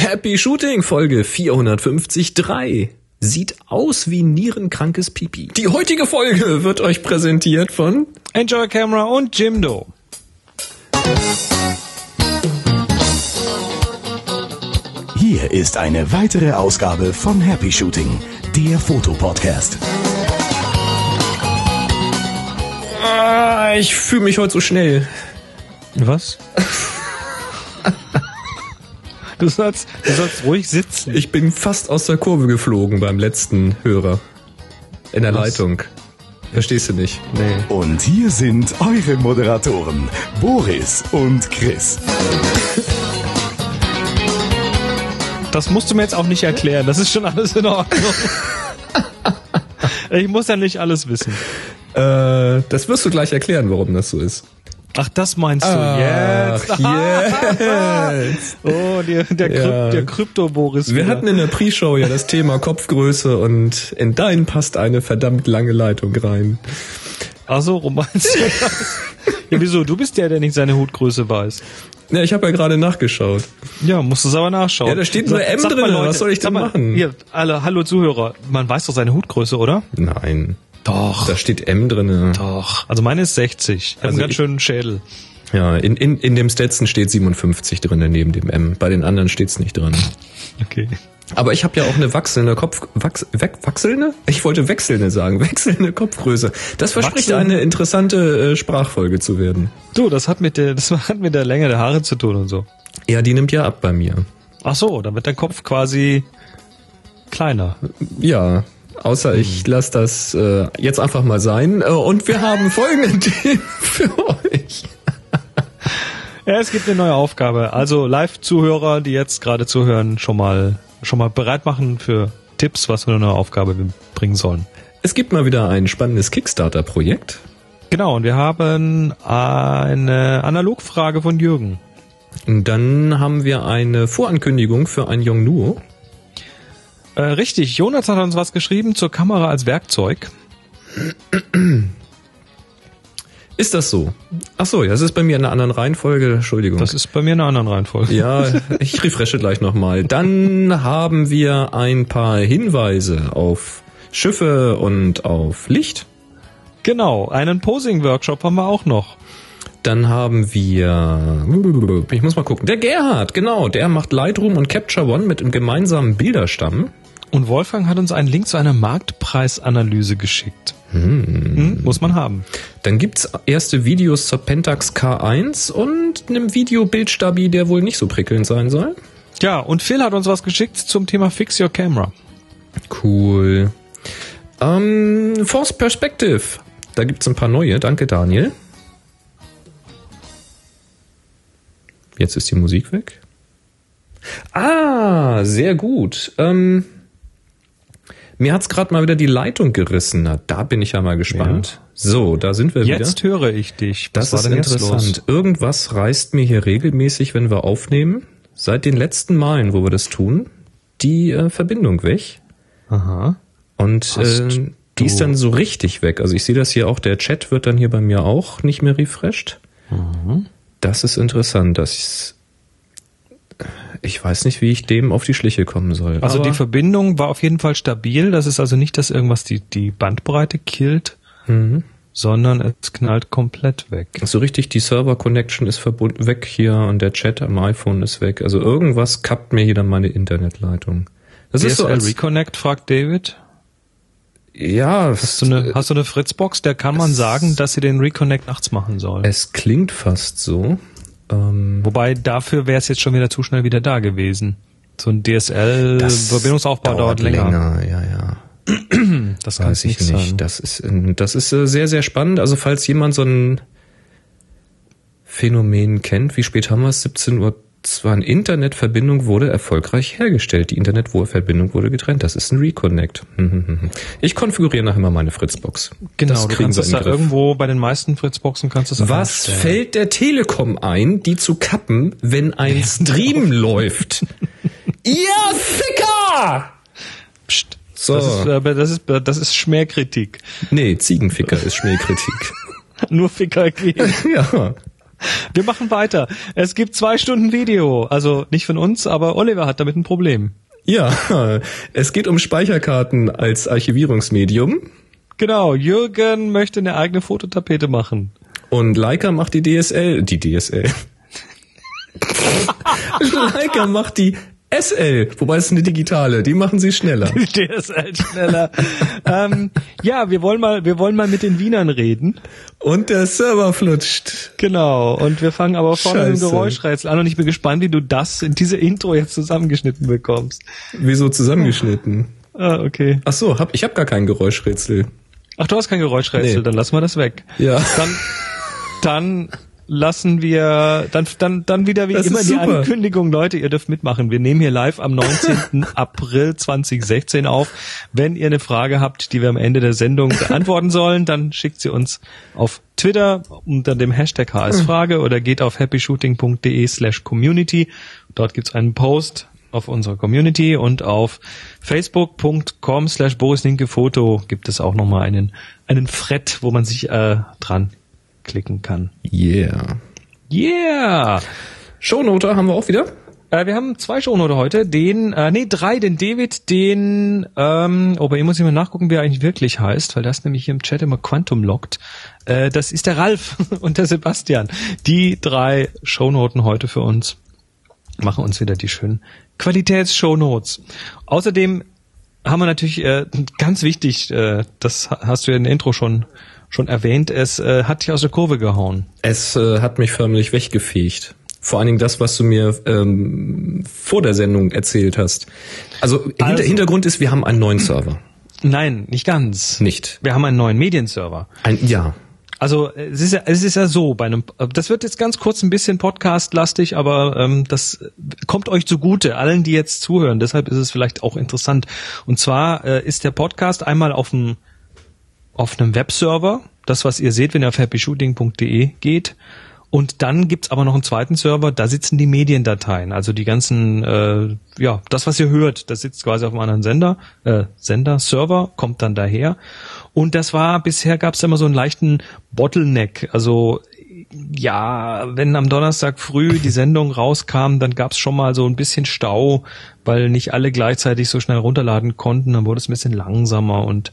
Happy Shooting, Folge 453. Sieht aus wie nierenkrankes Pipi. Die heutige Folge wird euch präsentiert von Enjoy Camera und Jimdo. Hier ist eine weitere Ausgabe von Happy Shooting, der Fotopodcast. Ich fühle mich heute so schnell. Was? Du sollst ruhig sitzen. Ich bin fast aus der Kurve geflogen beim letzten Hörer. In der Leitung. Verstehst du nicht? Nee. Und hier sind eure Moderatoren, Boris und Chris. Das musst du mir jetzt auch nicht erklären. Das ist schon alles in Ordnung. Ich muss ja nicht alles wissen. Das wirst du gleich erklären, warum das so ist. Ach, das meinst du jetzt? Jetzt. Oh, der Krypto-Boris. Wir hatten in der Pre-Show ja das Thema Kopfgröße und in deinen passt eine verdammt lange Leitung rein. Ach so, meinst du das? Ja, wieso? Du bist der nicht seine Hutgröße weiß. Ja, ich habe ja gerade nachgeschaut. Ja, musst du es aber nachschauen. Ja, da steht nur M drin. Was soll ich denn machen? Hier, hallo Zuhörer. Man weiß doch seine Hutgröße, oder? Nein. Doch. Da steht M drin. Doch. Also meine ist 60. Ich habe einen ganz schönen Schädel. Ja, in dem Stetson steht 57 drin neben dem M. Bei den anderen steht's nicht drin. Okay. Aber ich habe ja auch eine wechselnde Kopfgröße. Das verspricht eine interessante Sprachfolge zu werden. Du, das hat mit der Länge der Haare zu tun und so. Ja, die nimmt ja ab bei mir. Ach so, dann wird dein Kopf quasi kleiner. Ja, außer ich lasse das jetzt einfach mal sein. Und wir haben folgende Themen für euch. Ja, es gibt eine neue Aufgabe. Also Live-Zuhörer, die jetzt gerade zuhören, schon mal bereit machen für Tipps, was für eine neue Aufgabe wir bringen sollen. Es gibt mal wieder ein spannendes Kickstarter-Projekt. Genau, und wir haben eine Analogfrage von Jürgen. Und dann haben wir eine Vorankündigung für ein Yongnuo. Richtig, Jonas hat uns was geschrieben zur Kamera als Werkzeug. Ist das so? Ach so, das ist bei mir in einer anderen Reihenfolge. Entschuldigung. Das ist bei mir in einer anderen Reihenfolge. Ja, ich refreshe gleich nochmal. Dann haben wir ein paar Hinweise auf Schiffe und auf Licht. Genau, einen Posing-Workshop haben wir auch noch. Dann haben wir, ich muss mal gucken, der Gerhard, genau, der macht Lightroom und Capture One mit einem gemeinsamen Bilderstamm. Und Wolfgang hat uns einen Link zu einer Marktpreisanalyse geschickt. Muss man haben. Dann gibt's erste Videos zur Pentax K1 und einem Video-Bildstabi, der wohl nicht so prickelnd sein soll. Ja, und Phil hat uns was geschickt zum Thema Fix Your Camera. Cool. Force Perspective. Da gibt's ein paar neue. Danke, Daniel. Jetzt ist die Musik weg. Ah, sehr gut. Mir hat's gerade mal wieder die Leitung gerissen. Na, da bin ich ja mal gespannt. Ja. So, da sind wir wieder. Jetzt höre ich dich. Was das ist interessant. Irgendwas reißt mir hier regelmäßig, wenn wir aufnehmen, seit den letzten Malen, wo wir das tun, die Verbindung weg. Aha. Und die ist dann so richtig weg. Also ich sehe das hier auch, der Chat wird dann hier bei mir auch nicht mehr refreshed. Mhm. Das ist interessant, ich weiß nicht, wie ich dem auf die Schliche kommen soll. Also die Verbindung war auf jeden Fall stabil. Das ist also nicht, dass irgendwas die Bandbreite killt, sondern es knallt komplett weg. So richtig, die Server-Connection ist weg hier und der Chat am iPhone ist weg. Also irgendwas kappt mir hier dann meine Internetleitung. Das DSL ist so Reconnect, fragt David. Ja. Hast du eine Fritzbox? Der kann man sagen, dass sie den Reconnect nachts machen soll. Es klingt fast so. Wobei dafür wäre es jetzt schon wieder zu schnell wieder da gewesen. So ein DSL-Verbindungsaufbau dauert länger. Ja. Das weiß ich nicht. Das ist sehr, sehr spannend. Also falls jemand so ein Phänomen kennt, wie spät haben wir es? 17 Uhr. Zwar eine Internetverbindung wurde erfolgreich hergestellt. Die Internetverbindung wurde getrennt. Das ist ein Reconnect. Ich konfiguriere nachher mal meine Fritzbox. Genau, du kannst es da irgendwo bei den meisten Fritzboxen kannst du es Was fällt der Telekom ein, die zu kappen, wenn ein Stream läuft? Ihr Ficker! Psst. So. Das ist Schmähkritik. Nee, Ziegenficker ist Schmähkritik. Nur Ficker gehen. Ja. Wir machen weiter. Es gibt 2 Stunden Video. Also nicht von uns, aber Oliver hat damit ein Problem. Ja, es geht um Speicherkarten als Archivierungsmedium. Genau, Jürgen möchte eine eigene Fototapete machen. Und Leica macht die DSL. Leica macht die SL, wobei es ist eine digitale, die machen sie schneller. Die DSL schneller. Ja, wir wollen mal mit den Wienern reden. Und der Server flutscht. Genau, und wir fangen aber vorne mit dem Scheiße. Geräuschrätsel an und ich bin gespannt, wie du das in diese Intro jetzt zusammengeschnitten bekommst. Wieso zusammengeschnitten? Ah, okay. Ach so, ich hab gar kein Geräuschrätsel. Ach, du hast kein Geräuschrätsel, Nee. dann lassen wir das weg. Ja. Dann lassen wir, dann wieder wie Das immer ist die super. Ankündigung, Leute, ihr dürft mitmachen. Wir nehmen hier live am 19. April 2016 auf. Wenn ihr eine Frage habt, die wir am Ende der Sendung beantworten sollen, dann schickt sie uns auf Twitter unter dem Hashtag HSFrage oder geht auf happyshooting.de/community. Dort gibt's einen Post auf unserer Community und auf facebook.com/borislinkefoto gibt es auch nochmal einen Thread, wo man sich dran klicken kann. Yeah. Yeah! Shownote haben wir auch wieder. Wir haben 2 Shownote heute. 3, den David, bei ihm muss ich mal nachgucken, wie er eigentlich wirklich heißt, weil das nämlich hier im Chat immer Quantum lockt. Das ist der Ralf und der Sebastian. Die 3 Shownoten heute für uns. Machen uns wieder die schönen Qualitäts-Shownotes. Außerdem haben wir natürlich, ganz wichtig, das hast du ja in der Intro schon erwähnt, es hat dich aus der Kurve gehauen. Es hat mich förmlich weggefegt. Vor allen Dingen das, was du mir vor der Sendung erzählt hast. Also Hintergrund ist, wir haben einen neuen Server. Nein, nicht ganz. Nicht. Wir haben einen neuen Medienserver. Ja. Also es ist ja so, das wird jetzt ganz kurz ein bisschen Podcast-lastig, aber das kommt euch zugute, allen, die jetzt zuhören. Deshalb ist es vielleicht auch interessant. Und zwar ist der Podcast einmal auf einem Webserver, das, was ihr seht, wenn ihr auf happyshooting.de geht. Und dann gibt's aber noch einen zweiten Server, da sitzen die Mediendateien, also die ganzen, das, was ihr hört, das sitzt quasi auf einem anderen Server, kommt dann daher. Und bisher gab's immer so einen leichten Bottleneck, also ja, wenn am Donnerstag früh die Sendung rauskam, dann gab's schon mal so ein bisschen Stau, weil nicht alle gleichzeitig so schnell runterladen konnten, dann wurde es ein bisschen langsamer und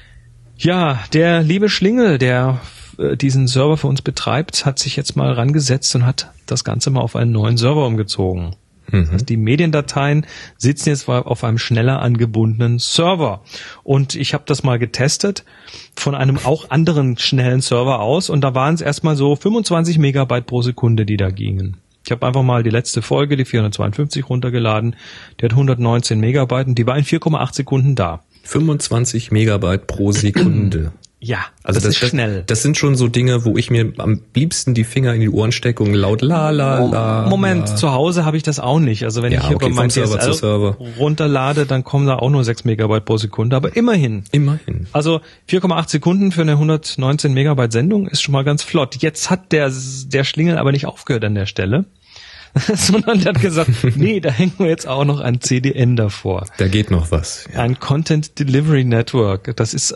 ja, der liebe Schlingel, der diesen Server für uns betreibt, hat sich jetzt mal rangesetzt und hat das Ganze mal auf einen neuen Server umgezogen. Das heißt, die Mediendateien sitzen jetzt auf einem schneller angebundenen Server. Und ich habe das mal getestet von einem auch anderen schnellen Server aus und da waren es erstmal so 25 Megabyte pro Sekunde, die da gingen. Ich habe einfach mal die letzte Folge, die 452, runtergeladen. Die hat 119 Megabyte und die war in 4,8 Sekunden da. 25 Megabyte pro Sekunde. Ja, Also das ist schnell. Das sind schon so Dinge, wo ich mir am liebsten die Finger in die Ohren stecke und laut Moment, zu Hause habe ich das auch nicht. Also wenn ich hier bei meinem DSL runterlade, dann kommen da auch nur 6 Megabyte pro Sekunde. Aber immerhin. Also 4,8 Sekunden für eine 119 Megabyte Sendung ist schon mal ganz flott. Jetzt hat der Schlingel aber nicht aufgehört an der Stelle. Sondern der hat gesagt, nee, da hängen wir jetzt auch noch ein CDN davor. Da geht noch was. Ja. Ein Content Delivery Network. Das ist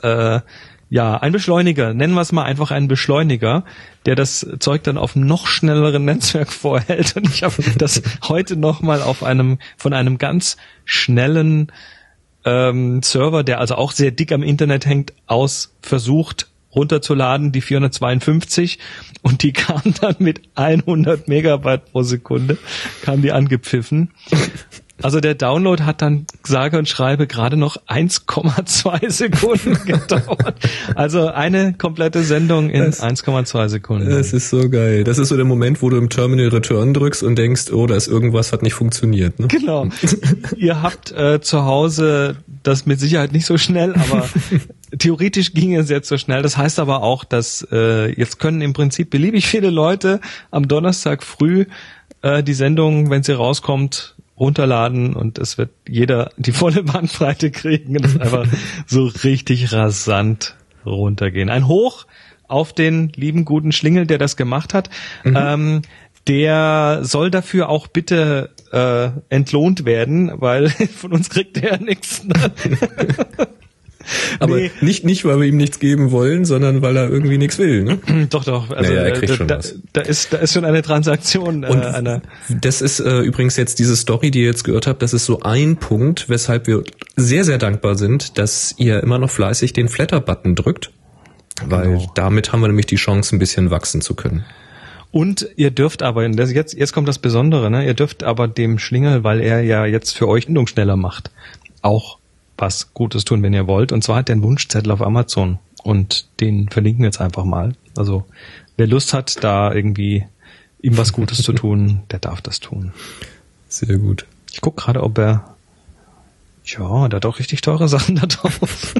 ein Beschleuniger. Nennen wir es mal einfach einen Beschleuniger, der das Zeug dann auf einem noch schnelleren Netzwerk vorhält. Und ich habe das heute nochmal von einem ganz schnellen Server, der also auch sehr dick am Internet hängt, aus versucht runterzuladen, die 452, und die kam dann mit 100 Megabyte pro Sekunde, kam die angepfiffen. Also der Download hat dann sage und schreibe gerade noch 1,2 Sekunden gedauert. Also eine komplette Sendung in 1,2 Sekunden. Das ist so geil. Das ist so der Moment, wo du im Terminal Return drückst und denkst, oh, da ist irgendwas, hat nicht funktioniert. Ne? Genau. Ihr habt zu Hause das mit Sicherheit nicht so schnell, aber theoretisch ging es jetzt so schnell. Das heißt aber auch, dass jetzt können im Prinzip beliebig viele Leute am Donnerstag früh die Sendung, wenn sie rauskommt, runterladen und es wird jeder die volle Bandbreite kriegen und es einfach so richtig rasant runtergehen. Ein Hoch auf den lieben guten Schlingel, der das gemacht hat. Der soll dafür auch bitte entlohnt werden, weil von uns kriegt er ja nichts. Aber Nee. nicht, weil wir ihm nichts geben wollen, sondern weil er irgendwie nichts will, ne? Doch. Also Naja, er kriegt schon was. Da ist schon eine Transaktion. Und das ist übrigens jetzt diese Story, die ihr jetzt gehört habt, das ist so ein Punkt, weshalb wir sehr, sehr dankbar sind, dass ihr immer noch fleißig den Flatter-Button drückt, weil damit haben wir nämlich die Chance, ein bisschen wachsen zu können. Und ihr dürft aber, jetzt kommt das Besondere, ne? Ihr dürft aber dem Schlingel, weil er ja jetzt für euch Sendung schneller macht, auch was Gutes tun, wenn ihr wollt. Und zwar hat er einen Wunschzettel auf Amazon. Und den verlinken wir jetzt einfach mal. Also wer Lust hat, da irgendwie ihm was Gutes zu tun, der darf das tun. Sehr gut. Ich guck gerade, ob er... Ja, der hat auch richtig teure Sachen da drauf.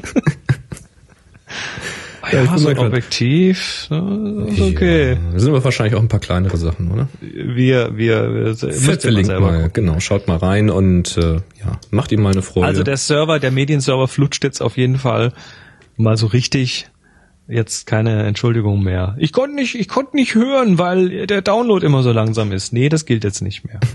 Ja, so ein Objektiv, ist okay. Ja, das sind aber wahrscheinlich auch ein paar kleinere Sachen, oder? Wir Verlinkt mal, genau, schaut mal rein und macht ihm mal eine Freude. Also der Medienserver flutscht jetzt auf jeden Fall mal so richtig. Jetzt keine Entschuldigung mehr. Ich konnte nicht hören, weil der Download immer so langsam ist. Nee, das gilt jetzt nicht mehr.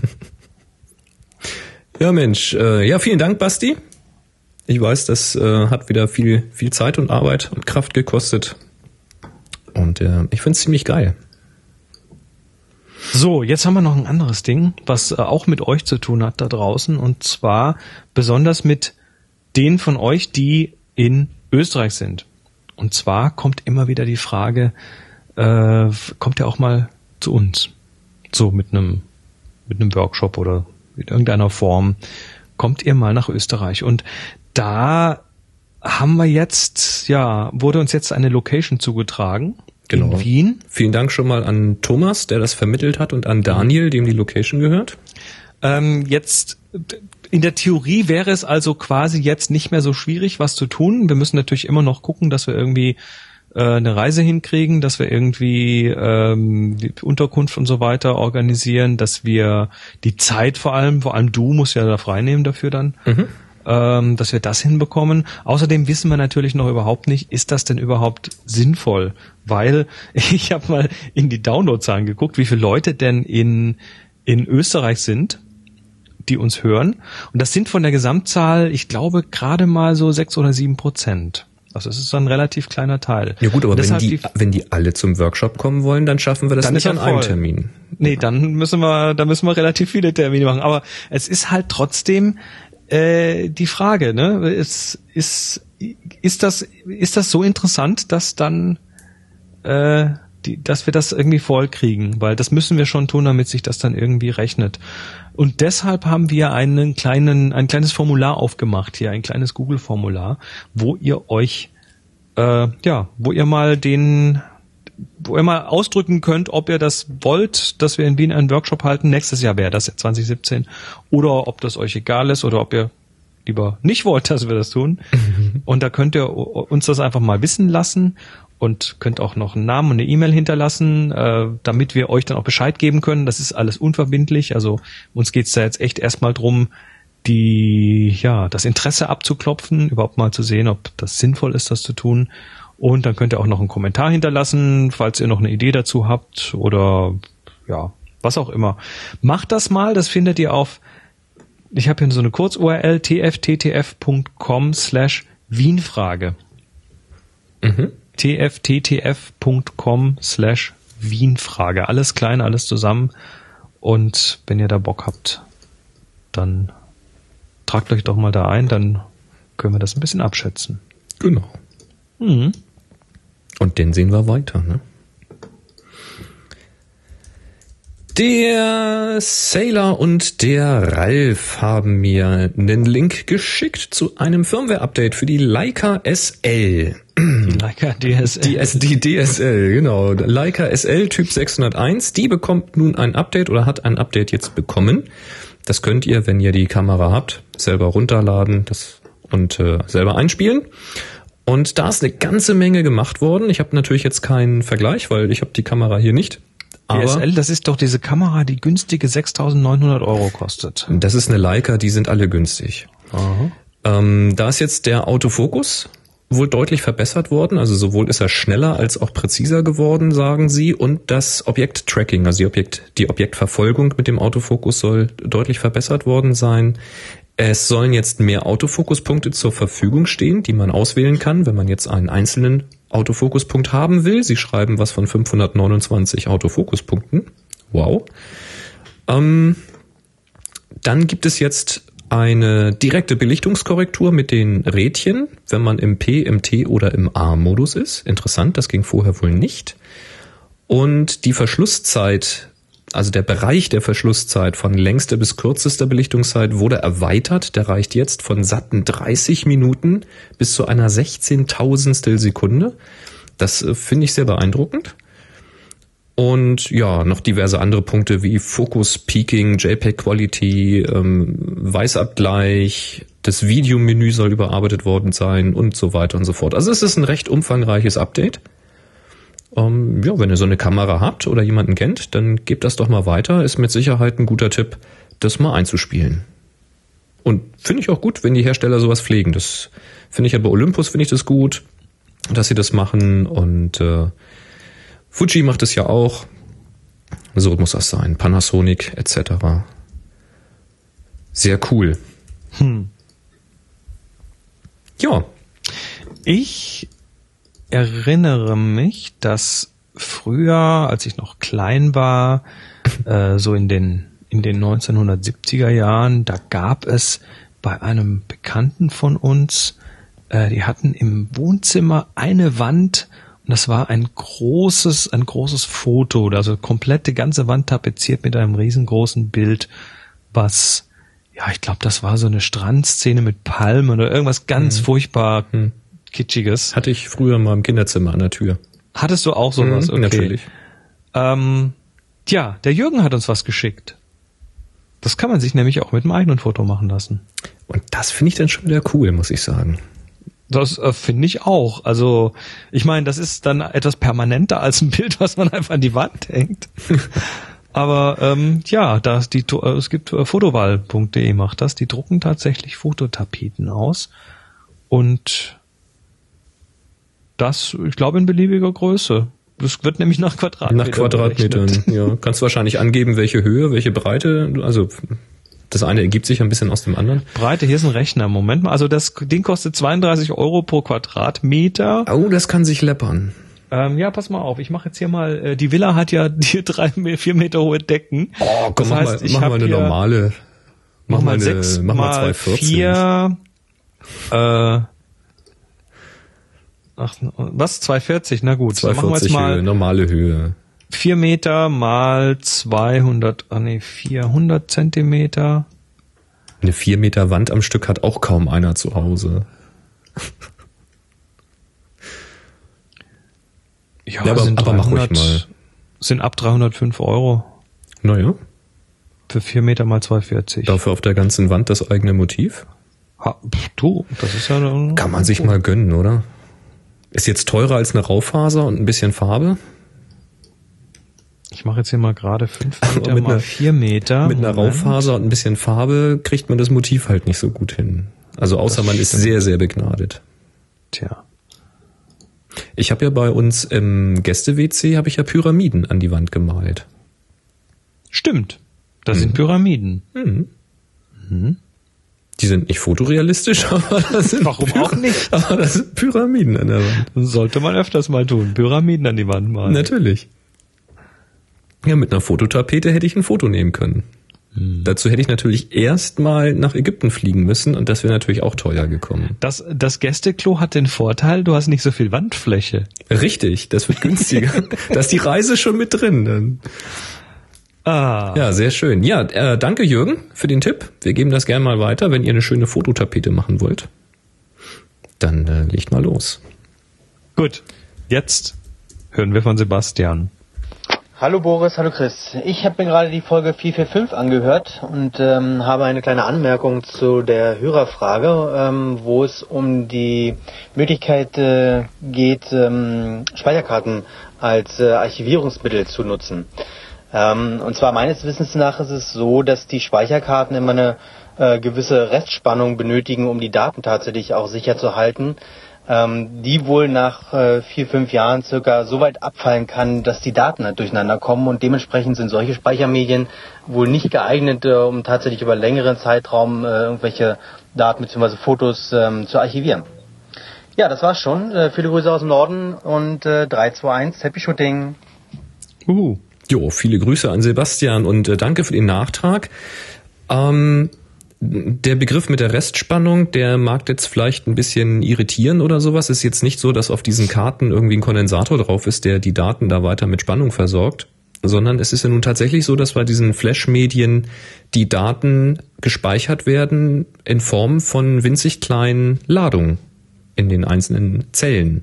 Ja, Mensch, vielen Dank, Basti. Ich weiß, das hat wieder viel Zeit und Arbeit und Kraft gekostet. Und ich find's ziemlich geil. So, jetzt haben wir noch ein anderes Ding, was auch mit euch zu tun hat da draußen. Und zwar besonders mit denen von euch, die in Österreich sind. Und zwar kommt immer wieder die Frage, kommt ihr auch mal zu uns? So mit einem Workshop oder in irgendeiner Form. Kommt ihr mal nach Österreich? Und da haben wir jetzt, wurde uns jetzt eine Location zugetragen. Genau. In Wien. Vielen Dank schon mal an Thomas, der das vermittelt hat, und an Daniel, dem die Location gehört. Jetzt in der Theorie wäre es also quasi jetzt nicht mehr so schwierig, was zu tun. Wir müssen natürlich immer noch gucken, dass wir irgendwie eine Reise hinkriegen, dass wir irgendwie die Unterkunft und so weiter organisieren, dass wir die Zeit vor allem du musst ja da frei nehmen dafür dann. Dass wir das hinbekommen. Außerdem wissen wir natürlich noch überhaupt nicht, ist das denn überhaupt sinnvoll? Weil ich habe mal in die Downloadzahlen geguckt, wie viele Leute denn in Österreich sind, die uns hören. Und das sind von der Gesamtzahl, ich glaube, gerade mal so 6 oder 7%. Also es ist ein relativ kleiner Teil. Ja gut, aber wenn die alle zum Workshop kommen wollen, dann schaffen wir das nicht an einem Termin. Nee, dann müssen wir relativ viele Termine machen. Aber es ist halt trotzdem die Frage, ne? Ist das so interessant, dass dann dass wir das irgendwie voll kriegen? Weil das müssen wir schon tun, damit sich das dann irgendwie rechnet. Und deshalb haben wir ein kleines Formular aufgemacht hier, ein kleines Google-Formular, wo ihr mal ausdrücken könnt, ob ihr das wollt, dass wir in Wien einen Workshop halten. Nächstes Jahr wäre das 2017. Oder ob das euch egal ist oder ob ihr lieber nicht wollt, dass wir das tun. Und da könnt ihr uns das einfach mal wissen lassen und könnt auch noch einen Namen und eine E-Mail hinterlassen, damit wir euch dann auch Bescheid geben können. Das ist alles unverbindlich. Also uns geht's da jetzt echt erstmal drum, das Interesse abzuklopfen, überhaupt mal zu sehen, ob das sinnvoll ist, das zu tun. Und dann könnt ihr auch noch einen Kommentar hinterlassen, falls ihr noch eine Idee dazu habt oder was auch immer. Macht das mal, das findet ihr ich habe hier so eine Kurz-URL, tfttf.com/Wienfrage. tfttf.com/Wienfrage. Alles klein, alles zusammen. Und wenn ihr da Bock habt, dann tragt euch doch mal da ein, dann können wir das ein bisschen abschätzen. Genau. Und den sehen wir weiter, ne? Der Sailor und der Ralf haben mir einen Link geschickt zu einem Firmware-Update für die Leica SL. Die Leica DSL. Die DSL, genau. Leica SL Typ 601, die bekommt nun ein Update oder hat ein Update jetzt bekommen. Das könnt ihr, wenn ihr die Kamera habt, selber runterladen und selber einspielen. Und da ist eine ganze Menge gemacht worden. Ich habe natürlich jetzt keinen Vergleich, weil ich habe die Kamera hier nicht. DSL, das ist doch diese Kamera, die günstige 6.900 € kostet. Das ist eine Leica, die sind alle günstig. Da ist jetzt der Autofokus wohl deutlich verbessert worden. Also sowohl ist er schneller als auch präziser geworden, sagen sie. Und das Objekt-Tracking, also die Objektverfolgung mit dem Autofokus soll deutlich verbessert worden sein. Es sollen jetzt mehr Autofokuspunkte zur Verfügung stehen, die man auswählen kann, wenn man jetzt einen einzelnen Autofokuspunkt haben will. Sie schreiben was von 529 Autofokuspunkten. Wow. Dann gibt es jetzt eine direkte Belichtungskorrektur mit den Rädchen, wenn man im P, im T oder im A-Modus ist. Interessant, das ging vorher wohl nicht. Und die Verschlusszeit, also der Bereich der Verschlusszeit von längster bis kürzester Belichtungszeit wurde erweitert. Der reicht jetzt von satten 30 Minuten bis zu einer 16.000stel Sekunde. Das finde ich sehr beeindruckend. Und ja, noch diverse andere Punkte wie Focus Peaking, JPEG Quality, Weißabgleich, das Videomenü soll überarbeitet worden sein und so weiter und so fort. Also es ist ein recht umfangreiches Update. Ja, wenn ihr so eine Kamera habt oder jemanden kennt, dann gebt das doch mal weiter. Ist mit Sicherheit ein guter Tipp, das mal einzuspielen. Und finde ich auch gut, wenn die Hersteller sowas pflegen. Das finde ich ja bei Olympus, finde ich das gut, dass sie das machen. Und Fuji macht es ja auch. So muss das sein. Panasonic etc. Sehr cool. Ja. Ich erinnere mich, dass früher, als ich noch klein war, so in den 1970er Jahren, da gab es bei einem Bekannten von uns, die hatten im Wohnzimmer eine Wand und das war ein großes Foto, also komplett die ganze Wand tapeziert mit einem riesengroßen Bild, was, ja, ich glaube, das war so eine Strandszene mit Palmen oder irgendwas ganz furchtbar Kitschiges. Hatte ich früher mal im Kinderzimmer an der Tür. Hattest du auch sowas? Okay. Natürlich. Tja, der Jürgen hat uns was geschickt. Das kann man sich nämlich auch mit einem eigenen Foto machen lassen. Und das finde ich dann schon wieder cool, muss ich sagen. Das finde ich auch. Also, ich meine, das ist dann etwas permanenter als ein Bild, was man einfach an die Wand hängt. Aber ja, es gibt fotowahl.de macht das. Die drucken tatsächlich Fototapeten aus. Und das, ich glaube, in beliebiger Größe. Das wird nämlich nach Quadratmetern. Nach Quadratmetern, berechnet. ja. Kannst du wahrscheinlich angeben, welche Höhe, welche Breite. Also das eine ergibt sich ein bisschen aus dem anderen. Breite, hier ist ein Rechner. Moment mal, also das Ding kostet 32 € pro Quadratmeter. Oh, das kann sich läppern. Ja, pass mal auf, ich mache jetzt hier mal, die Villa hat ja die 4 Meter hohe Decken. Oh, komm, mach mal eine normale. Mach mal 2,14. 4, was? 2,40? Na gut. 2,40 Höhe, normale Höhe. 4 Meter mal 400 Zentimeter. Eine 4 Meter Wand am Stück hat auch kaum einer zu Hause. Ja, aber mach ruhig mal. Sind ab 305 €. Naja. Für 4 Meter mal 2,40. Dafür auf der ganzen Wand das eigene Motiv? Das ist ja... Kann man sich mal gönnen, oder? Ist jetzt teurer als eine Raufaser und ein bisschen Farbe? Ich mache jetzt hier mal gerade 5 Meter mal 4 Meter. Mit einer Raufaser und ein bisschen Farbe kriegt man das Motiv halt nicht so gut hin. Also außer man ist sehr, sehr begnadet. Tja. Ich habe ja bei uns im Gäste-WC habe ich ja Pyramiden an die Wand gemalt. Stimmt. Das sind Pyramiden. Die sind nicht fotorealistisch, aber das sind Warum auch nicht? Aber das sind Pyramiden an der Wand. Sollte man öfters mal tun. Pyramiden an die Wand malen. Natürlich. Ja, mit einer Fototapete hätte ich ein Foto nehmen können. Dazu hätte ich natürlich erst mal nach Ägypten fliegen müssen und das wäre natürlich auch teuer gekommen. Das Gästeklo hat den Vorteil, du hast nicht so viel Wandfläche. Richtig, das wird günstiger. Da ist die Reise schon mit drin dann. Ja, sehr schön. Ja, danke Jürgen für den Tipp. Wir geben das gerne mal weiter. Wenn ihr eine schöne Fototapete machen wollt, dann legt mal los. Gut, jetzt hören wir von Sebastian. Hallo Boris, hallo Chris. Ich habe mir gerade die Folge 445 angehört und habe eine kleine Anmerkung zu der Hörerfrage, wo es um die Möglichkeit geht, Speicherkarten als Archivierungsmittel zu nutzen. Und zwar meines Wissens nach ist es so, dass die Speicherkarten immer eine gewisse Restspannung benötigen, um die Daten tatsächlich auch sicher zu halten. die wohl nach 4-5 Jahren circa so weit abfallen kann, dass die Daten halt durcheinander kommen und dementsprechend sind solche Speichermedien wohl nicht geeignet, um tatsächlich über längeren Zeitraum irgendwelche Daten bzw. Fotos zu archivieren. Ja, das war's schon. Viele Grüße aus dem Norden und 3, 2, 1, Happy Shooting. Jo, viele Grüße an Sebastian und danke für den Nachtrag. Der Begriff mit der Restspannung, der mag jetzt vielleicht ein bisschen irritieren oder sowas. Ist jetzt nicht so, dass auf diesen Karten irgendwie ein Kondensator drauf ist, der die Daten da weiter mit Spannung versorgt, sondern es ist ja nun tatsächlich so, dass bei diesen Flash-Medien die Daten gespeichert werden in Form von winzig kleinen Ladungen in den einzelnen Zellen.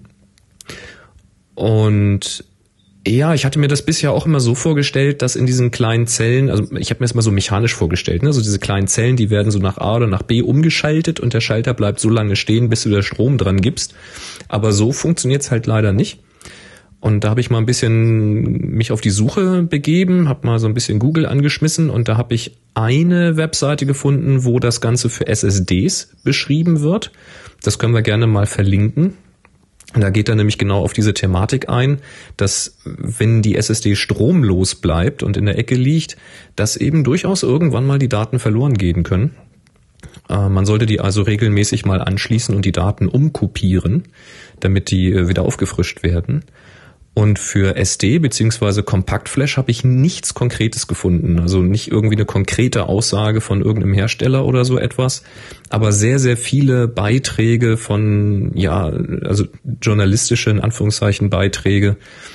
Und ja, ich hatte mir das bisher auch immer so vorgestellt, dass in diesen kleinen Zellen, also ich habe mir das mal so mechanisch vorgestellt, ne, so diese kleinen Zellen, die werden so nach A oder nach B umgeschaltet und der Schalter bleibt so lange stehen, bis du da Strom dran gibst. Aber so funktioniert's halt leider nicht. Und da habe ich mal ein bisschen mich auf die Suche begeben, habe mal so ein bisschen Google angeschmissen und da habe ich eine Webseite gefunden, wo das Ganze für SSDs beschrieben wird. Das können wir gerne mal verlinken. Da geht er nämlich genau auf diese Thematik ein, dass wenn die SSD stromlos bleibt und in der Ecke liegt, dass eben durchaus irgendwann mal die Daten verloren gehen können. Man sollte die also regelmäßig mal anschließen und die Daten umkopieren, damit die wieder aufgefrischt werden. Und für SD bzw. Kompaktflash habe ich nichts Konkretes gefunden. Also nicht irgendwie eine konkrete Aussage von irgendeinem Hersteller oder so etwas, aber sehr, sehr viele Beiträge von, ja, also journalistische, in Anführungszeichen, Beiträge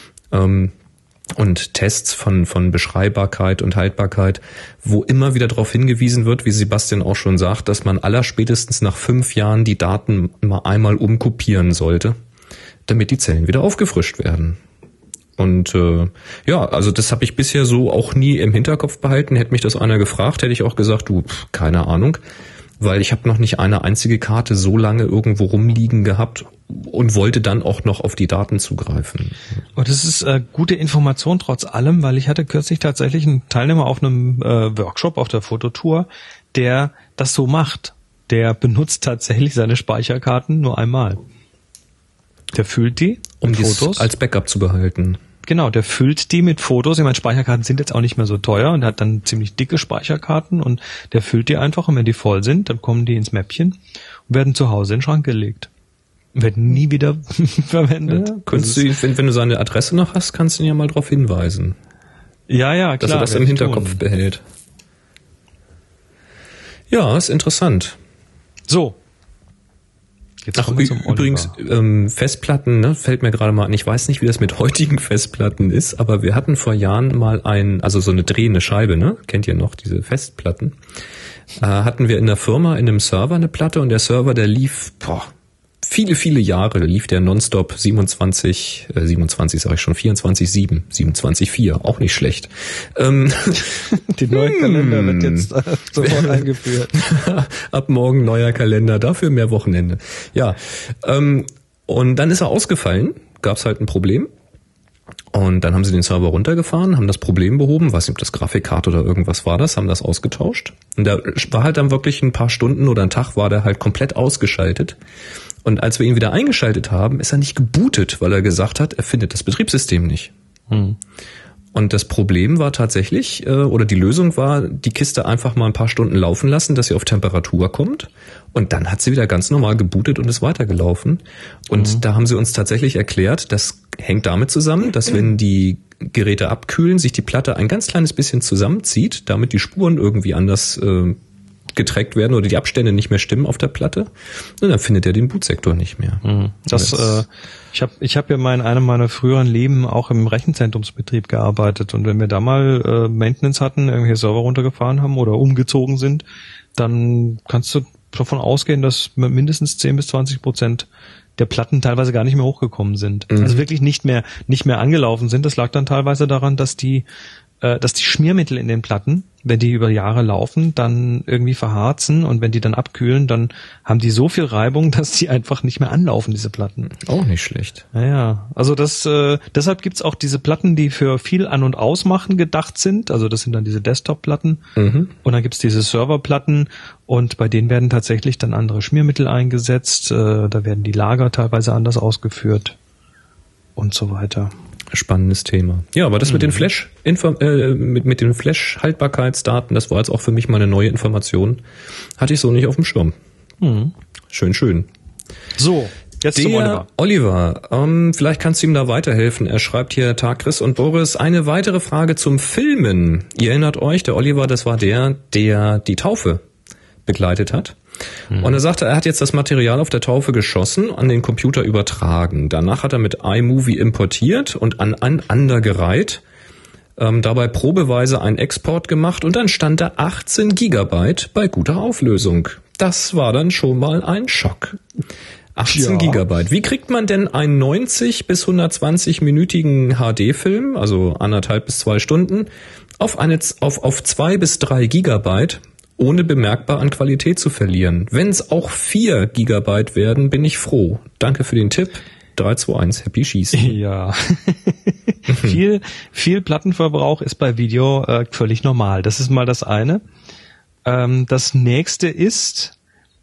und Tests von Beschreibbarkeit und Haltbarkeit, wo immer wieder darauf hingewiesen wird, wie Sebastian auch schon sagt, dass man allerspätestens nach 5 Jahren die Daten mal einmal umkopieren sollte, damit die Zellen wieder aufgefrischt werden. Und ja, also das habe ich bisher so auch nie im Hinterkopf behalten. Hätte mich das einer gefragt, hätte ich auch gesagt, keine Ahnung, weil ich habe noch nicht eine einzige Karte so lange irgendwo rumliegen gehabt und wollte dann auch noch auf die Daten zugreifen. Und das ist gute Information trotz allem, weil ich hatte kürzlich tatsächlich einen Teilnehmer auf einem Workshop auf der Fototour, der das so macht. Der benutzt tatsächlich seine Speicherkarten nur einmal. Der füllt die um Fotos als Backup zu behalten. Genau, der füllt die mit Fotos. Ich meine, Speicherkarten sind jetzt auch nicht mehr so teuer und er hat dann ziemlich dicke Speicherkarten und der füllt die einfach und wenn die voll sind, dann kommen die ins Mäppchen und werden zu Hause in den Schrank gelegt. Werden nie wieder verwendet. Ja, könntest du, wenn du seine Adresse noch hast, kannst du ihn ja mal darauf hinweisen. Ja, klar. Dass er das im Hinterkopf behält. Ja, ist interessant. So. Jetzt ach, übrigens, Festplatten, ne, fällt mir gerade mal an. Ich weiß nicht, wie das mit heutigen Festplatten ist, aber wir hatten vor Jahren mal also so eine drehende Scheibe, ne? Kennt ihr noch, diese Festplatten? Hatten wir in der Firma, in einem Server eine Platte und der Server, der lief, viele, viele Jahre lief der nonstop 24/7, 27/4, auch nicht schlecht. Die neue Kalender wird jetzt sofort eingeführt. Ab morgen neuer Kalender, dafür mehr Wochenende. Ja, und dann ist er ausgefallen, gab's halt ein Problem. Und dann haben sie den Server runtergefahren, haben das Problem behoben, weiß nicht, ob das Grafikkarte oder irgendwas war das, haben das ausgetauscht. Und da war halt dann wirklich ein paar Stunden oder ein Tag war der halt komplett ausgeschaltet. Und als wir ihn wieder eingeschaltet haben, ist er nicht gebootet, weil er gesagt hat, er findet das Betriebssystem nicht. Und das Problem war tatsächlich, oder die Lösung war, die Kiste einfach mal ein paar Stunden laufen lassen, dass sie auf Temperatur kommt. Und dann hat sie wieder ganz normal gebootet und ist weitergelaufen. Und da haben sie uns tatsächlich erklärt, das hängt damit zusammen, dass wenn die Geräte abkühlen, sich die Platte ein ganz kleines bisschen zusammenzieht, damit die Spuren irgendwie anders getrackt werden oder die Abstände nicht mehr stimmen auf der Platte, und dann findet er den Bootsektor nicht mehr. Ich hab ja in einem meiner früheren Leben auch im Rechenzentrumsbetrieb gearbeitet und wenn wir da mal Maintenance hatten, irgendwelche Server runtergefahren haben oder umgezogen sind, dann kannst du davon ausgehen, dass mindestens 10-20% der Platten teilweise gar nicht mehr hochgekommen sind. Also wirklich nicht mehr angelaufen sind. Das lag dann teilweise daran, dass die dass die Schmiermittel in den Platten, wenn die über Jahre laufen, dann irgendwie verharzen und wenn die dann abkühlen, dann haben die so viel Reibung, dass die einfach nicht mehr anlaufen, diese Platten. Auch nicht schlecht. Naja, also deshalb gibt's auch diese Platten, die für viel An- und Ausmachen gedacht sind. Also das sind dann diese Desktop-Platten. Und dann gibt's diese Serverplatten und bei denen werden tatsächlich dann andere Schmiermittel eingesetzt. Da werden die Lager teilweise anders ausgeführt und so weiter. Spannendes Thema. Ja, aber das mit den mit den Flash-Haltbarkeitsdaten, das war jetzt auch für mich mal eine neue Information. Hatte ich so nicht auf dem Schirm. Schön. So, jetzt zum Oliver. Oliver, vielleicht kannst du ihm da weiterhelfen. Er schreibt hier: Tag Chris und Boris, eine weitere Frage zum Filmen. Ihr erinnert euch, der Oliver, das war der die Taufe begleitet hat. Und er sagte, er hat jetzt das Material auf der Taufe geschossen, an den Computer übertragen. Danach hat er mit iMovie importiert und aneinandergereiht, dabei probeweise einen Export gemacht und dann stand da 18 Gigabyte bei guter Auflösung. Das war dann schon mal ein Schock. 18 Gigabyte. Wie kriegt man denn einen 90 bis 120-minütigen HD-Film, also 1,5 bis 2 Stunden, auf 2 bis 3 Gigabyte, ohne bemerkbar an Qualität zu verlieren? Wenn es auch 4 Gigabyte werden, bin ich froh. Danke für den Tipp. 321 Happy Schießen. Ja. viel Plattenverbrauch ist bei Video völlig normal. Das ist mal das eine. Das nächste ist,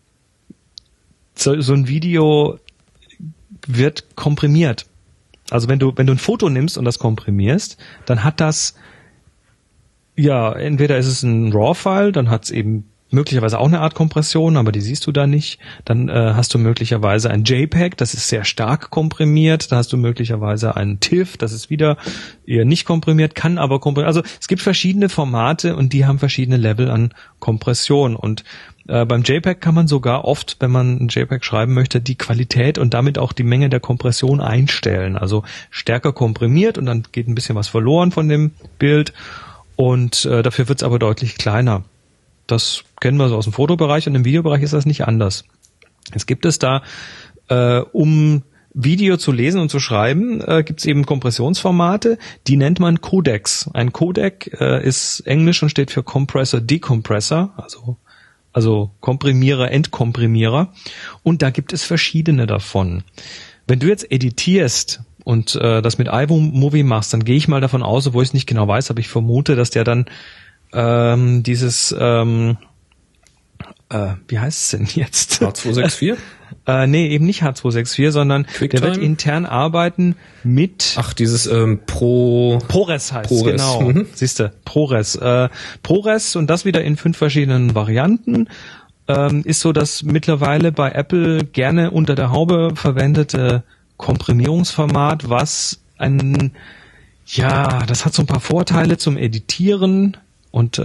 so ein Video wird komprimiert. Also wenn du ein Foto nimmst und das komprimierst, dann hat das, ja, entweder ist es ein RAW-File, dann hat es eben möglicherweise auch eine Art Kompression, aber die siehst du da nicht. Dann hast du möglicherweise ein JPEG, das ist sehr stark komprimiert. Da hast du möglicherweise ein TIFF, das ist wieder eher nicht komprimiert, kann aber komprimieren. Also es gibt verschiedene Formate und die haben verschiedene Level an Kompression. Und beim JPEG kann man sogar oft, wenn man ein JPEG schreiben möchte, die Qualität und damit auch die Menge der Kompression einstellen. Also stärker komprimiert und dann geht ein bisschen was verloren von dem Bild. Und dafür wird es aber deutlich kleiner. Das kennen wir so aus dem Fotobereich und im Videobereich ist das nicht anders. Jetzt gibt es da, um Video zu lesen und zu schreiben, gibt es eben Kompressionsformate, die nennt man Codecs. Ein Codec ist Englisch und steht für Compressor, Decompressor, also Komprimierer, Entkomprimierer. Und da gibt es verschiedene davon. Wenn du jetzt editierst und das mit iMovie machst, dann gehe ich mal davon aus, obwohl ich es nicht genau weiß, aber ich vermute, dass der dann dieses wie heißt es denn jetzt? H264? Nee, eben nicht H264, sondern QuickTime? Der wird intern arbeiten mit dieses ProRes heißt es, genau. Siehste, ProRes. ProRes und das wieder in 5 verschiedenen Varianten. Ist so das mittlerweile bei Apple gerne unter der Haube verwendete Komprimierungsformat, was das hat so ein paar Vorteile zum Editieren und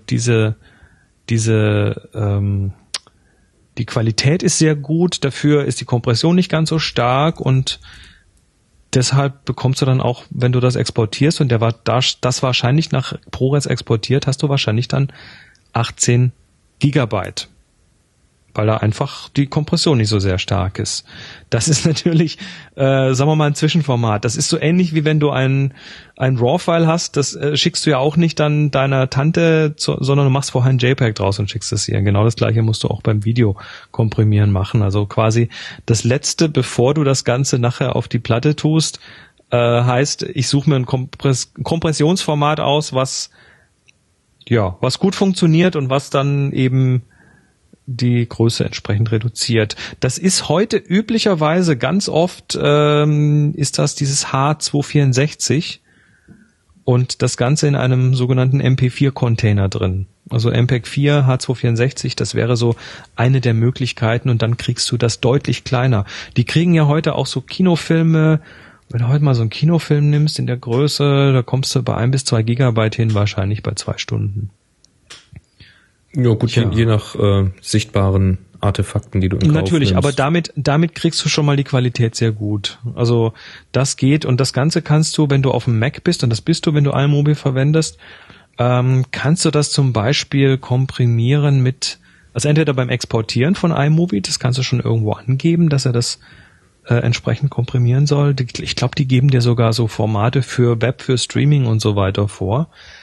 die Qualität ist sehr gut, dafür ist die Kompression nicht ganz so stark und deshalb bekommst du dann auch, wenn du das exportierst und das wahrscheinlich nach ProRes exportiert, hast du wahrscheinlich dann 18 Gigabyte. Weil da einfach die Kompression nicht so sehr stark ist. Das ist natürlich, sagen wir mal, ein Zwischenformat. Das ist so ähnlich wie wenn du ein RAW-File hast, das schickst du ja auch nicht dann deiner Tante, sondern du machst vorher ein JPEG draus und schickst es ihr. Genau das Gleiche musst du auch beim Video komprimieren machen. Also quasi das Letzte, bevor du das Ganze nachher auf die Platte tust, heißt, ich suche mir ein Kompressionsformat aus, was gut funktioniert und was dann eben die Größe entsprechend reduziert. Das ist heute üblicherweise ganz oft, ist das dieses H264 und das Ganze in einem sogenannten MP4-Container drin. Also MPEG-4, H264, das wäre so eine der Möglichkeiten und dann kriegst du das deutlich kleiner. Die kriegen ja heute auch so Kinofilme. Wenn du heute mal so einen Kinofilm nimmst in der Größe, da kommst du bei 1 bis 2 Gigabyte hin, wahrscheinlich bei 2 Stunden. Ja gut, je nach sichtbaren Artefakten, die du in Kauf Natürlich, nimmst. aber damit kriegst du schon mal die Qualität sehr gut. Also das geht und das Ganze kannst du, wenn du auf dem Mac bist, und das bist du, wenn du iMovie verwendest, kannst du das zum Beispiel komprimieren also entweder beim Exportieren von iMovie, das kannst du schon irgendwo angeben, dass er das entsprechend komprimieren soll. Ich glaube, die geben dir sogar so Formate für Web, für Streaming und so weiter vor.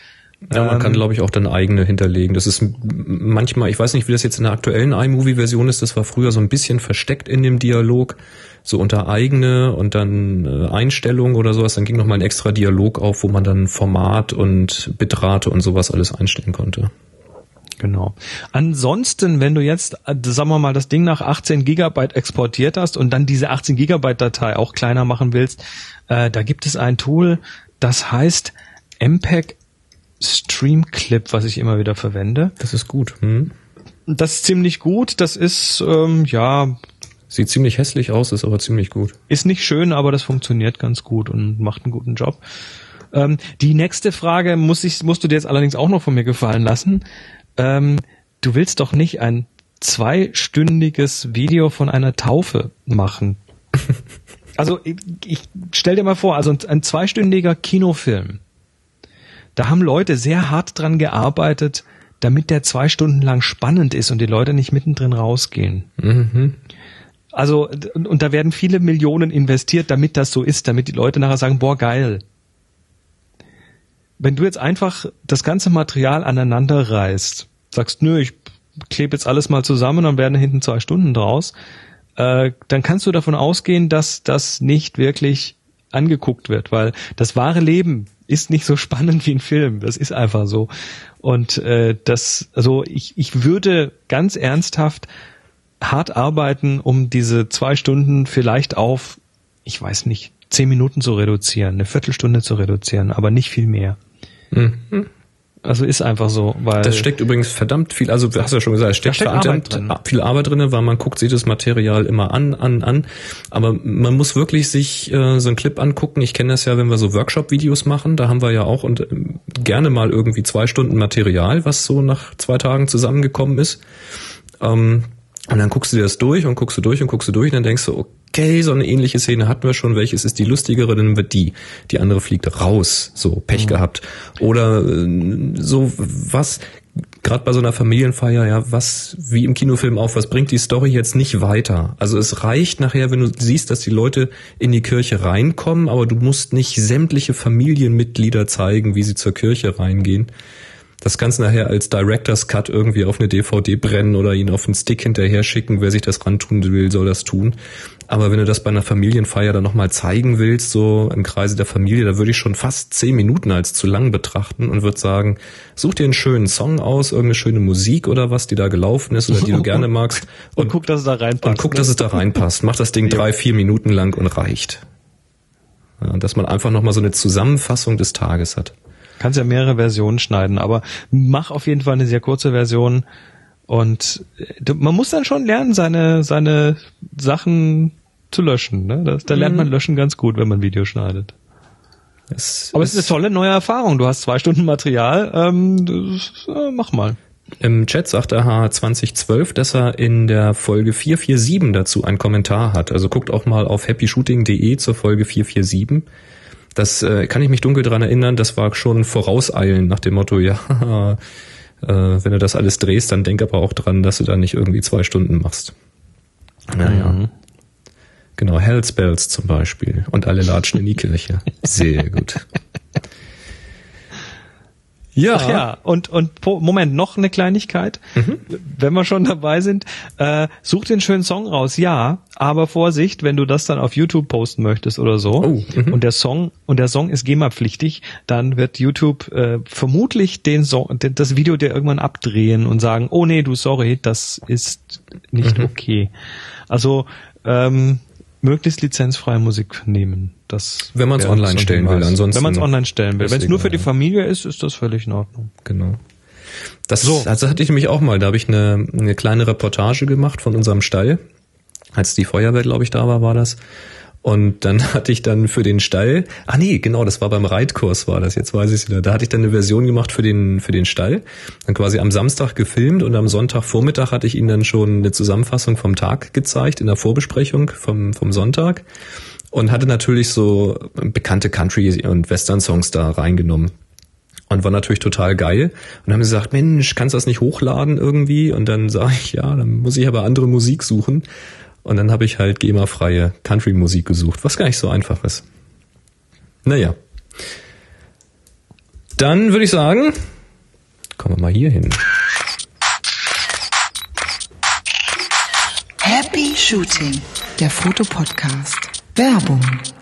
Ja, man kann, glaube ich, auch dann eigene hinterlegen. Das ist manchmal, ich weiß nicht, wie das jetzt in der aktuellen iMovie-Version ist, das war früher so ein bisschen versteckt in dem Dialog, so unter eigene und dann Einstellungen oder sowas. Dann ging nochmal ein extra Dialog auf, wo man dann Format und Bitrate und sowas alles einstellen konnte. Genau. Ansonsten, wenn du jetzt, sagen wir mal, das Ding nach 18 Gigabyte exportiert hast und dann diese 18 Gigabyte Datei auch kleiner machen willst, da gibt es ein Tool, das heißt MPEG Stream Clip, was ich immer wieder verwende. Das ist gut. Das ist ziemlich gut. Das ist, sieht ziemlich hässlich aus, ist aber ziemlich gut. Ist nicht schön, aber das funktioniert ganz gut und macht einen guten Job. Die nächste Frage musst du dir jetzt allerdings auch noch von mir gefallen lassen. Du willst doch nicht ein 2-stündiges Video von einer Taufe machen. Also ich stell dir mal vor, also ein 2-stündiger Kinofilm. Da haben Leute sehr hart dran gearbeitet, damit der 2 Stunden lang spannend ist und die Leute nicht mittendrin rausgehen. Mhm. Also, und da werden viele Millionen investiert, damit das so ist, damit die Leute nachher sagen, boah, geil. Wenn du jetzt einfach das ganze Material aneinander reißt, sagst, nö, ich klebe jetzt alles mal zusammen und werden hinten 2 Stunden draus, dann kannst du davon ausgehen, dass das nicht wirklich angeguckt wird, weil das wahre Leben ist nicht so spannend wie ein Film. Das ist einfach so. Und ich würde ganz ernsthaft hart arbeiten, um diese 2 Stunden vielleicht auf, ich weiß nicht, 10 Minuten zu reduzieren, eine Viertelstunde zu reduzieren, aber nicht viel mehr. Mhm. Also ist einfach so, weil... Das steckt übrigens verdammt viel, also du hast ja schon gesagt, es steckt verdammt viel Arbeit drin, weil man guckt sich das Material immer an, aber man muss wirklich sich so einen Clip angucken. Ich kenne das ja, wenn wir so Workshop-Videos machen, da haben wir ja auch und gerne mal irgendwie 2 Stunden Material, was so nach 2 Tagen zusammengekommen ist. Und dann guckst du dir das durch und guckst du durch und dann denkst du, okay, so eine ähnliche Szene hatten wir schon, welches ist die lustigere, dann wird die andere fliegt raus, so Pech gehabt. Oder so was, gerade bei so einer Familienfeier, ja, was, wie im Kinofilm auch, was bringt die Story jetzt nicht weiter? Also es reicht nachher, wenn du siehst, dass die Leute in die Kirche reinkommen, aber du musst nicht sämtliche Familienmitglieder zeigen, wie sie zur Kirche reingehen. Das kannst du nachher als Director's Cut irgendwie auf eine DVD brennen oder ihn auf einen Stick hinterher schicken. Wer sich das rantun will, soll das tun. Aber wenn du das bei einer Familienfeier dann nochmal zeigen willst, so im Kreise der Familie, da würde ich schon fast 10 Minuten als zu lang betrachten und würde sagen, such dir einen schönen Song aus, irgendeine schöne Musik oder was, die da gelaufen ist oder die du gerne magst. Und guck, dass es da reinpasst. Und guck, dass es da reinpasst. Mach das Ding 3-4 Minuten lang und reicht. Ja, dass man einfach nochmal so eine Zusammenfassung des Tages hat. Kannst ja mehrere Versionen schneiden, aber mach auf jeden Fall eine sehr kurze Version und man muss dann schon lernen, seine Sachen zu löschen. Ne? Da lernt man Löschen ganz gut, wenn man Video schneidet. Aber es ist eine tolle neue Erfahrung. Du hast 2 Stunden Material, mach mal. Im Chat sagt der H2012, dass er in der Folge 447 dazu einen Kommentar hat. Also guckt auch mal auf happyshooting.de zur Folge 447. Das kann ich mich dunkel dran erinnern, das war schon Vorauseilen nach dem Motto, ja, wenn du das alles drehst, dann denk aber auch dran, dass du da nicht irgendwie 2 Stunden machst. Naja. Genau, Hellspells zum Beispiel. Und alle latschen in die Kirche. Sehr gut. Ja. Ach ja, und Moment, noch eine Kleinigkeit. Wenn wir schon dabei sind, such den schönen Song raus, ja, aber Vorsicht, wenn du das dann auf YouTube posten möchtest oder so, und der Song ist GEMA-pflichtig, dann wird YouTube vermutlich das Video dir irgendwann abdrehen und sagen, oh nee, sorry, das ist nicht okay. Also möglichst lizenzfreie Musik nehmen. Wenn man es online stellen will, ansonsten. Wenn man es online stellen will. Wenn es nur für die Familie ist das völlig in Ordnung. Genau. Also hatte ich nämlich auch mal, da habe ich eine kleine Reportage gemacht von unserem Stall. Als die Feuerwehr, glaube ich, da war das. Und dann hatte ich dann für den Stall, das war beim Reitkurs war das, jetzt weiß ich es wieder. Da hatte ich dann eine Version gemacht für den Stall, dann quasi am Samstag gefilmt und am Sonntagvormittag hatte ich ihnen dann schon eine Zusammenfassung vom Tag gezeigt in der Vorbesprechung vom Sonntag und hatte natürlich so bekannte Country- und Western-Songs da reingenommen. Und war natürlich total geil. Und dann haben sie gesagt, Mensch, kannst du das nicht hochladen irgendwie? Und dann sage ich, ja, dann muss ich aber andere Musik suchen. Und dann habe ich halt GEMA-freie Country-Musik gesucht, was gar nicht so einfach ist. Naja. Dann würde ich sagen, Kommen wir mal hier hin. Happy Shooting, der Fotopodcast. Werbung.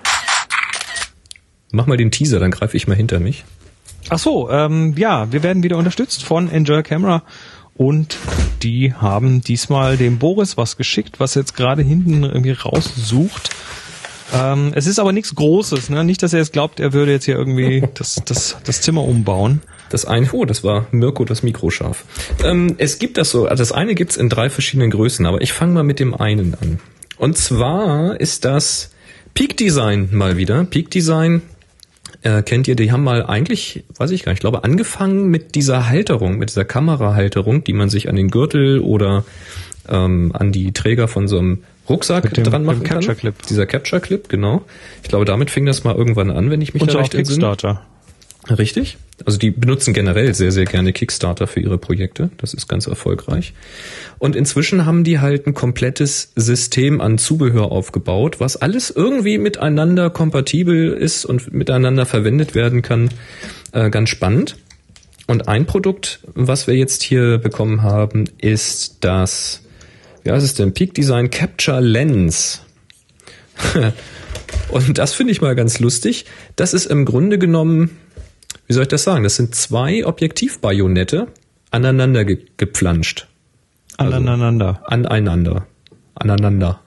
Mach mal den Teaser, dann greife ich mal hinter mich. Ach so, ja, wir werden wieder unterstützt von Enjoy Camera und die haben diesmal dem Boris was geschickt, was jetzt gerade hinten irgendwie raussucht. Es ist aber nichts Großes, ne? Nicht, dass er jetzt glaubt, er würde jetzt hier irgendwie das Zimmer umbauen. Das war Mirko, das Mikroscharf. Es gibt das so, also das eine gibt's in 3 verschiedenen Größen, aber ich fange mal mit dem einen an. Und zwar ist das Peak Design mal wieder. Peak Design, kennt ihr, die haben mal eigentlich, weiß ich gar nicht, ich glaube angefangen mit dieser Halterung, mit dieser Kamerahalterung, die man sich an den Gürtel oder an die Träger von so einem Rucksack dran machen kann. Capture Clip. Dieser Capture Clip, genau. Ich glaube, damit fing das mal irgendwann an, wenn ich mich da recht entsinne. Kickstarter. Richtig. Also die benutzen generell sehr, sehr gerne Kickstarter für ihre Projekte. Das ist ganz erfolgreich. Und inzwischen haben die halt ein komplettes System an Zubehör aufgebaut, was alles irgendwie miteinander kompatibel ist und miteinander verwendet werden kann. Ganz spannend. Und ein Produkt, was wir jetzt hier bekommen haben, ist das, wie heißt es denn? Peak Design Capture Lens. Und das finde ich mal ganz lustig. Das ist im Grunde genommen, wie soll ich das sagen? Das sind 2 Objektivbajonette aneinander gepflanscht. Aneinander. Aneinander.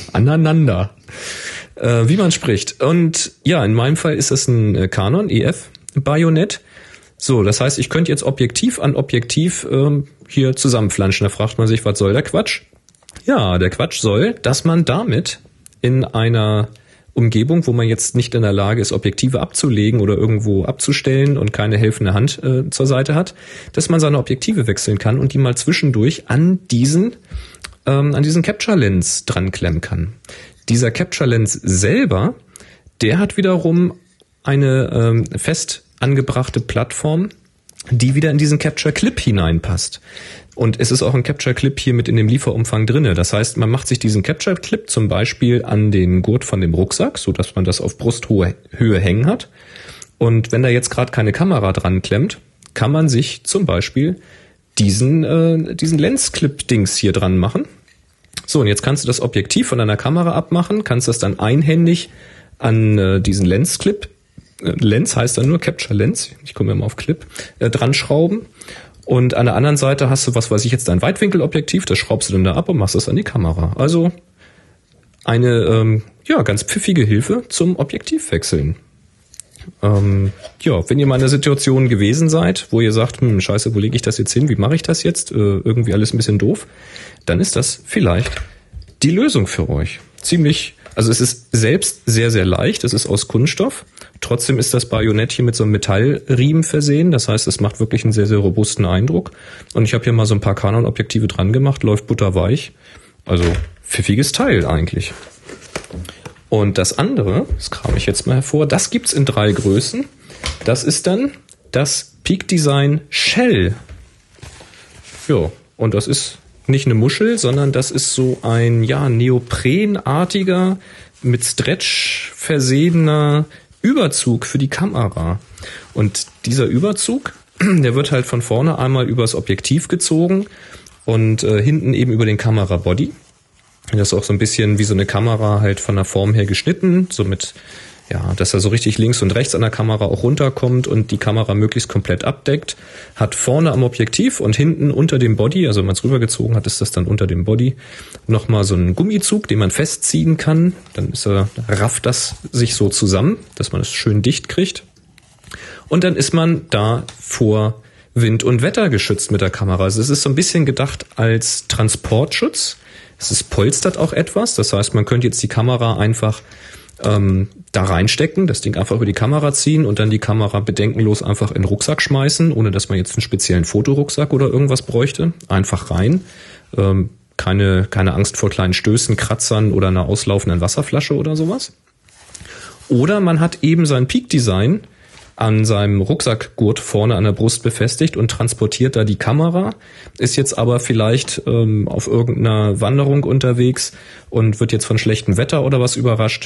Wie man spricht. Und ja, in meinem Fall ist das ein Canon EF-Bajonett. So, das heißt, ich könnte jetzt Objektiv an Objektiv hier zusammenflanschen. Da fragt man sich, was soll der Quatsch? Ja, der Quatsch soll, dass man damit in einer Umgebung, wo man jetzt nicht in der Lage ist, Objektive abzulegen oder irgendwo abzustellen und keine helfende Hand zur Seite hat, dass man seine Objektive wechseln kann und die mal zwischendurch an diesen Capture Lens dran klemmen kann. Dieser Capture Lens selber, der hat wiederum eine fest angebrachte Plattform, die wieder in diesen Capture Clip hineinpasst. Und es ist auch ein Capture Clip hier mit in dem Lieferumfang drinne. Das heißt, man macht sich diesen Capture Clip zum Beispiel an den Gurt von dem Rucksack, so dass man das auf Brusthohe Höhe hängen hat. Und wenn da jetzt gerade keine Kamera dran klemmt, kann man sich zum Beispiel diesen Lens-Clip-Dings hier dran machen. So, und jetzt kannst du das Objektiv von deiner Kamera abmachen, kannst das dann einhändig an diesen Lens-Clip, Lens heißt dann nur Capture Lens, ich komme immer auf Clip, dran schrauben. Und an der anderen Seite hast du, was weiß ich jetzt, ein Weitwinkelobjektiv, das schraubst du dann da ab und machst das an die Kamera. Also eine ganz pfiffige Hilfe zum Objektivwechseln. Wenn ihr mal in der Situation gewesen seid, wo ihr sagt, scheiße, wo lege ich das jetzt hin, wie mache ich das jetzt, irgendwie alles ein bisschen doof, dann ist das vielleicht die Lösung für euch. Also es ist selbst sehr, sehr leicht, es ist aus Kunststoff. Trotzdem ist das Bajonett hier mit so einem Metallriemen versehen. Das heißt, es macht wirklich einen sehr, sehr robusten Eindruck. Und ich habe hier mal so ein paar Canon-Objektive dran gemacht, läuft butterweich. Also pfiffiges Teil eigentlich. Und das andere, das kram ich jetzt mal hervor, das gibt's in 3 Größen. Das ist dann das Peak Design Shell. Ja, und das ist nicht eine Muschel, sondern das ist so ein neoprenartiger, mit Stretch versehener Überzug für die Kamera. Und dieser Überzug, der wird halt von vorne einmal übers Objektiv gezogen und hinten eben über den Kamerabody. Das ist auch so ein bisschen wie so eine Kamera halt von der Form her geschnitten, so mit, dass er so richtig links und rechts an der Kamera auch runterkommt und die Kamera möglichst komplett abdeckt. Hat vorne am Objektiv und hinten unter dem Body, also wenn man es rübergezogen hat, ist das dann unter dem Body, nochmal so einen Gummizug, den man festziehen kann. Dann rafft das sich so zusammen, dass man es schön dicht kriegt. Und dann ist man da vor Wind und Wetter geschützt mit der Kamera. Also es ist so ein bisschen gedacht als Transportschutz. Es polstert auch etwas. Das heißt, man könnte jetzt die Kamera einfach da reinstecken, das Ding einfach über die Kamera ziehen und dann die Kamera bedenkenlos einfach in den Rucksack schmeißen, ohne dass man jetzt einen speziellen Fotorucksack oder irgendwas bräuchte. Einfach rein. Keine Angst vor kleinen Stößen, Kratzern oder einer auslaufenden Wasserflasche oder sowas. Oder man hat eben sein Peak Design an seinem Rucksackgurt vorne an der Brust befestigt und transportiert da die Kamera, ist jetzt aber vielleicht auf irgendeiner Wanderung unterwegs und wird jetzt von schlechtem Wetter oder was überrascht.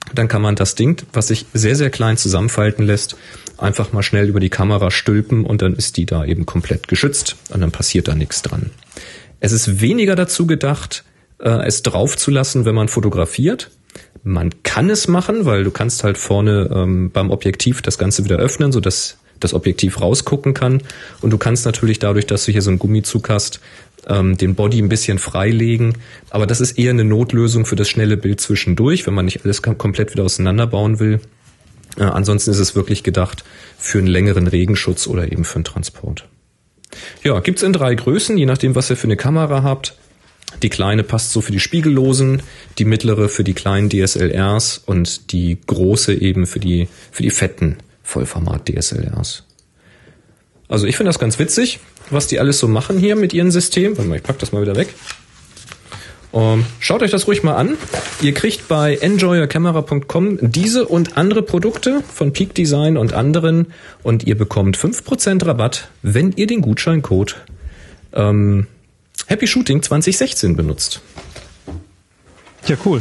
dann kann man das Ding, was sich sehr, sehr klein zusammenfalten lässt, einfach mal schnell über die Kamera stülpen und dann ist die da eben komplett geschützt und dann passiert da nichts dran. Es ist weniger dazu gedacht, es drauf zu lassen, wenn man fotografiert. Man kann es machen, weil du kannst halt vorne beim Objektiv das Ganze wieder öffnen, sodass das Objektiv rausgucken kann. Und du kannst natürlich dadurch, dass du hier so einen Gummizug hast, den Body ein bisschen freilegen. Aber das ist eher eine Notlösung für das schnelle Bild zwischendurch, wenn man nicht alles komplett wieder auseinanderbauen will. Ansonsten ist es wirklich gedacht für einen längeren Regenschutz oder eben für einen Transport. Ja, gibt's in 3 Größen, je nachdem, was ihr für eine Kamera habt. Die kleine passt so für die spiegellosen, die mittlere für die kleinen DSLRs und die große eben für die fetten Vollformat-DSLRs. Also ich finde das ganz witzig, was die alles so machen hier mit ihrem System. Warte mal, ich pack das mal wieder weg. Schaut euch das ruhig mal an. Ihr kriegt bei enjoyyourcamera.com diese und andere Produkte von Peak Design und anderen und ihr bekommt 5% Rabatt, wenn ihr den Gutscheincode Happy Shooting 2016 benutzt. Ja, cool.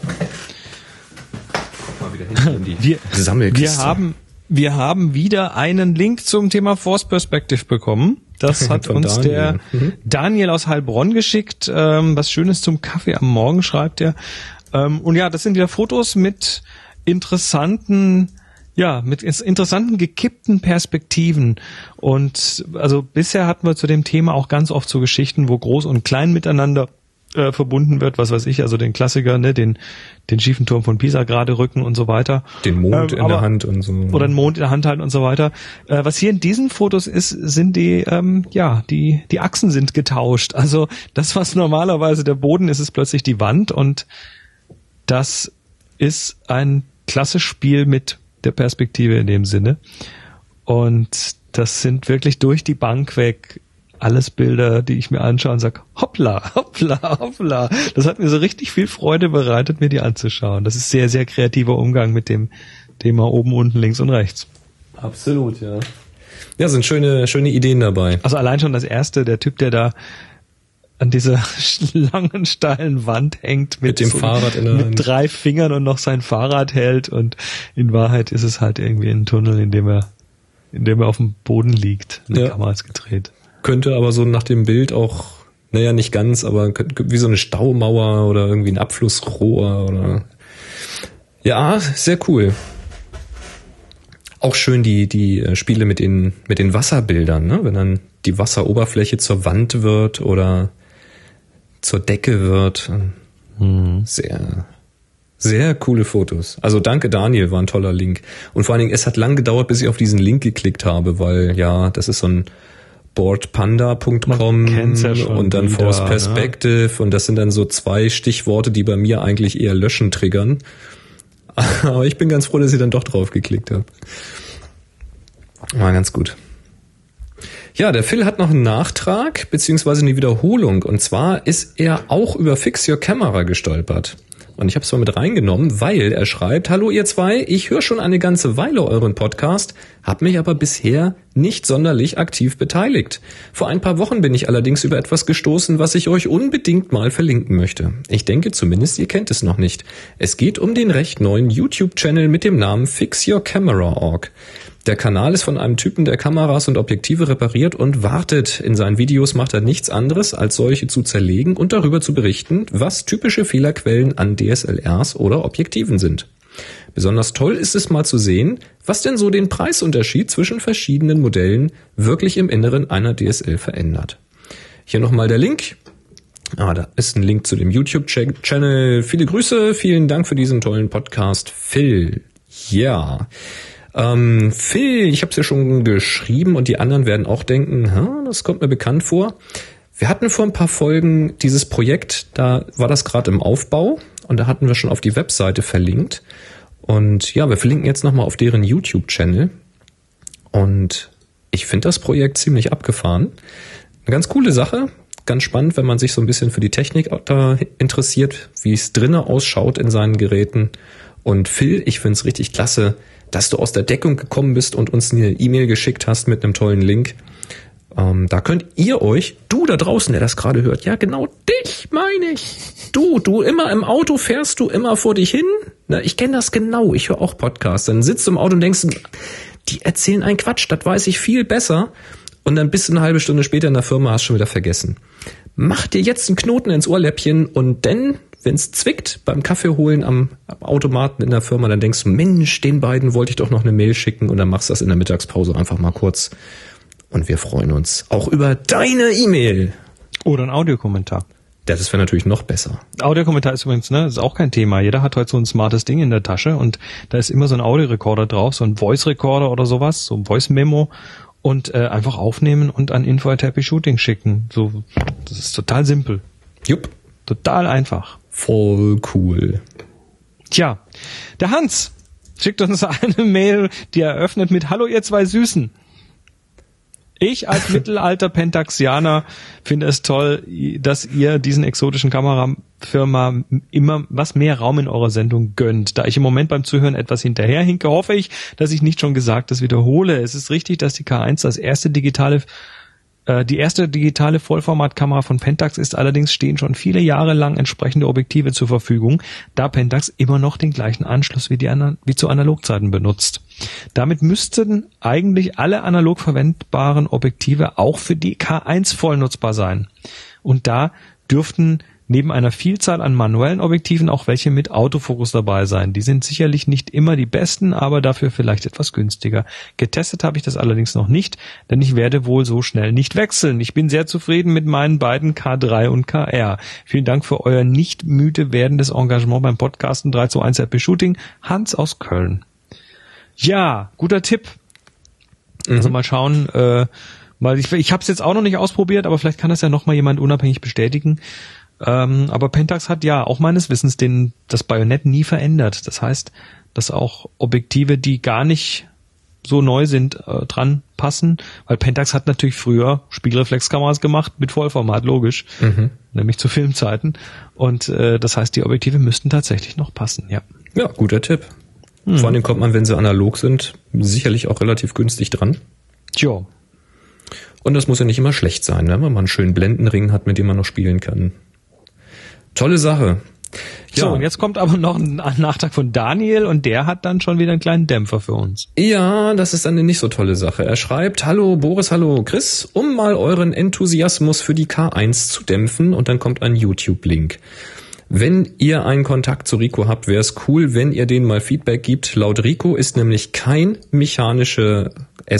Mal wieder hinten in die Sammelkiste. Wir haben wieder einen Link zum Thema Force Perspective bekommen. Das hat uns Daniel. Der Daniel aus Heilbronn geschickt. Was Schönes zum Kaffee am Morgen, schreibt er. Und ja, das sind wieder Fotos mit interessanten gekippten Perspektiven. Und also bisher hatten wir zu dem Thema auch ganz oft so Geschichten, wo groß und klein miteinander verbunden wird, was weiß ich, also den Klassiker, ne, den schiefen Turm von Pisa gerade rücken und so weiter. Den Mond in der Hand und so. Oder den Mond in der Hand halten und so weiter. Was hier in diesen Fotos ist, sind die Achsen sind getauscht. Also das, was normalerweise der Boden ist, ist plötzlich die Wand und das ist ein klassisches Spiel mit der Perspektive in dem Sinne. Und das sind wirklich durch die Bank weg alles Bilder, die ich mir anschaue und sage, hoppla, hoppla, hoppla. Das hat mir so richtig viel Freude bereitet, mir die anzuschauen. Das ist sehr, sehr kreativer Umgang mit dem Thema oben, unten, links und rechts. Absolut, ja. Ja, sind schöne Ideen dabei. Also allein schon das erste, der Typ, der da an dieser langen, steilen Wand hängt mit dem Fahrrad in der Hand. Mit 3 Fingern und noch sein Fahrrad hält und in Wahrheit ist es halt irgendwie ein Tunnel, in dem er auf dem Boden liegt. Die Kamera ist gedreht. Könnte aber so nach dem Bild auch, naja, nicht ganz, aber wie so eine Staumauer oder irgendwie ein Abflussrohr oder. Ja, sehr cool. Auch schön die Spiele mit den Wasserbildern, ne? Wenn dann die Wasseroberfläche zur Wand wird oder zur Decke wird. Sehr, sehr coole Fotos. Also danke Daniel, war ein toller Link. Und vor allen Dingen, es hat lang gedauert, bis ich auf diesen Link geklickt habe, weil ja, das ist so ein boardpanda.com ja und dann wieder, Force Perspective, ne? Und das sind dann so 2 Stichworte, die bei mir eigentlich eher löschen triggern. Aber ich bin ganz froh, dass ich dann doch drauf geklickt habe. War ganz gut. Ja, der Phil hat noch einen Nachtrag, beziehungsweise eine Wiederholung. Und zwar ist er auch über Fix Your Camera gestolpert. Und ich habe es mal mit reingenommen, weil er schreibt, hallo ihr 2, ich höre schon eine ganze Weile euren Podcast, habe mich aber bisher nicht sonderlich aktiv beteiligt. Vor ein paar Wochen bin ich allerdings über etwas gestoßen, was ich euch unbedingt mal verlinken möchte. Ich denke zumindest, ihr kennt es noch nicht. Es geht um den recht neuen YouTube-Channel mit dem Namen Fix Your Camera.org. Der Kanal ist von einem Typen, der Kameras und Objektive repariert und wartet. In seinen Videos macht er nichts anderes, als solche zu zerlegen und darüber zu berichten, was typische Fehlerquellen an DSLRs oder Objektiven sind. Besonders toll ist es mal zu sehen, was denn so den Preisunterschied zwischen verschiedenen Modellen wirklich im Inneren einer DSL verändert. Hier nochmal der Link. Da ist ein Link zu dem YouTube-Channel. Viele Grüße, vielen Dank für diesen tollen Podcast, Phil. Ja. Phil, ich habe es ja schon geschrieben und die anderen werden auch denken, das kommt mir bekannt vor. Wir hatten vor ein paar Folgen dieses Projekt, da war das gerade im Aufbau und da hatten wir schon auf die Webseite verlinkt. Und ja, wir verlinken jetzt nochmal auf deren YouTube-Channel. Und ich finde das Projekt ziemlich abgefahren. Eine ganz coole Sache, ganz spannend, wenn man sich so ein bisschen für die Technik da interessiert, wie es drinnen ausschaut in seinen Geräten. Und Phil, ich finde es richtig klasse, dass du aus der Deckung gekommen bist und uns eine E-Mail geschickt hast mit einem tollen Link. Da könnt ihr euch, du da draußen, der das gerade hört, ja genau dich meine ich. Du immer im Auto fährst du immer vor dich hin. Na, ich kenne das genau, ich höre auch Podcasts. Dann sitzt du im Auto und denkst, die erzählen einen Quatsch, das weiß ich viel besser. Und dann bist du eine halbe Stunde später in der Firma, hast schon wieder vergessen. Mach dir jetzt einen Knoten ins Ohrläppchen und dann, wenn es zwickt, beim Kaffee holen am Automaten in der Firma, dann denkst du, Mensch, den beiden wollte ich doch noch eine Mail schicken und dann machst du das in der Mittagspause einfach mal kurz. Und wir freuen uns auch über deine E-Mail. Oder ein Audiokommentar. Das wäre natürlich noch besser. Audiokommentar ist übrigens, ist auch kein Thema. Jeder hat heute so ein smartes Ding in der Tasche und da ist immer so ein Audiorekorder drauf, so ein Voice-Recorder oder sowas, so ein Voice-Memo und einfach aufnehmen und an info@happyshooting schicken. So, das ist total simpel. Jupp. Total einfach. Voll cool. Tja, der Hans schickt uns eine Mail, die er öffnet mit Hallo ihr zwei Süßen. Ich als Mittelalter-Pentaxianer finde es toll, dass ihr diesen exotischen Kamerafirma immer was mehr Raum in eurer Sendung gönnt. Da ich im Moment beim Zuhören etwas hinterherhinke, hoffe ich, dass ich nicht schon Gesagtes wiederhole. Es ist richtig, dass die K1 die erste digitale Vollformatkamera von Pentax ist, allerdings stehen schon viele Jahre lang entsprechende Objektive zur Verfügung, da Pentax immer noch den gleichen Anschluss wie zu Analogzeiten benutzt. Damit müssten eigentlich alle analog verwendbaren Objektive auch für die K1 voll nutzbar sein. Und da dürften neben einer Vielzahl an manuellen Objektiven auch welche mit Autofokus dabei sein. Die sind sicherlich nicht immer die besten, aber dafür vielleicht etwas günstiger. Getestet habe ich das allerdings noch nicht, denn ich werde wohl so schnell nicht wechseln. Ich bin sehr zufrieden mit meinen beiden K3 und KR. Vielen Dank für euer nicht müde werdendes Engagement beim Podcasten 321 Happy Shooting. Hans aus Köln. Ja, guter Tipp. Also mal schauen, weil ich habe es jetzt auch noch nicht ausprobiert, aber vielleicht kann das ja noch mal jemand unabhängig bestätigen. Aber Pentax hat ja auch meines Wissens das Bajonett nie verändert. Das heißt, dass auch Objektive, die gar nicht so neu sind, dran passen, weil Pentax hat natürlich früher Spiegelreflexkameras gemacht mit Vollformat, logisch, nämlich zu Filmzeiten. Und das heißt, die Objektive müssten tatsächlich noch passen, ja. Ja, guter Tipp. Vor allem kommt man, wenn sie analog sind, sicherlich auch relativ günstig dran. Tja. Und das muss ja nicht immer schlecht sein, ne? Wenn man einen schönen Blendenring hat, mit dem man noch spielen kann. Tolle Sache. Ja. So, und jetzt kommt aber noch ein Nachtrag von Daniel und der hat dann schon wieder einen kleinen Dämpfer für uns. Ja, das ist eine nicht so tolle Sache. Er schreibt, hallo Boris, hallo Chris, um mal euren Enthusiasmus für die K1 zu dämpfen, und dann kommt ein YouTube-Link. Wenn ihr einen Kontakt zu Rico habt, wäre es cool, wenn ihr denen mal Feedback gibt. Laut Rico ist nämlich kein mechanische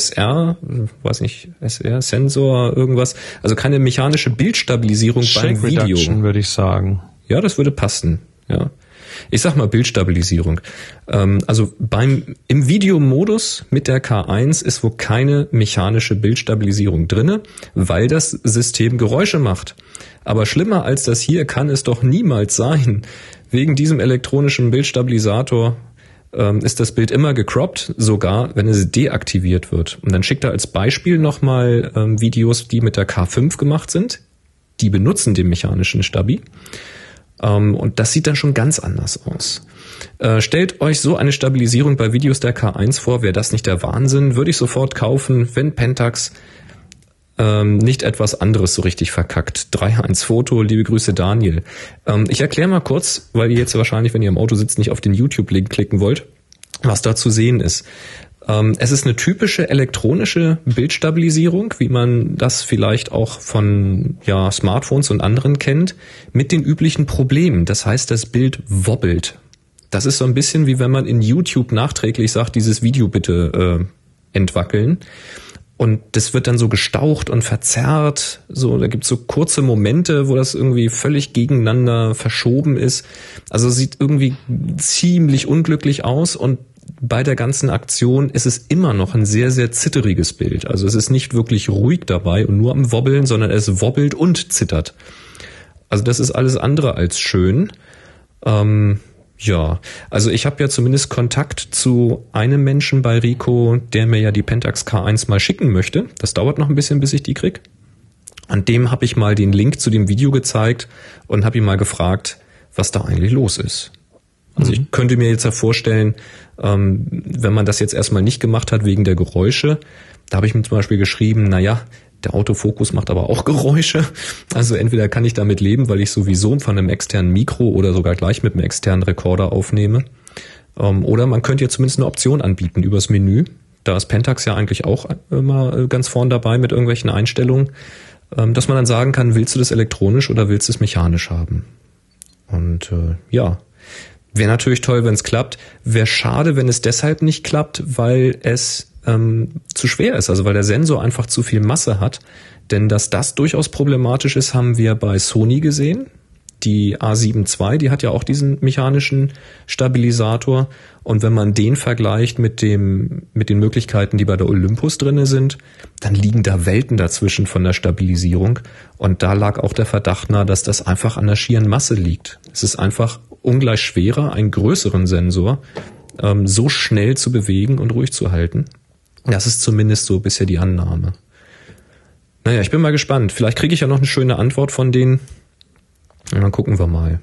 SR-Sensor, irgendwas, also keine mechanische Bildstabilisierung beim Video. Reduction, würde ich sagen. Ja, das würde passen, ja. Ich sag mal Bildstabilisierung. Also im Videomodus mit der K1 ist wohl keine mechanische Bildstabilisierung drinne, weil das System Geräusche macht. Aber schlimmer als das hier kann es doch niemals sein. Wegen diesem elektronischen Bildstabilisator ist das Bild immer gecroppt, sogar wenn es deaktiviert wird. Und dann schickt er als Beispiel nochmal Videos, die mit der K5 gemacht sind. Die benutzen den mechanischen Stabi. Und das sieht dann schon ganz anders aus. Stellt euch so eine Stabilisierung bei Videos der K1 vor. Wäre das nicht der Wahnsinn? Würde ich sofort kaufen, wenn Pentax nicht etwas anderes so richtig verkackt. 3-1 Foto, liebe Grüße Daniel. Ich erkläre mal kurz, weil ihr jetzt wahrscheinlich, wenn ihr im Auto sitzt, nicht auf den YouTube-Link klicken wollt, was da zu sehen ist. Es ist eine typische elektronische Bildstabilisierung, wie man das vielleicht auch von Smartphones und anderen kennt, mit den üblichen Problemen. Das heißt, das Bild wobbelt. Das ist so ein bisschen wie wenn man in YouTube nachträglich sagt, dieses Video bitte entwackeln. Und das wird dann so gestaucht und verzerrt. So, da gibt's so kurze Momente, wo das irgendwie völlig gegeneinander verschoben ist. Also sieht irgendwie ziemlich unglücklich aus, und bei der ganzen Aktion ist es immer noch ein sehr, sehr zitteriges Bild. Also es ist nicht wirklich ruhig dabei und nur am Wobbeln, sondern es wobbelt und zittert. Also das ist alles andere als schön. Ja, also ich habe ja zumindest Kontakt zu einem Menschen bei Rico, der mir ja die Pentax K1 mal schicken möchte. Das dauert noch ein bisschen, bis ich die krieg. An dem habe ich mal den Link zu dem Video gezeigt und habe ihn mal gefragt, was da eigentlich los ist. Also ich könnte mir jetzt ja vorstellen, wenn man das jetzt erstmal nicht gemacht hat wegen der Geräusche, da habe ich mir zum Beispiel geschrieben, Der Autofokus macht aber auch Geräusche. Also entweder kann ich damit leben, weil ich sowieso von einem externen Mikro oder sogar gleich mit einem externen Rekorder aufnehme. Oder man könnte jetzt zumindest eine Option anbieten übers Menü. Da ist Pentax ja eigentlich auch immer ganz vorn dabei mit irgendwelchen Einstellungen, dass man dann sagen kann, willst du das elektronisch oder willst du es mechanisch haben? Und ja, wäre natürlich toll, wenn es klappt. Wäre schade, wenn es deshalb nicht klappt, weil es zu schwer ist, also weil der Sensor einfach zu viel Masse hat. Denn dass das durchaus problematisch ist, haben wir bei Sony gesehen. Die A7 II, die hat ja auch diesen mechanischen Stabilisator. Und wenn man den vergleicht mit den Möglichkeiten, die bei der Olympus drinne sind, dann liegen da Welten dazwischen von der Stabilisierung. Und da lag auch der Verdacht nahe, dass das einfach an der schieren Masse liegt. Es ist einfach ungleich schwerer, einen größeren Sensor so schnell zu bewegen und ruhig zu halten. Das ist zumindest so bisher die Annahme. Naja, ich bin mal gespannt. Vielleicht kriege ich ja noch eine schöne Antwort von denen. Und dann gucken wir mal.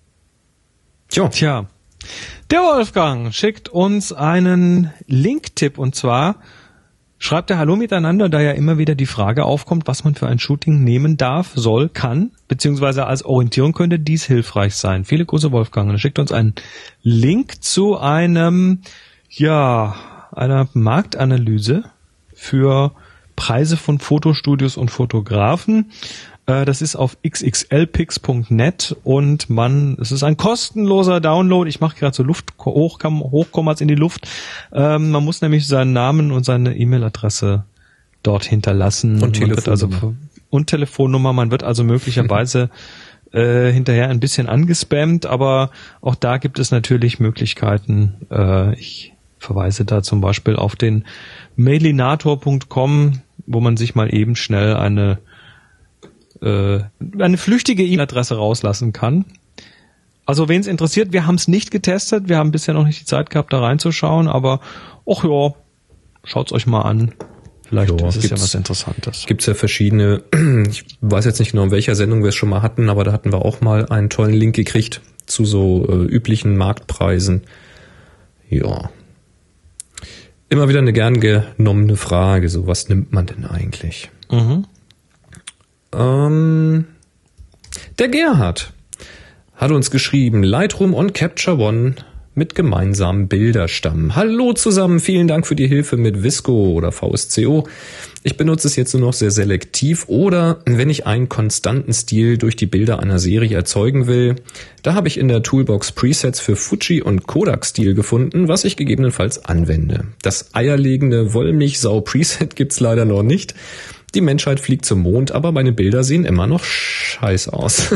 Tja, der Wolfgang schickt uns einen Link-Tipp, und zwar schreibt er Hallo miteinander, da ja immer wieder die Frage aufkommt, was man für ein Shooting nehmen darf, soll, kann, beziehungsweise als Orientierung könnte dies hilfreich sein. Viele Grüße, Wolfgang. Und er schickt uns einen Link zu einer Marktanalyse für Preise von Fotostudios und Fotografen. Das ist auf xxlpix.net und es ist ein kostenloser Download. Ich mache gerade so Hochkommas in die Luft. Man muss nämlich seinen Namen und seine E-Mail-Adresse dort hinterlassen. Und Telefonnummer. Und Telefonnummer. Man wird also möglicherweise hinterher ein bisschen angespammt, aber auch da gibt es natürlich Möglichkeiten. Ich verweise da zum Beispiel auf den mailinator.com, wo man sich mal eben schnell eine flüchtige E-Mail-Adresse rauslassen kann. Also wen es interessiert, wir haben es nicht getestet, wir haben bisher noch nicht die Zeit gehabt, da reinzuschauen, aber schaut's euch mal an. Vielleicht ist es ja was Interessantes. Gibt's ja verschiedene, ich weiß jetzt nicht genau, in welcher Sendung wir es schon mal hatten, aber da hatten wir auch mal einen tollen Link gekriegt zu so üblichen Marktpreisen. Ja. Immer wieder eine gern genommene Frage, so was nimmt man denn eigentlich? Der Gerhard hat uns geschrieben, Lightroom und Capture One mit gemeinsamen Bilderstamm. Hallo zusammen, vielen Dank für die Hilfe mit Visco oder VSCO. Ich benutze es jetzt nur noch sehr selektiv oder wenn ich einen konstanten Stil durch die Bilder einer Serie erzeugen will. Da habe ich in der Toolbox Presets für Fuji und Kodak-Stil gefunden, was ich gegebenenfalls anwende. Das eierlegende Wollmilchsau-Preset gibt's leider noch nicht. Die Menschheit fliegt zum Mond, aber meine Bilder sehen immer noch scheiß aus.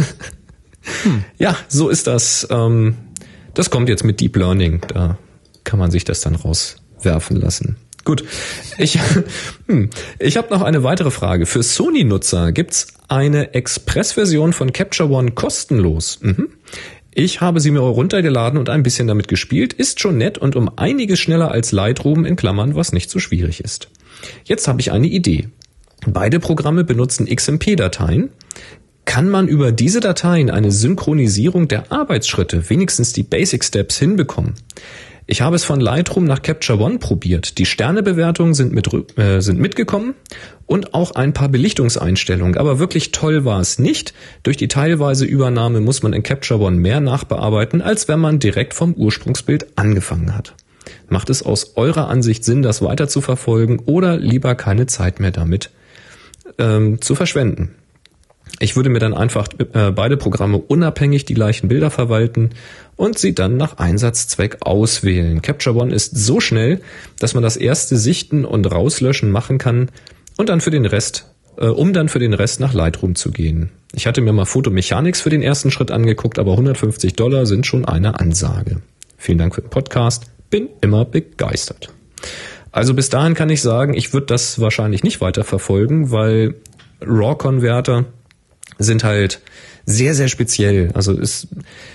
Ja, so ist das. Das kommt jetzt mit Deep Learning. Da kann man sich das dann rauswerfen lassen. Gut, ich habe noch eine weitere Frage. Für Sony-Nutzer gibt's eine Express-Version von Capture One kostenlos. Ich habe sie mir runtergeladen und ein bisschen damit gespielt. Ist schon nett und um einiges schneller als Lightroom, in Klammern, was nicht so schwierig ist. Jetzt habe ich eine Idee. Beide Programme benutzen XMP-Dateien. Kann man über diese Dateien eine Synchronisierung der Arbeitsschritte, wenigstens die Basic Steps, hinbekommen? Ich habe es von Lightroom nach Capture One probiert. Die Sternebewertungen sind mitgekommen und auch ein paar Belichtungseinstellungen. Aber wirklich toll war es nicht. Durch die teilweise Übernahme muss man in Capture One mehr nachbearbeiten, als wenn man direkt vom Ursprungsbild angefangen hat. Macht es aus eurer Ansicht Sinn, das weiter zu verfolgen oder lieber keine Zeit mehr damit zu verschwenden? Ich würde mir dann einfach beide Programme unabhängig die gleichen Bilder verwalten und sie dann nach Einsatzzweck auswählen. Capture One ist so schnell, dass man das erste Sichten und Rauslöschen machen kann und dann für den Rest, um dann für den Rest nach Lightroom zu gehen. Ich hatte mir mal Photomechanics für den ersten Schritt angeguckt, aber $150 sind schon eine Ansage. Vielen Dank für den Podcast. Bin immer begeistert. Also bis dahin kann ich sagen, ich würde das wahrscheinlich nicht weiter verfolgen, weil RAW-Konverter sind halt sehr, sehr speziell. Also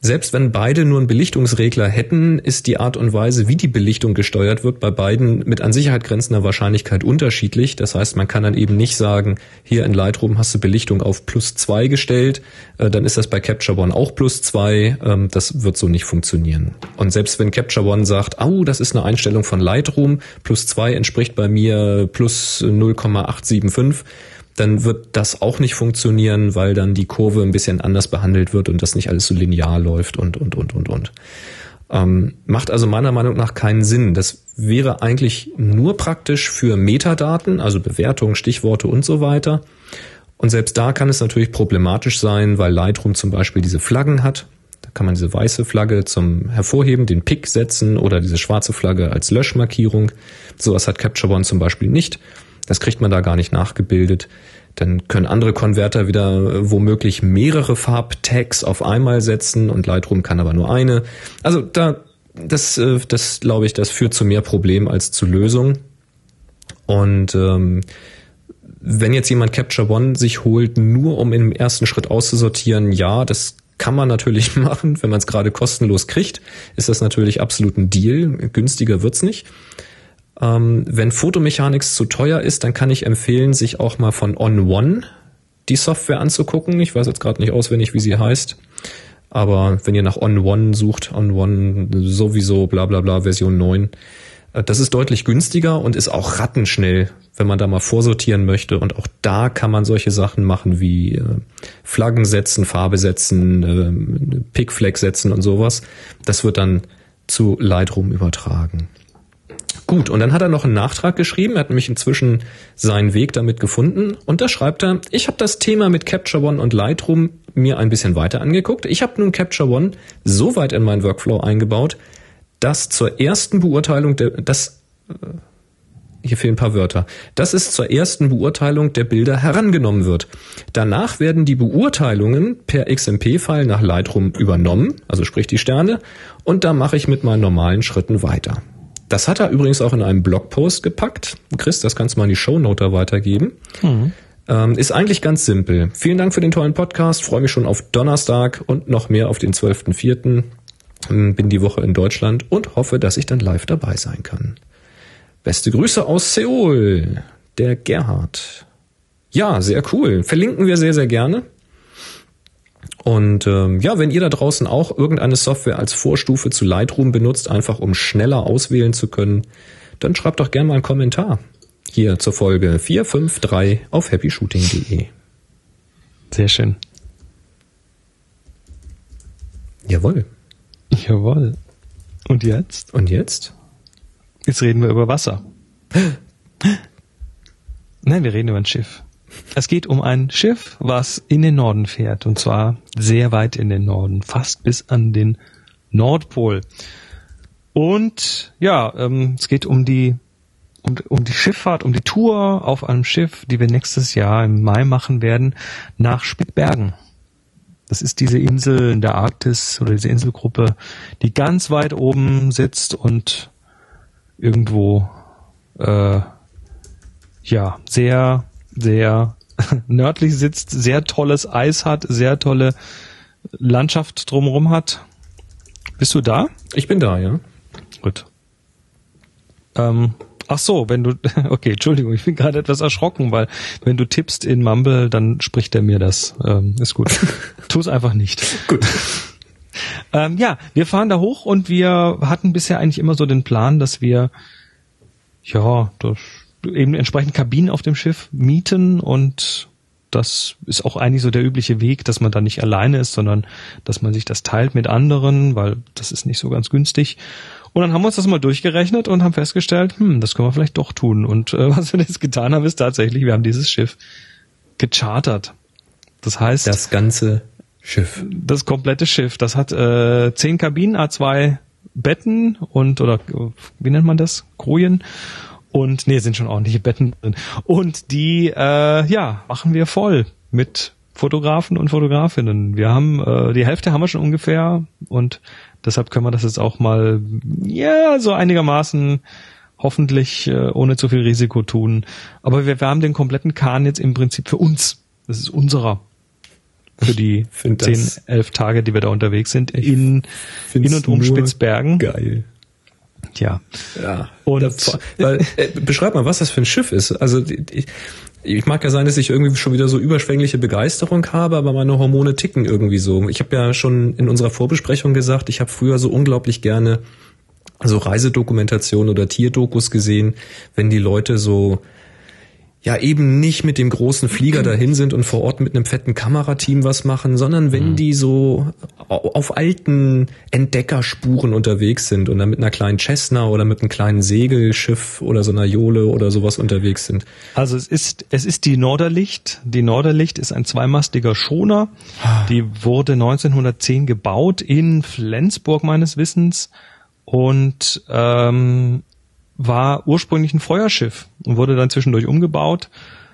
Selbst wenn beide nur einen Belichtungsregler hätten, ist die Art und Weise, wie die Belichtung gesteuert wird, bei beiden mit an Sicherheit grenzender Wahrscheinlichkeit unterschiedlich. Das heißt, man kann dann eben nicht sagen, hier in Lightroom hast du Belichtung auf +2 gestellt, dann ist das bei Capture One auch +2. Das wird so nicht funktionieren. Und selbst wenn Capture One sagt, das ist eine Einstellung von Lightroom, +2 entspricht bei mir +0,875, dann wird das auch nicht funktionieren, weil dann die Kurve ein bisschen anders behandelt wird und das nicht alles so linear läuft und. Macht also meiner Meinung nach keinen Sinn. Das wäre eigentlich nur praktisch für Metadaten, also Bewertungen, Stichworte und so weiter. Und selbst da kann es natürlich problematisch sein, weil Lightroom zum Beispiel diese Flaggen hat. Da kann man diese weiße Flagge zum Hervorheben, den Pick setzen oder diese schwarze Flagge als Löschmarkierung. Sowas hat Capture One zum Beispiel nicht. Das kriegt man da gar nicht nachgebildet. Dann können andere Konverter wieder womöglich mehrere Farbtags auf einmal setzen und Lightroom kann aber nur eine. Also das glaube ich, das führt zu mehr Problemen als zu Lösungen. Und wenn jetzt jemand Capture One sich holt, nur um im ersten Schritt auszusortieren, ja, das kann man natürlich machen. Wenn man es gerade kostenlos kriegt, ist das natürlich absolut ein Deal. Günstiger wird's nicht. Wenn Photomechanics zu teuer ist, dann kann ich empfehlen, sich auch mal von ON1 die Software anzugucken. Ich weiß jetzt gerade nicht auswendig, wie sie heißt. Aber wenn ihr nach ON1 sucht, ON1 sowieso bla bla bla Version 9, das ist deutlich günstiger und ist auch rattenschnell, wenn man da mal vorsortieren möchte. Und auch da kann man solche Sachen machen wie Flaggen setzen, Farbe setzen, Pickflag setzen und sowas. Das wird dann zu Lightroom übertragen. Gut, und dann hat er noch einen Nachtrag geschrieben, er hat nämlich inzwischen seinen Weg damit gefunden und da schreibt er, ich habe das Thema mit Capture One und Lightroom mir ein bisschen weiter angeguckt. Ich habe nun Capture One so weit in meinen Workflow eingebaut, dass zur ersten Beurteilung hier fehlen ein paar Wörter, dass es zur ersten Beurteilung der Bilder herangenommen wird. Danach werden die Beurteilungen per XMP-File nach Lightroom übernommen, also sprich die Sterne, und da mache ich mit meinen normalen Schritten weiter. Das hat er übrigens auch in einem Blogpost gepackt. Chris, das kannst du mal in die Shownote weitergeben. Ist eigentlich ganz simpel. Vielen Dank für den tollen Podcast. Freue mich schon auf Donnerstag und noch mehr auf den 12.04. Bin die Woche in Deutschland und hoffe, dass ich dann live dabei sein kann. Beste Grüße aus Seoul, der Gerhard. Ja, sehr cool. Verlinken wir sehr, sehr gerne. Und wenn ihr da draußen auch irgendeine Software als Vorstufe zu Lightroom benutzt, einfach um schneller auswählen zu können, dann schreibt doch gerne mal einen Kommentar hier zur Folge 453 auf happyshooting.de. Sehr schön. Jawohl. Und jetzt? Jetzt reden wir über Wasser. Nein, wir reden über ein Schiff. Es geht um ein Schiff, was in den Norden fährt, und zwar sehr weit in den Norden, fast bis an den Nordpol. Und es geht um die Schifffahrt, um die Tour auf einem Schiff, die wir nächstes Jahr im Mai machen werden, nach Spitzbergen. Das ist diese Insel in der Arktis oder diese Inselgruppe, die ganz weit oben sitzt und irgendwo sehr, sehr nördlich sitzt, sehr tolles Eis hat, sehr tolle Landschaft drumherum hat. Bist du da? Ich bin da, ja. Gut. Okay, Entschuldigung, ich bin gerade etwas erschrocken, weil wenn du tippst in Mumble, dann spricht er mir das. Ist gut. Tu es einfach nicht. Gut. Wir fahren da hoch und wir hatten bisher eigentlich immer so den Plan, dass wir eben entsprechend Kabinen auf dem Schiff mieten, und das ist auch eigentlich so der übliche Weg, dass man da nicht alleine ist, sondern dass man sich das teilt mit anderen, weil das ist nicht so ganz günstig. Und dann haben wir uns das mal durchgerechnet und haben festgestellt, das können wir vielleicht doch tun. Und was wir jetzt getan haben, ist tatsächlich, wir haben dieses Schiff gechartert. Das heißt, das ganze Schiff. Das komplette Schiff. Das hat 10 Kabinen, A2 Betten oder wie nennt man das? Kojen. Und sind schon ordentliche Betten drin. Und die machen wir voll mit Fotografen und Fotografinnen. Wir haben die Hälfte haben wir schon ungefähr, und deshalb können wir das jetzt auch mal so einigermaßen hoffentlich ohne zu viel Risiko tun. Aber wir haben den kompletten Kahn jetzt im Prinzip für uns. Das ist unserer. für die 10, 11 Tage, die wir da unterwegs sind, in und um Spitzbergen. Geil. Ja. Und beschreib mal, was das für ein Schiff ist. Also ich mag ja sein, dass ich irgendwie schon wieder so überschwängliche Begeisterung habe, aber meine Hormone ticken irgendwie so. Ich habe ja schon in unserer Vorbesprechung gesagt, ich habe früher so unglaublich gerne so Reisedokumentation oder Tierdokus gesehen, wenn die Leute so ja eben nicht mit dem großen Flieger dahin sind und vor Ort mit einem fetten Kamerateam was machen, sondern wenn die so auf alten Entdeckerspuren unterwegs sind und dann mit einer kleinen Cessna oder mit einem kleinen Segelschiff oder so einer Jole oder sowas unterwegs sind. Also es ist die Norderlicht. Die Norderlicht ist ein zweimastiger Schoner. Die wurde 1910 gebaut in Flensburg meines Wissens und war ursprünglich ein Feuerschiff und wurde dann zwischendurch umgebaut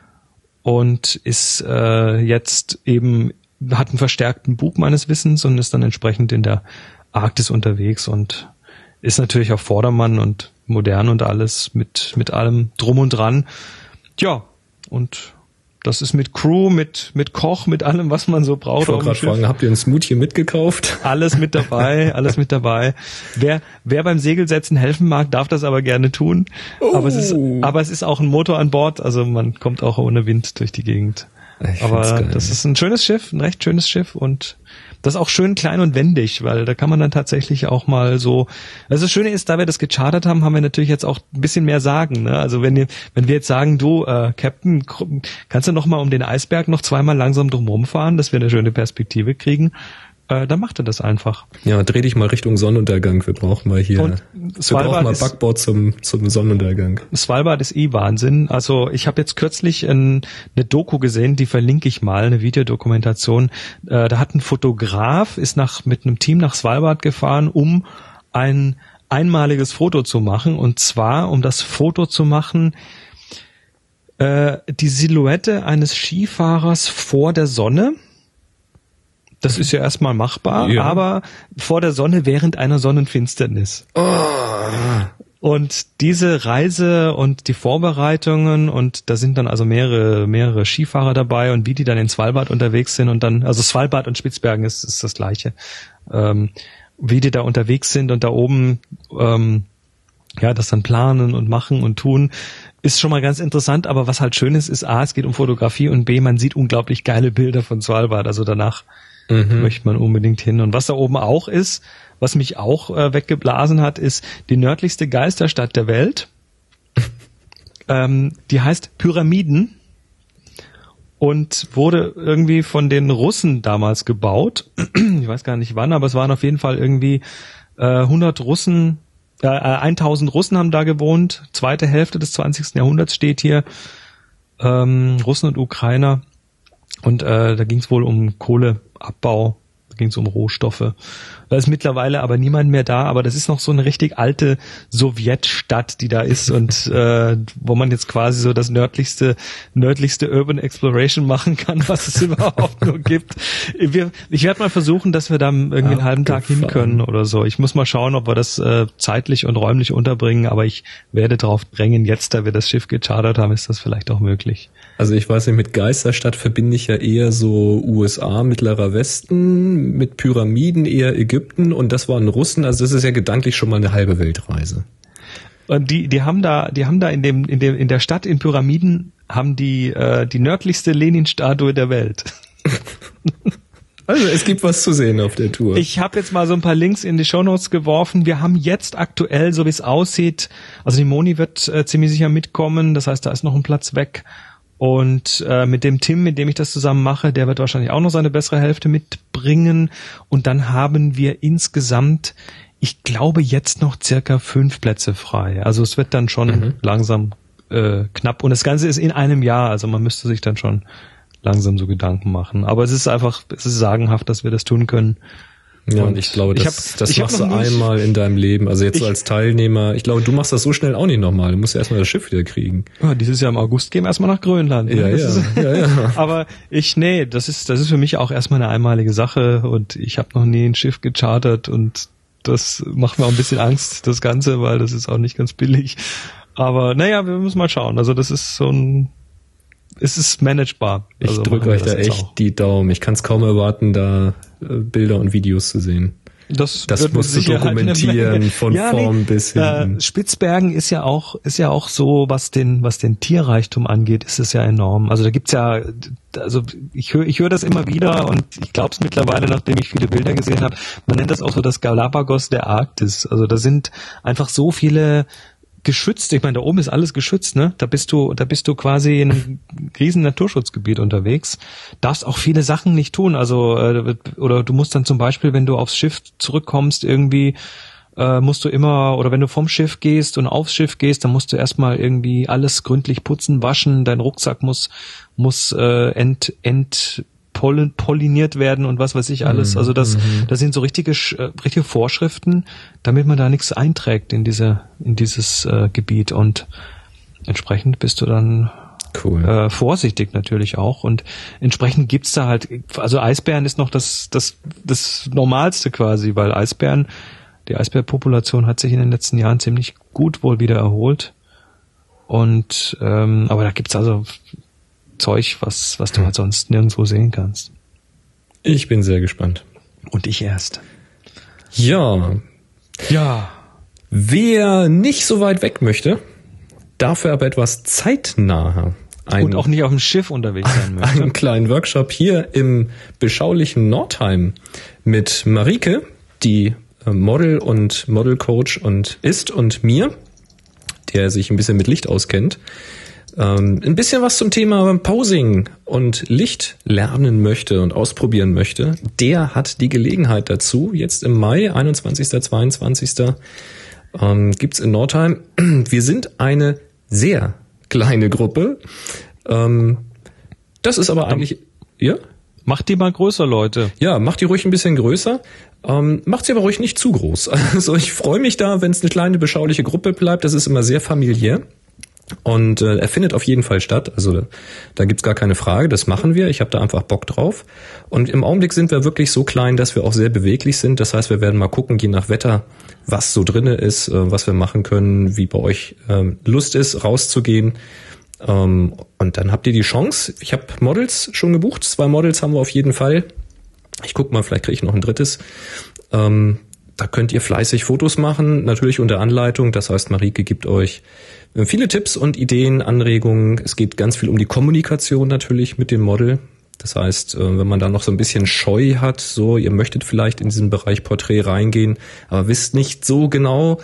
und ist jetzt eben, hat einen verstärkten Bug meines Wissens und ist dann entsprechend in der Arktis unterwegs und ist natürlich auf Vordermann und modern und alles mit allem drum und dran. Ja, und das ist mit Crew, mit Koch, mit allem, was man so braucht. Ich wollte gerade fragen, habt ihr ein Smoothie mitgekauft? Alles mit dabei, alles mit dabei. Wer beim Segelsetzen helfen mag, darf das aber gerne tun. Aber es ist auch ein Motor an Bord, also man kommt auch ohne Wind durch die Gegend. Aber das ist ein schönes Schiff, ein recht schönes Schiff und das ist auch schön klein und wendig, weil da kann man dann tatsächlich auch mal so, also das Schöne ist, da wir das gechartert haben, haben wir natürlich jetzt auch ein bisschen mehr sagen, ne? Also wenn wir jetzt sagen, du, Captain, kannst du noch mal um den Eisberg noch zweimal langsam drumherum fahren, dass wir eine schöne Perspektive kriegen, dann macht er das einfach. Ja, dreh dich mal Richtung Sonnenuntergang. Wir brauchen mal hier, Backbord zum Sonnenuntergang. Svalbard ist Wahnsinn. Also ich habe jetzt kürzlich eine Doku gesehen, die verlinke ich mal, eine Videodokumentation. Da hat ein Fotograf, ist mit einem Team nach Svalbard gefahren, um ein einmaliges Foto zu machen. Und zwar, um das Foto zu machen, die Silhouette eines Skifahrers vor der Sonne. Das ist ja erstmal machbar, ja. Aber vor der Sonne während einer Sonnenfinsternis. Oh. Und diese Reise und die Vorbereitungen und da sind dann also mehrere Skifahrer dabei und wie die dann in Svalbard unterwegs sind und dann, also Svalbard und Spitzbergen ist das Gleiche, wie die da unterwegs sind und da oben, das dann planen und machen und tun, ist schon mal ganz interessant, aber was halt schön ist, A, es geht um Fotografie und B, man sieht unglaublich geile Bilder von Svalbard, also danach möchte man unbedingt hin. Und was da oben auch ist, was mich auch weggeblasen hat, ist die nördlichste Geisterstadt der Welt. Die heißt Pyramiden und wurde irgendwie von den Russen damals gebaut. Ich weiß gar nicht wann, aber es waren auf jeden Fall irgendwie 1000 Russen haben da gewohnt. Zweite Hälfte des 20. Jahrhunderts steht hier. Russen und Ukrainer. Und da ging es wohl um Kohleabbau, da ging es um Rohstoffe. Da ist mittlerweile aber niemand mehr da, aber das ist noch so eine richtig alte Sowjetstadt, die da ist und wo man jetzt quasi so das nördlichste Urban Exploration machen kann, was es überhaupt nur gibt. Ich werde mal versuchen, dass wir da irgendwie einen halben Tag hin können oder so. Ich muss mal schauen, ob wir das zeitlich und räumlich unterbringen, aber ich werde darauf drängen, jetzt, da wir das Schiff gechartert haben, ist das vielleicht auch möglich. Also ich weiß nicht, mit Geisterstadt verbinde ich ja eher so USA, Mittlerer Westen, mit Pyramiden eher Ägypten und das waren Russen, also das ist ja gedanklich schon mal eine halbe Weltreise. Und die haben da in der Stadt in Pyramiden haben die nördlichste Lenin-Statue der Welt. Also es gibt was zu sehen auf der Tour. Ich habe jetzt mal so ein paar Links in die Shownotes geworfen. Wir haben jetzt aktuell, so wie es aussieht, also die Moni wird ziemlich sicher mitkommen, das heißt, da ist noch ein Platz weg. Und mit dem Tim, mit dem ich das zusammen mache, der wird wahrscheinlich auch noch seine bessere Hälfte mitbringen. Und dann haben wir insgesamt, ich glaube, jetzt noch circa 5 Plätze frei. Also es wird dann schon langsam knapp. Und das Ganze ist in einem Jahr, also man müsste sich dann schon langsam so Gedanken machen. Aber es ist sagenhaft, dass wir das tun können. Ja, und ich glaube, das machst du einmal in deinem Leben. Also jetzt so als Teilnehmer. Ich glaube, du machst das so schnell auch nicht nochmal. Du musst ja erstmal das Schiff wieder kriegen. Ja, dieses Jahr im August gehen wir erstmal nach Grönland. Ja. Aber das ist für mich auch erstmal eine einmalige Sache und ich habe noch nie ein Schiff gechartert und das macht mir auch ein bisschen Angst, das Ganze, weil das ist auch nicht ganz billig. Aber naja, wir müssen mal schauen. Also das ist so ein ist managebar. Ich drücke euch da echt die Daumen. Ich kann es kaum erwarten, da Bilder und Videos zu sehen. Das musst du dokumentieren, von Form bis hin. Spitzbergen ist ja auch so, was den Tierreichtum angeht, ist es ja enorm. Also da gibt's ja, also ich höre das immer wieder und ich glaube es mittlerweile, nachdem ich viele Bilder gesehen habe, man nennt das auch so das Galapagos der Arktis. Also da sind einfach so viele geschützt. Ich meine, da oben ist alles geschützt, ne? Da bist du quasi in einem riesen Naturschutzgebiet unterwegs. Darfst auch viele Sachen nicht tun. Also oder du musst dann zum Beispiel, wenn du aufs Schiff zurückkommst, irgendwie musst du immer, oder wenn du vom Schiff gehst und aufs Schiff gehst, dann musst du erstmal irgendwie alles gründlich putzen, waschen. Dein Rucksack muss polliniert werden und was weiß ich alles. Also das sind so richtige Vorschriften, damit man da nichts einträgt in dieses Gebiet, und entsprechend bist du dann vorsichtig natürlich auch, und entsprechend gibt's da halt, also Eisbären ist noch das Normalste quasi, weil die Eisbärpopulation hat sich in den letzten Jahren ziemlich gut wohl wieder erholt, und aber da gibt's also Zeug, was du halt sonst nirgendwo sehen kannst. Ich bin sehr gespannt. Und ich erst. Ja. Wer nicht so weit weg möchte, dafür aber etwas zeitnaher und auch nicht auf dem Schiff unterwegs sein möchte. Einen kleinen Workshop hier im beschaulichen Nordheim mit Marike, die Model und Modelcoach ist, und mir, der sich ein bisschen mit Licht auskennt. Ein bisschen was zum Thema Posing und Licht lernen möchte und ausprobieren möchte, der hat die Gelegenheit dazu. Jetzt im Mai, 21., 22. Gibt's in Nordheim. Wir sind eine sehr kleine Gruppe. Das ist aber eigentlich... Ja? Macht die mal größer, Leute. Ja, macht die ruhig ein bisschen größer. Macht sie aber ruhig nicht zu groß. Also ich freue mich da, wenn es eine kleine, beschauliche Gruppe bleibt. Das ist immer sehr familiär. Und er findet auf jeden Fall statt, also da gibt's gar keine Frage, das machen wir, ich habe da einfach Bock drauf. Und im Augenblick sind wir wirklich so klein, dass wir auch sehr beweglich sind, das heißt, wir werden mal gucken, je nach Wetter, was so drinne ist, was wir machen können, wie bei euch Lust ist, rauszugehen. Und dann habt ihr die Chance, ich habe Models schon gebucht, 2 Models haben wir auf jeden Fall. Ich guck mal, vielleicht kriege ich noch ein drittes. Da könnt ihr fleißig Fotos machen, natürlich unter Anleitung, das heißt, Marike gibt euch viele Tipps und Ideen, Anregungen. Es geht ganz viel um die Kommunikation natürlich mit dem Model. Das heißt, wenn man da noch so ein bisschen Scheu hat, so ihr möchtet vielleicht in diesen Bereich Porträt reingehen, aber wisst nicht so genau,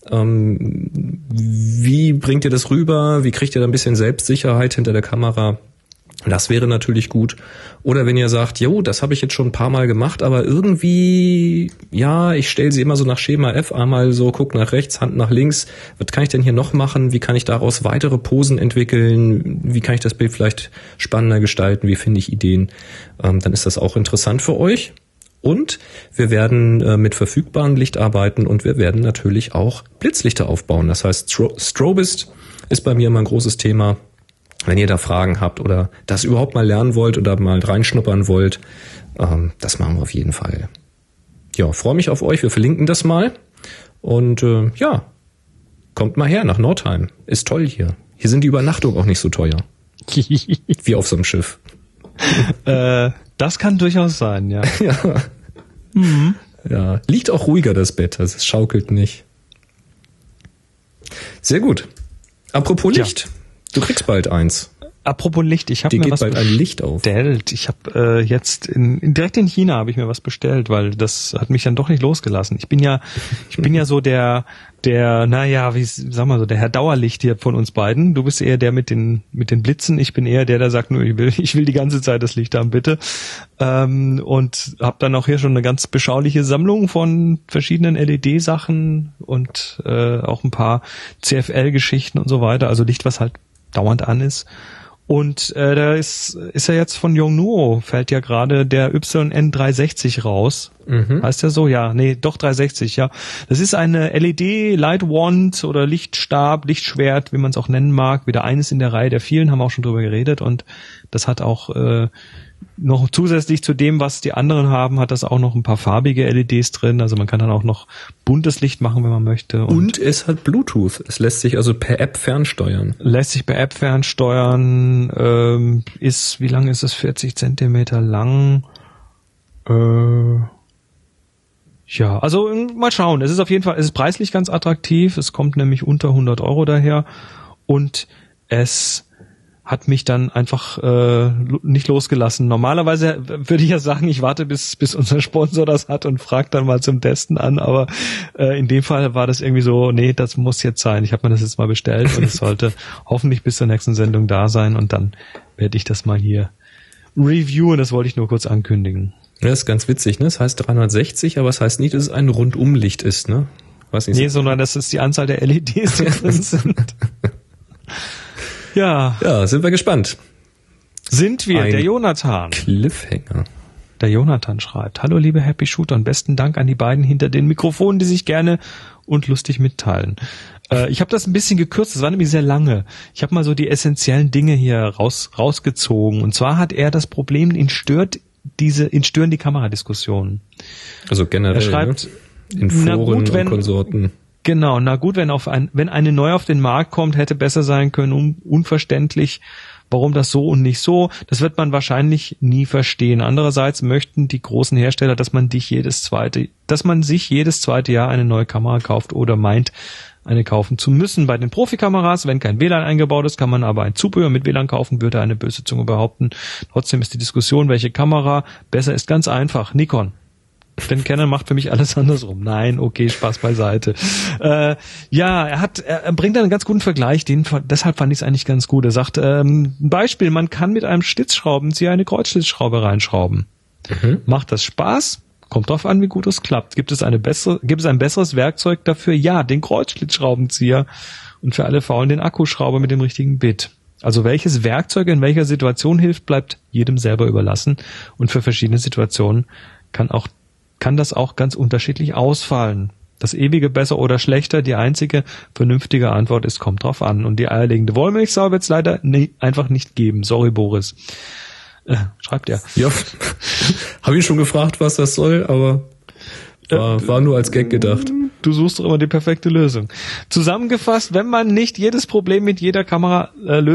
wie bringt ihr das rüber, wie kriegt ihr da ein bisschen Selbstsicherheit hinter der Kamera. Das wäre natürlich gut. Oder wenn ihr sagt, jo, das habe ich jetzt schon ein paar Mal gemacht, aber irgendwie, ja, ich stelle sie immer so nach Schema F, einmal so, guck nach rechts, Hand nach links. Was kann ich denn hier noch machen? Wie kann ich daraus weitere Posen entwickeln? Wie kann ich das Bild vielleicht spannender gestalten? Wie finde ich Ideen? Dann ist das auch interessant für euch. Und wir werden mit verfügbarem Licht arbeiten, und wir werden natürlich auch Blitzlichter aufbauen. Das heißt, Strobist ist bei mir immer ein großes Thema. Wenn ihr da Fragen habt oder das überhaupt mal lernen wollt oder mal reinschnuppern wollt, das machen wir auf jeden Fall. Ja, freue mich auf euch. Wir verlinken das mal. Und ja, kommt mal her nach Nordheim. Ist toll hier. Hier sind die Übernachtungen auch nicht so teuer. Wie auf so einem Schiff. Das kann durchaus sein, ja. Ja. Mhm. Ja, liegt auch ruhiger das Bett. Also es schaukelt nicht. Sehr gut. Apropos Licht. Ja. Du kriegst bald eins. Apropos Licht, ich habe mir was bald ein Licht auf. bestellt. Ich habe jetzt direkt in China habe ich mir was bestellt, weil das hat mich dann doch nicht losgelassen. Ich bin ja so der naja, sag mal so, der Herr Dauerlicht hier von uns beiden. Du bist eher der mit den Blitzen. Ich bin eher der sagt, nur ich will die ganze Zeit das Licht haben, bitte. Und habe dann auch hier schon eine ganz beschauliche Sammlung von verschiedenen LED-Sachen und auch ein paar CFL-Geschichten und so weiter. Also Licht, was halt dauernd an ist. Und da ist ja jetzt von Yongnuo, fällt ja gerade der YN360 raus. Mhm. Heißt der so? Ja, nee, doch 360, ja. Das ist eine LED Light Wand oder Lichtstab, Lichtschwert, wie man es auch nennen mag. Wieder eines in der Reihe der vielen, haben wir auch schon drüber geredet. Und das hat auch noch zusätzlich zu dem, was die anderen haben, hat das auch noch ein paar farbige LEDs drin. Also man kann dann auch noch buntes Licht machen, wenn man möchte. Und es hat Bluetooth. Es lässt sich also per App fernsteuern. Lässt sich per App fernsteuern. Wie lang ist es? 40 Zentimeter lang. Ja, also mal schauen. Es ist auf jeden Fall, es ist preislich ganz attraktiv. Es kommt nämlich unter 100 Euro daher. Und es hat mich dann einfach nicht losgelassen. Normalerweise würde ich ja sagen, ich warte, bis unser Sponsor das hat und frage dann mal zum Testen an, aber in dem Fall war das irgendwie so, nee, das muss jetzt sein. Ich habe mir das jetzt mal bestellt und es sollte hoffentlich bis zur nächsten Sendung da sein und dann werde ich das mal hier reviewen. Das wollte ich nur kurz ankündigen. Ja, das ist ganz witzig, ne? Das heißt 360, aber es heißt nicht, dass es ein Rundumlicht ist, ne? Weiß nicht. Nee, sondern das ist die Anzahl der LEDs, die drin sind. Ja, sind wir gespannt. Sind wir, der Jonathan. Cliffhanger. Der Jonathan schreibt, hallo liebe Happy Shooter und besten Dank an die beiden hinter den Mikrofonen, die sich gerne und lustig mitteilen. Ich habe das ein bisschen gekürzt, das war nämlich sehr lange. Ich habe mal so die essentiellen Dinge hier rausgezogen. Und zwar hat er das Problem, ihn stören die Kameradiskussionen. Also generell, er schreibt, ne? In Foren und Konsorten. Genau, na gut, wenn eine neu auf den Markt kommt, hätte besser sein können, unverständlich, warum das so und nicht so. Das wird man wahrscheinlich nie verstehen. Andererseits möchten die großen Hersteller, dass man sich jedes zweite Jahr eine neue Kamera kauft oder meint, eine kaufen zu müssen. Bei den Profikameras, wenn kein WLAN eingebaut ist, kann man aber ein Zubehör mit WLAN kaufen, würde eine böse Zunge behaupten. Trotzdem ist die Diskussion, welche Kamera besser ist, ganz einfach. Nikon. Denn Canon macht für mich alles andersrum. Nein, okay, Spaß beiseite. Er bringt einen ganz guten Vergleich, deshalb fand ich es eigentlich ganz gut. Er sagt, ein Beispiel, man kann mit einem Schlitzschraubenzieher eine Kreuzschlitzschraube reinschrauben. Macht das Spaß? Kommt drauf an, wie gut es klappt. Gibt es ein besseres Werkzeug dafür? Ja, den Kreuzschlitzschraubenzieher. Und für alle Faulen den Akkuschrauber mit dem richtigen Bit. Also welches Werkzeug in welcher Situation hilft, bleibt jedem selber überlassen. Und für verschiedene Situationen kann das auch ganz unterschiedlich ausfallen. Das ewige besser oder schlechter, die einzige vernünftige Antwort ist, kommt drauf an. Und die eierlegende Wollmilchsau wird es leider einfach nicht geben. Sorry, Boris. Schreibt er. Ja, habe ich schon gefragt, was das soll, aber war nur als Gag gedacht. Du suchst doch immer die perfekte Lösung. Zusammengefasst, wenn man nicht jedes Problem mit jeder Kamera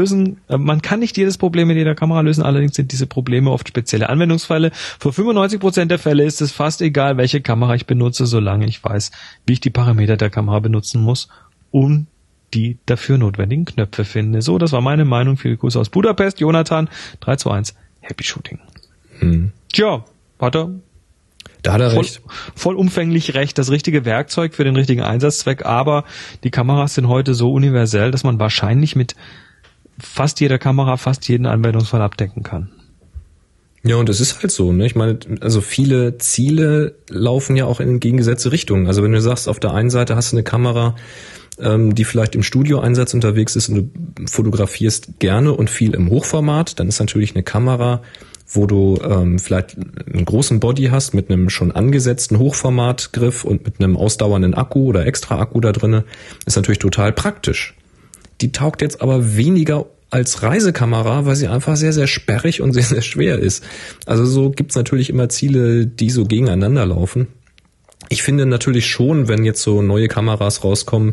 man kann nicht jedes Problem mit jeder Kamera lösen, allerdings sind diese Probleme oft spezielle Anwendungsfälle. Für 95% der Fälle ist es fast egal, welche Kamera ich benutze, solange ich weiß, wie ich die Parameter der Kamera benutzen muss, um die dafür notwendigen Knöpfe finde. So, das war meine Meinung. Viele Grüße aus Budapest. Jonathan, 321, Happy Shooting. Tja, da hat er recht. Vollumfänglich recht, das richtige Werkzeug für den richtigen Einsatzzweck, aber die Kameras sind heute so universell, dass man wahrscheinlich mit fast jeder Kamera fast jeden Anwendungsfall abdecken kann. Ja, und es ist halt so, ne? Ich meine, also viele Ziele laufen ja auch in entgegengesetzte Richtungen. Also wenn du sagst, auf der einen Seite hast du eine Kamera, die vielleicht im Studioeinsatz unterwegs ist und du fotografierst gerne und viel im Hochformat, dann ist natürlich eine Kamera, wo du vielleicht einen großen Body hast mit einem schon angesetzten Hochformatgriff und mit einem ausdauernden Akku oder extra Akku da drinne, ist natürlich total praktisch. Die taugt jetzt aber weniger als Reisekamera, weil sie einfach sehr, sehr sperrig und sehr, sehr schwer ist. Also so gibt's natürlich immer Ziele, die so gegeneinander laufen. Ich finde natürlich schon, wenn jetzt so neue Kameras rauskommen,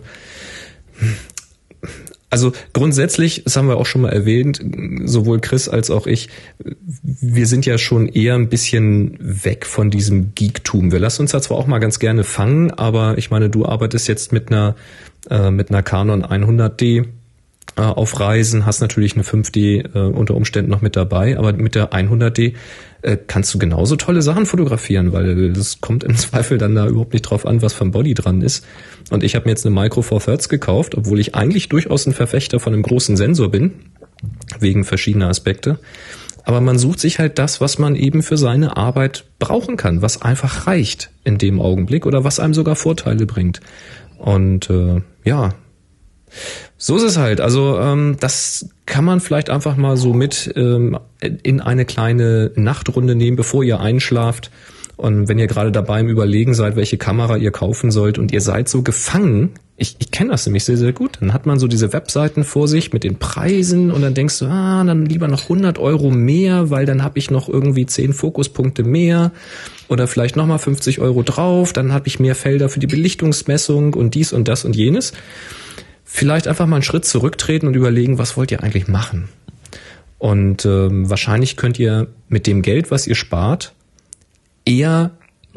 also grundsätzlich, das haben wir auch schon mal erwähnt, sowohl Chris als auch ich, wir sind ja schon eher ein bisschen weg von diesem Geektum. Wir lassen uns da zwar auch mal ganz gerne fangen, aber ich meine, du arbeitest jetzt mit einer Canon 100D auf Reisen, hast natürlich eine 5D unter Umständen noch mit dabei, aber mit der 100D kannst du genauso tolle Sachen fotografieren, weil das kommt im Zweifel dann da überhaupt nicht drauf an, was vom Body dran ist. Und ich habe mir jetzt eine Micro Four Thirds gekauft, obwohl ich eigentlich durchaus ein Verfechter von einem großen Sensor bin, wegen verschiedener Aspekte. Aber man sucht sich halt das, was man eben für seine Arbeit brauchen kann, was einfach reicht in dem Augenblick oder was einem sogar Vorteile bringt. Und so ist es halt. Also das kann man vielleicht einfach mal so mit in eine kleine Nachtrunde nehmen, bevor ihr einschlaft Und wenn ihr gerade dabei im Überlegen seid, welche Kamera ihr kaufen sollt und ihr seid so gefangen, ich kenne das nämlich sehr, sehr gut, dann hat man so diese Webseiten vor sich mit den Preisen und dann denkst du, dann lieber noch 100 € mehr, weil dann habe ich noch irgendwie 10 Fokuspunkte mehr oder vielleicht nochmal 50 € drauf, dann habe ich mehr Felder für die Belichtungsmessung und dies und das und jenes. Vielleicht einfach mal einen Schritt zurücktreten und überlegen, was wollt ihr eigentlich machen? Und wahrscheinlich könnt ihr mit dem Geld, was ihr spart, eher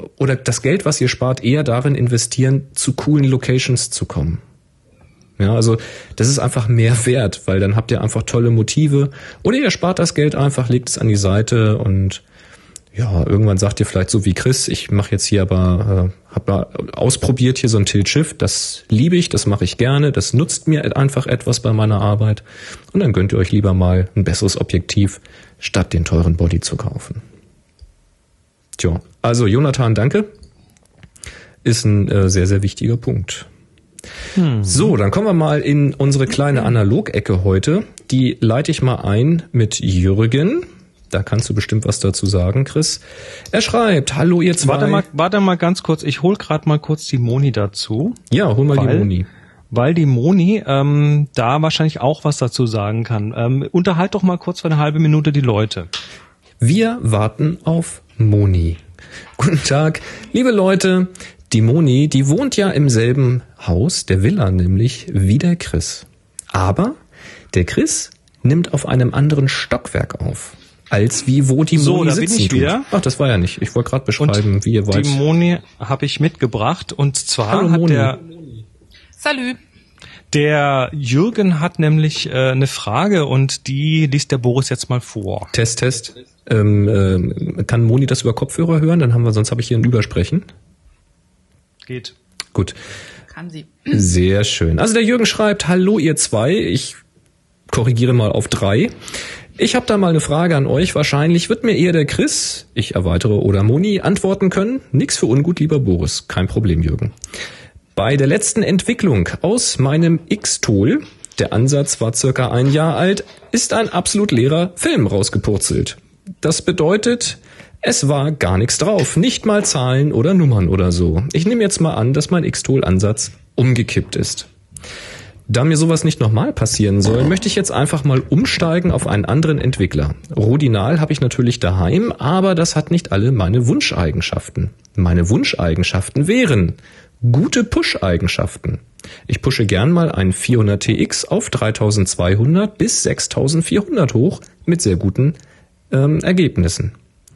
darin investieren, zu coolen Locations zu kommen. Ja, also das ist einfach mehr wert, weil dann habt ihr einfach tolle Motive. Oder ihr spart das Geld einfach, legt es an die Seite und ja, irgendwann sagt ihr vielleicht so wie Chris, ich mache jetzt hier habe ausprobiert hier so ein Tilt-Shift, das liebe ich, das mache ich gerne, das nutzt mir einfach etwas bei meiner Arbeit und dann gönnt ihr euch lieber mal ein besseres Objektiv, statt den teuren Body zu kaufen. Tja, also Jonathan, danke. Ist ein sehr, sehr wichtiger Punkt. So, dann kommen wir mal in unsere kleine Analog-Ecke heute. Die leite ich mal ein mit Jürgen. Da kannst du bestimmt was dazu sagen, Chris. Er schreibt, hallo ihr zwei. Warte mal ganz kurz, ich hol gerade mal kurz die Moni dazu. Ja, hol mal die Moni. Weil die Moni da wahrscheinlich auch was dazu sagen kann. Unterhalt doch mal kurz für eine halbe Minute die Leute. Wir warten auf Moni. Guten Tag, liebe Leute. Die Moni, die wohnt ja im selben Haus, der Villa nämlich, wie der Chris. Aber der Chris nimmt auf einem anderen Stockwerk auf, als wo die Moni sitzen tut. Wieder. Ach, das war ja nicht. Ich wollte gerade beschreiben, wie ihr wollt. Die Moni habe ich mitgebracht und zwar Hallo, hat Moni. Salü. Der Jürgen hat nämlich eine Frage und die liest der Boris jetzt mal vor. Test. Kann Moni das über Kopfhörer hören? Sonst habe ich hier ein Übersprechen. Geht. Gut. Kann sie. Sehr schön. Also der Jürgen schreibt, hallo ihr zwei. Ich korrigiere mal auf 3. Ich habe da mal eine Frage an euch. Wahrscheinlich wird mir eher der Chris, ich erweitere, oder Moni antworten können. Nix für ungut, lieber Boris. Kein Problem, Jürgen. Bei der letzten Entwicklung aus meinem X-Tool, der Ansatz war circa 1 Jahr alt, ist ein absolut leerer Film rausgepurzelt. Das bedeutet, es war gar nichts drauf, nicht mal Zahlen oder Nummern oder so. Ich nehme jetzt mal an, dass mein X-Tool-Ansatz umgekippt ist. Da mir sowas nicht nochmal passieren soll, möchte ich jetzt einfach mal umsteigen auf einen anderen Entwickler. Rodinal habe ich natürlich daheim, aber das hat nicht alle meine Wunscheigenschaften. Meine Wunscheigenschaften wären gute Push-Eigenschaften. Ich pushe gern mal einen 400TX auf 3200 bis 6400 hoch mit sehr guten Ergebnissen.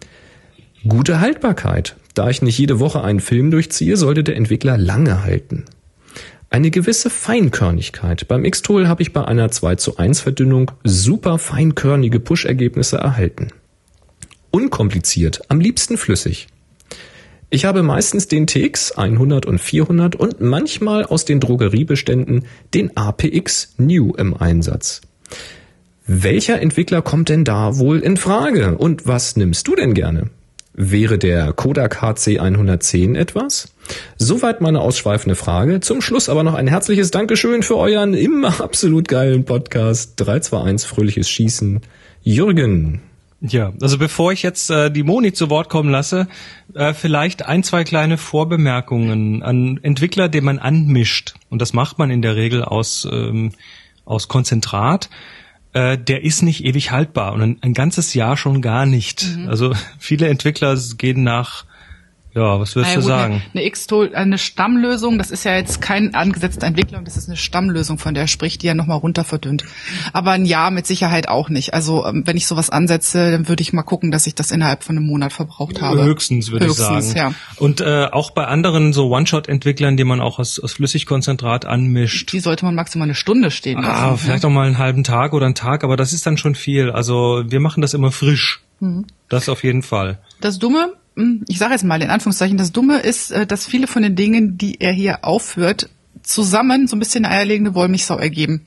Gute Haltbarkeit. Da ich nicht jede Woche einen Film durchziehe, sollte der Entwickler lange halten. Eine gewisse Feinkörnigkeit. Beim X-Tool habe ich bei einer 2:1 Verdünnung super feinkörnige Push-Ergebnisse erhalten. Unkompliziert, am liebsten flüssig. Ich habe meistens den TX 100 und 400 und manchmal aus den Drogeriebeständen den APX New im Einsatz. Welcher Entwickler kommt denn da wohl in Frage? Und was nimmst du denn gerne? Wäre der Kodak HC110 etwas? Soweit meine ausschweifende Frage. Zum Schluss aber noch ein herzliches Dankeschön für euren immer absolut geilen Podcast. 321 fröhliches Schießen. Jürgen. Ja, also bevor ich jetzt die Moni zu Wort kommen lasse, vielleicht 1, 2 kleine Vorbemerkungen an Entwickler, den man anmischt. Und das macht man in der Regel aus Konzentrat. Der ist nicht ewig haltbar und ein ganzes Jahr schon gar nicht. Also viele Entwickler gehen nach, ja, was würdest du sagen? Eine X-Tool, eine Stammlösung, das ist ja jetzt kein angesetzter Entwickler, das ist eine Stammlösung, von der er spricht, die er nochmal runter verdünnt. Aber ein Jahr mit Sicherheit auch nicht. Also wenn ich sowas ansetze, dann würde ich mal gucken, dass ich das innerhalb von einem Monat verbraucht habe. Höchstens, würde ich sagen. Ja. Und auch bei anderen so One-Shot-Entwicklern, die man auch aus Flüssigkonzentrat anmischt. Die sollte man maximal eine Stunde stehen lassen. Vielleicht auch mal einen halben Tag oder einen Tag, aber das ist dann schon viel. Also wir machen das immer frisch. Das auf jeden Fall. Das Dumme, ich sage jetzt mal in Anführungszeichen, das Dumme ist, dass viele von den Dingen, die er hier aufführt, zusammen so ein bisschen eine eierlegende Wollmilchsau ergeben.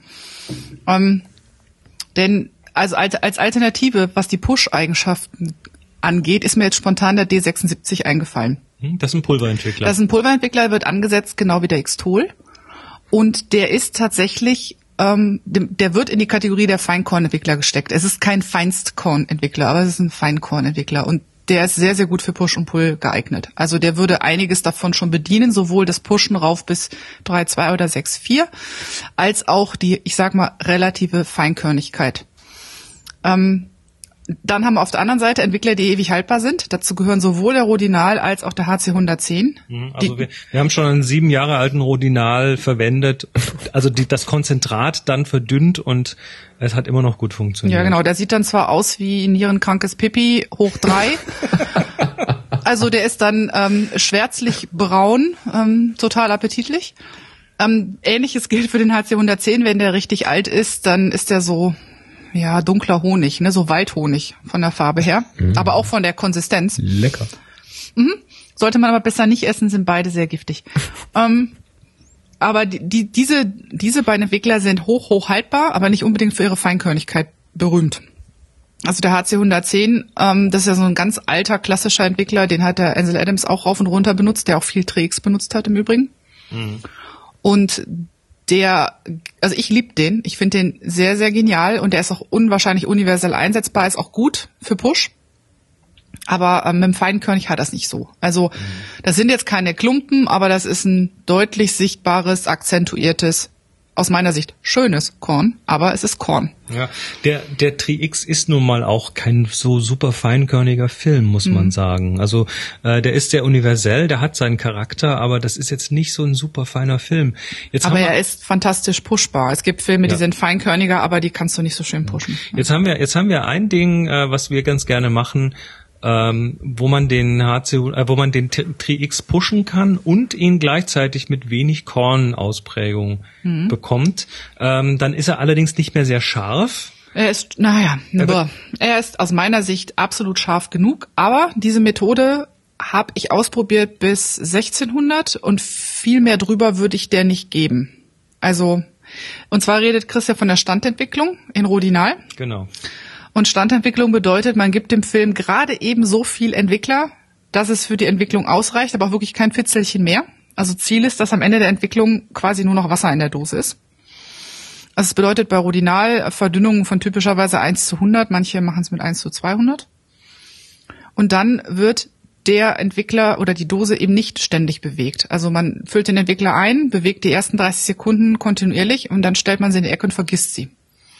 Denn also als Alternative, was die Push-Eigenschaften angeht, ist mir jetzt spontan der D76 eingefallen. Das ist ein Pulverentwickler. Das ist ein Pulverentwickler, wird angesetzt, genau wie der X-Tool. Und der ist tatsächlich, der wird in die Kategorie der Feinkornentwickler gesteckt. Es ist kein Feinstkornentwickler, aber es ist ein Feinkornentwickler. Und der ist sehr, sehr gut für Push und Pull geeignet. Also der würde einiges davon schon bedienen, sowohl das Pushen rauf bis 3.2 oder 6.4, als auch die, ich sag mal, relative Feinkörnigkeit. Dann haben wir auf der anderen Seite Entwickler, die ewig haltbar sind. Dazu gehören sowohl der Rodinal als auch der HC 110. Also wir haben schon einen 7 Jahre alten Rodinal verwendet, also das Konzentrat dann verdünnt und es hat immer noch gut funktioniert. Ja, genau. Der sieht dann zwar aus wie nierenkrankes Pipi hoch 3. Also der ist dann schwärzlich braun, total appetitlich. Ähnliches gilt für den HC 110. Wenn der richtig alt ist, dann ist der so, ja, dunkler Honig, ne, so Waldhonig von der Farbe her, aber auch von der Konsistenz. Lecker. Sollte man aber besser nicht essen, sind beide sehr giftig. Aber diese beiden Entwickler sind hoch haltbar, aber nicht unbedingt für ihre Feinkörnigkeit berühmt. Also der HC 110, das ist ja so ein ganz alter, klassischer Entwickler, den hat der Ansel Adams auch rauf und runter benutzt, der auch viel TreeX benutzt hat im Übrigen. Und also ich liebe den, ich finde den sehr, sehr genial und der ist auch unwahrscheinlich universell einsetzbar, ist auch gut für Push, aber mit dem Feinkörnig hat das nicht so. Also das sind jetzt keine Klumpen, aber das ist ein deutlich sichtbares, akzentuiertes, aus meiner Sicht schönes Korn, aber es ist Korn. Ja, der TreeX ist nun mal auch kein so super feinkörniger Film, muss man sagen. Also der ist sehr universell, der hat seinen Charakter, aber das ist jetzt nicht so ein super feiner Film. Aber er ist fantastisch pushbar. Es gibt Filme, die sind feinkörniger, aber die kannst du nicht so schön pushen. Jetzt haben wir ein Ding, was wir ganz gerne machen, wo man den TreeX pushen kann und ihn gleichzeitig mit wenig Kornausprägung bekommt. Dann ist er allerdings nicht mehr sehr scharf. Er ist aus meiner Sicht absolut scharf genug, aber diese Methode habe ich ausprobiert bis 1600 und viel mehr drüber würde ich der nicht geben. Also, und zwar redet Chris ja von der Standentwicklung in Rodinal. Genau. Und Standentwicklung bedeutet, man gibt dem Film gerade eben so viel Entwickler, dass es für die Entwicklung ausreicht, aber auch wirklich kein Fitzelchen mehr. Also Ziel ist, dass am Ende der Entwicklung quasi nur noch Wasser in der Dose ist. Also es bedeutet bei Rodinal Verdünnungen von typischerweise 1:100, manche machen es mit 1:200. Und dann wird der Entwickler oder die Dose eben nicht ständig bewegt. Also man füllt den Entwickler ein, bewegt die ersten 30 Sekunden kontinuierlich und dann stellt man sie in die Ecke und vergisst sie.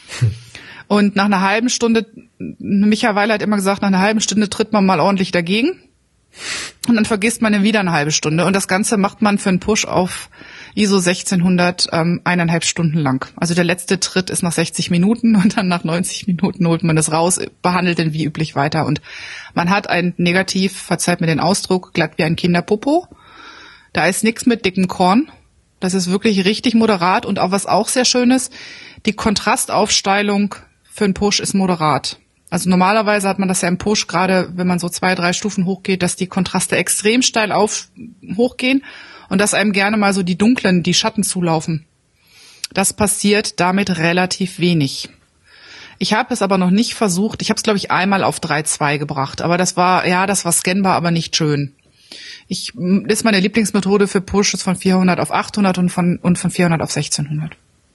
Und nach einer halben Stunde, Micha Weiler hat immer gesagt, nach einer halben Stunde tritt man mal ordentlich dagegen und dann vergisst man ihn wieder eine halbe Stunde. Und das Ganze macht man für einen Push auf ISO 1600 1,5 Stunden lang. Also der letzte Tritt ist nach 60 Minuten und dann nach 90 Minuten holt man das raus, behandelt den wie üblich weiter. Und man hat ein Negativ, verzeiht mir den Ausdruck, glatt wie ein Kinderpopo. Da ist nichts mit dickem Korn. Das ist wirklich richtig moderat. Und auch was auch sehr schön ist, die Kontrastaufsteilung für einen Push ist moderat. Also normalerweise hat man das ja im Push, gerade wenn man so 2-3 Stufen hochgeht, dass die Kontraste extrem steil hochgehen und dass einem gerne mal so die dunklen, die Schatten zulaufen. Das passiert damit relativ wenig. Ich habe es aber noch nicht versucht. Ich habe es, glaube ich, einmal auf 3.2 gebracht. Aber das war scannbar, aber nicht schön. Das ist meine Lieblingsmethode für Pushes von 400 auf 800 und von 400 auf 1600.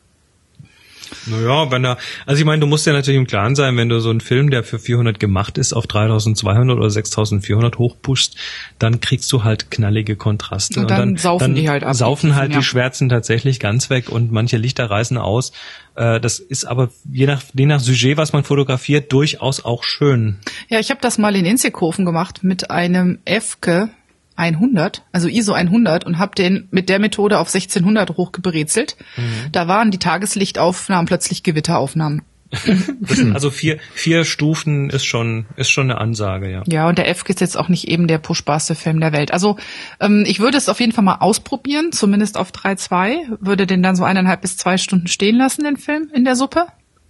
Naja, also ich meine, du musst ja natürlich im Klaren sein, wenn du so einen Film, der für 400 gemacht ist, auf 3200 oder 6400 hochpushst, dann kriegst du halt knallige Kontraste. Und dann saufen die halt ab. Saufen halt die Schwärzen tatsächlich ganz weg und manche Lichter reißen aus. Das ist aber je nach Sujet, was man fotografiert, durchaus auch schön. Ja, ich habe das mal in Inzighofen gemacht mit einem Efke 100, also ISO 100 und habe den mit der Methode auf 1600 hochgebrezelt. Da waren die Tageslichtaufnahmen plötzlich Gewitteraufnahmen. Also vier Stufen ist schon eine Ansage, ja. Ja, und der F ist jetzt auch nicht eben der pushbarste Film der Welt. Also ich würde es auf jeden Fall mal ausprobieren, zumindest auf 3.2, würde den dann so 1,5 bis 2 Stunden stehen lassen, den Film in der Suppe.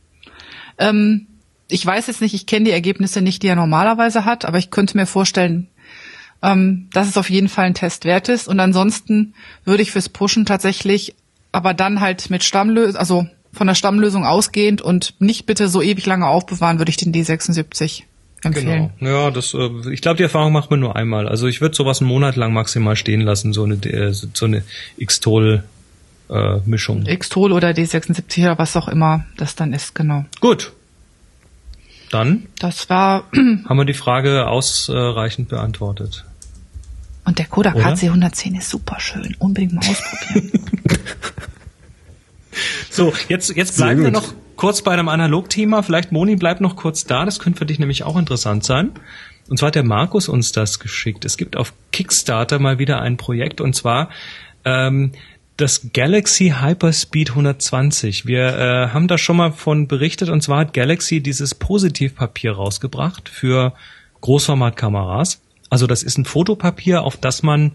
Ich weiß jetzt nicht, ich kenne die Ergebnisse nicht, die er normalerweise hat, aber ich könnte mir vorstellen, dass es auf jeden Fall ein Test wert ist. Und ansonsten würde ich fürs Pushen tatsächlich, aber dann halt mit Stammlösung, also von der Stammlösung ausgehend und nicht bitte so ewig lange aufbewahren, würde ich den D76 empfehlen. Genau. Ja, ich glaube, die Erfahrung macht man nur einmal. Also ich würde sowas einen Monat lang maximal stehen lassen, so eine Xtol Mischung. Xtol oder D76 oder was auch immer das dann ist, genau. Gut. dann haben wir die Frage ausreichend beantwortet. Und der Kodak HC110 ist super schön. Unbedingt mal ausprobieren. So, jetzt bleiben wir noch kurz bei einem Analogthema. Vielleicht, Moni, bleib noch kurz da. Das könnte für dich nämlich auch interessant sein. Und zwar hat der Markus uns das geschickt. Es gibt auf Kickstarter mal wieder ein Projekt, und zwar das Galaxy Hyperspeed 120. Wir haben da schon mal von berichtet, und zwar hat Galaxy dieses Positivpapier rausgebracht für Großformatkameras. Also das ist ein Fotopapier, auf das man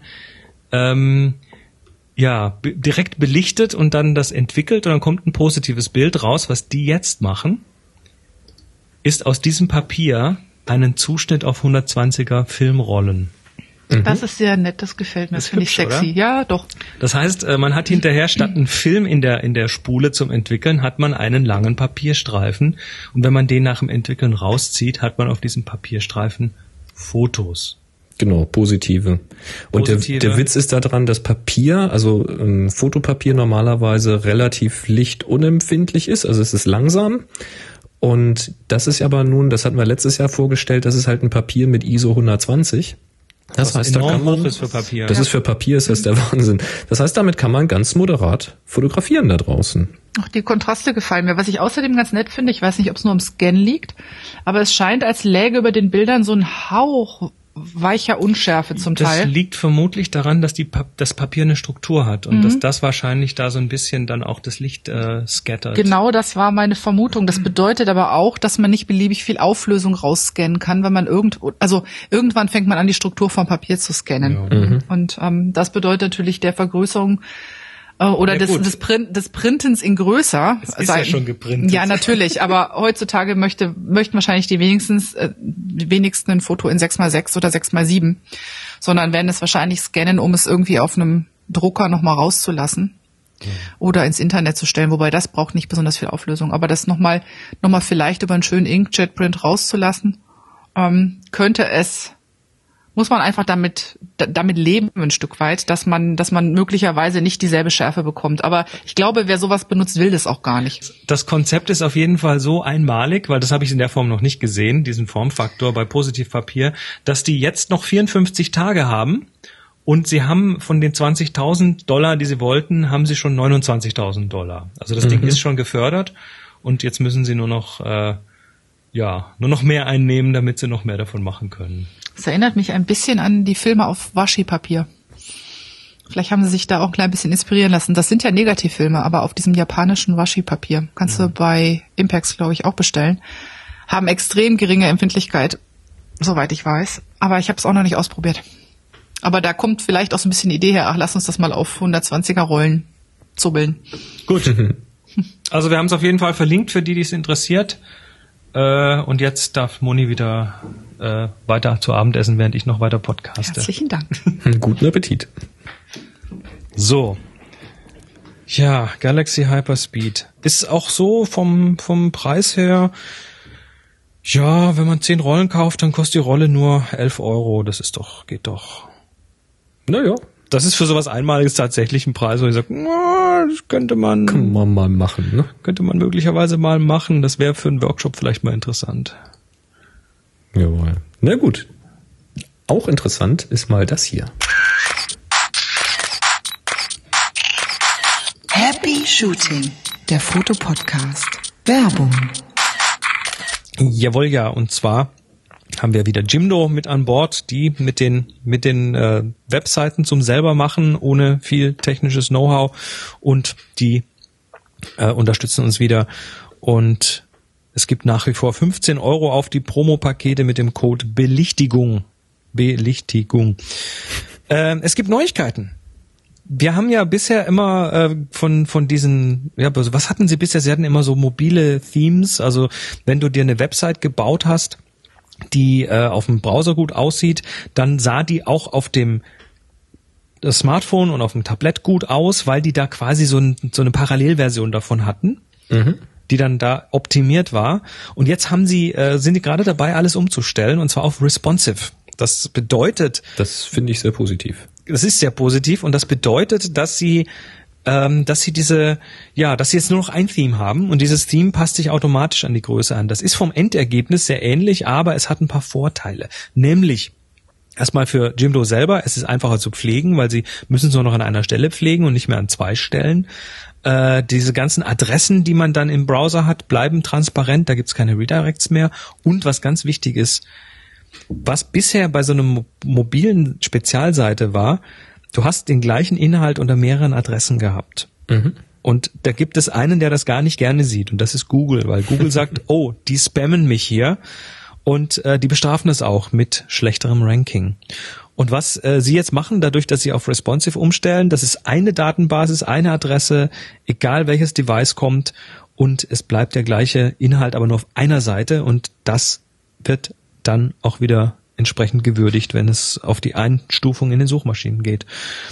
direkt belichtet und dann das entwickelt, und dann kommt ein positives Bild raus. Was die jetzt machen, ist aus diesem Papier einen Zuschnitt auf 120er Filmrollen. Das ist sehr nett, das gefällt mir, das finde ich sexy. Oder? Ja, doch. Das heißt, man hat hinterher statt einen Film in der Spule zum Entwickeln, hat man einen langen Papierstreifen, und wenn man den nach dem Entwickeln rauszieht, hat man auf diesem Papierstreifen Fotos. Genau, positive. Und der Witz ist daran, dass Papier, also Fotopapier normalerweise relativ lichtunempfindlich ist, also es ist langsam. Und das ist aber nun, das hatten wir letztes Jahr vorgestellt, das ist halt ein Papier mit ISO 120. Das heißt, da kann man, ist für Papier. Das ist für Papier, ist das der Wahnsinn. Das heißt, damit kann man ganz moderat fotografieren da draußen. Ach, die Kontraste gefallen mir. Was ich außerdem ganz nett finde, ich weiß nicht, ob es nur am Scan liegt, aber es scheint, als läge über den Bildern so ein Hauch weicher Unschärfe zum Teil. Das liegt vermutlich daran, dass das Papier eine Struktur hat und dass das wahrscheinlich da so ein bisschen dann auch das Licht scattert. Genau, das war meine Vermutung. Das bedeutet aber auch, dass man nicht beliebig viel Auflösung rausscannen kann, wenn man irgendwann fängt man an, die Struktur vom Papier zu scannen. Ja. Und das bedeutet natürlich der Vergrößerung oder des Printens in größer. Es ist ja schon geprintet. Ja, natürlich, aber heutzutage möchten wahrscheinlich die wenigsten ein Foto in 6x6 oder 6x7, sondern werden es wahrscheinlich scannen, um es irgendwie auf einem Drucker nochmal rauszulassen oder ins Internet zu stellen, wobei das braucht nicht besonders viel Auflösung, aber das nochmal vielleicht über einen schönen Inkjet-Print rauszulassen, muss man einfach damit leben ein Stück weit, dass man möglicherweise nicht dieselbe Schärfe bekommt. Aber ich glaube, wer sowas benutzt, will das auch gar nicht. Das Konzept ist auf jeden Fall so einmalig, weil das habe ich in der Form noch nicht gesehen, diesen Formfaktor bei Positivpapier, dass die jetzt noch 54 Tage haben, und sie haben von den $20.000, die sie wollten, haben sie schon $29.000. Also das Ding ist schon gefördert, und jetzt müssen sie nur noch mehr einnehmen, damit sie noch mehr davon machen können. Das erinnert mich ein bisschen an die Filme auf Washi-Papier. Vielleicht haben sie sich da auch ein klein bisschen inspirieren lassen. Das sind ja Negativfilme, aber auf diesem japanischen Washi-Papier. Kannst du bei Impex, glaube ich, auch bestellen. Haben extrem geringe Empfindlichkeit, soweit ich weiß. Aber ich habe es auch noch nicht ausprobiert. Aber da kommt vielleicht auch so ein bisschen die Idee her, lass uns das mal auf 120er Rollen zubbeln. Gut. Also wir haben es auf jeden Fall verlinkt für die es interessiert. Und jetzt darf Moni wieder weiter zu Abend essen, während ich noch weiter podcaste. Herzlichen Dank. Guten Appetit. So. Ja, Galaxy Hyperspeed. Ist auch so vom Preis her, ja, wenn man 10 Rollen kauft, dann kostet die Rolle nur 11 €. Das geht doch. Naja. Das ist für sowas Einmaliges tatsächlich ein Preis, wo ich sage, das kann man mal machen, ne? Könnte man möglicherweise mal machen. Das wäre für einen Workshop vielleicht mal interessant. Jawohl. Na gut. Auch interessant ist mal das hier. Happy Shooting, der Fotopodcast. Werbung. Jawohl, ja. Und zwar haben wir wieder Jimdo mit an Bord, die mit den Webseiten zum selber machen, ohne viel technisches Know-how, und die unterstützen uns wieder, und es gibt nach wie vor 15 € auf die Promopakete mit dem Code Belichtigung. Es gibt Neuigkeiten. Wir haben ja bisher immer von diesen, was hatten sie bisher? Sie hatten immer so mobile Themes, also wenn du dir eine Website gebaut hast, die auf dem Browser gut aussieht, dann sah die auch auf dem Smartphone und auf dem Tablet gut aus, weil die da quasi so eine Parallelversion davon hatten, die dann da optimiert war. Und jetzt sind die gerade dabei, alles umzustellen, und zwar auf responsive. Das bedeutet... Das finde ich sehr positiv. Das ist sehr positiv, und das bedeutet, dass sie dass sie dass sie jetzt nur noch ein Theme haben und dieses Theme passt sich automatisch an die Größe an. Das ist vom Endergebnis sehr ähnlich, aber es hat ein paar Vorteile. Nämlich, erstmal für Jimdo selber, es ist einfacher zu pflegen, weil sie müssen es nur noch an einer Stelle pflegen und nicht mehr an 2 Stellen. Diese ganzen Adressen, die man dann im Browser hat, bleiben transparent, da gibt's keine Redirects mehr. Und was ganz wichtig ist, was bisher bei so einer mobilen Spezialseite war, du hast den gleichen Inhalt unter mehreren Adressen gehabt. Mhm. Und da gibt es einen, der das gar nicht gerne sieht, und das ist Google, weil Google sagt, oh, die spammen mich hier, und die bestrafen es auch mit schlechterem Ranking. Und was sie jetzt machen, dadurch, dass sie auf Responsive umstellen, das ist eine Datenbasis, eine Adresse, egal welches Device kommt, und es bleibt der gleiche Inhalt, aber nur auf einer Seite, und das wird dann auch wieder entsprechend gewürdigt, wenn es auf die Einstufung in den Suchmaschinen geht.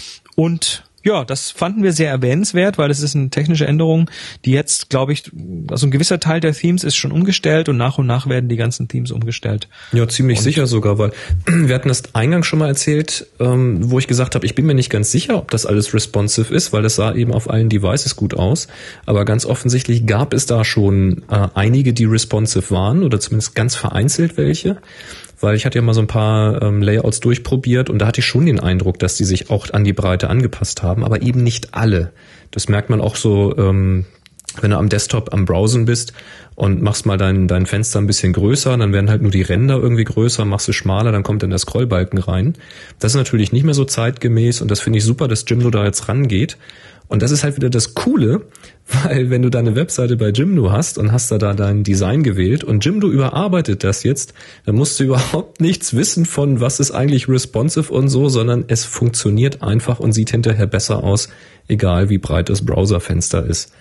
Und ja, das fanden wir sehr erwähnenswert, weil es ist eine technische Änderung, die jetzt, glaube ich, also ein gewisser Teil der Themes ist schon umgestellt, und nach werden die ganzen Themes umgestellt. Ja, ziemlich sicher sogar, weil wir hatten das eingangs schon mal erzählt, wo ich gesagt habe, ich bin mir nicht ganz sicher, ob das alles responsive ist, weil das sah eben auf allen Devices gut aus. Aber ganz offensichtlich gab es da schon einige, die responsive waren, oder zumindest ganz vereinzelt welche. Weil ich hatte ja mal so ein paar Layouts durchprobiert, und da hatte ich schon den Eindruck, dass die sich auch an die Breite angepasst haben, aber eben nicht alle. Das merkt man auch so, wenn du am Desktop am Browsen bist und machst mal dein Fenster ein bisschen größer, dann werden halt nur die Ränder irgendwie größer, machst du schmaler, dann kommt dann der Scrollbalken rein. Das ist natürlich nicht mehr so zeitgemäß, und das finde ich super, dass Jimdo da jetzt rangeht. Und das ist halt wieder das Coole, weil wenn du deine Webseite bei Jimdo hast und hast da dein Design gewählt und Jimdo überarbeitet das jetzt, dann musst du überhaupt nichts wissen von, was ist eigentlich responsive und so, sondern es funktioniert einfach und sieht hinterher besser aus, egal wie breit das Browserfenster ist.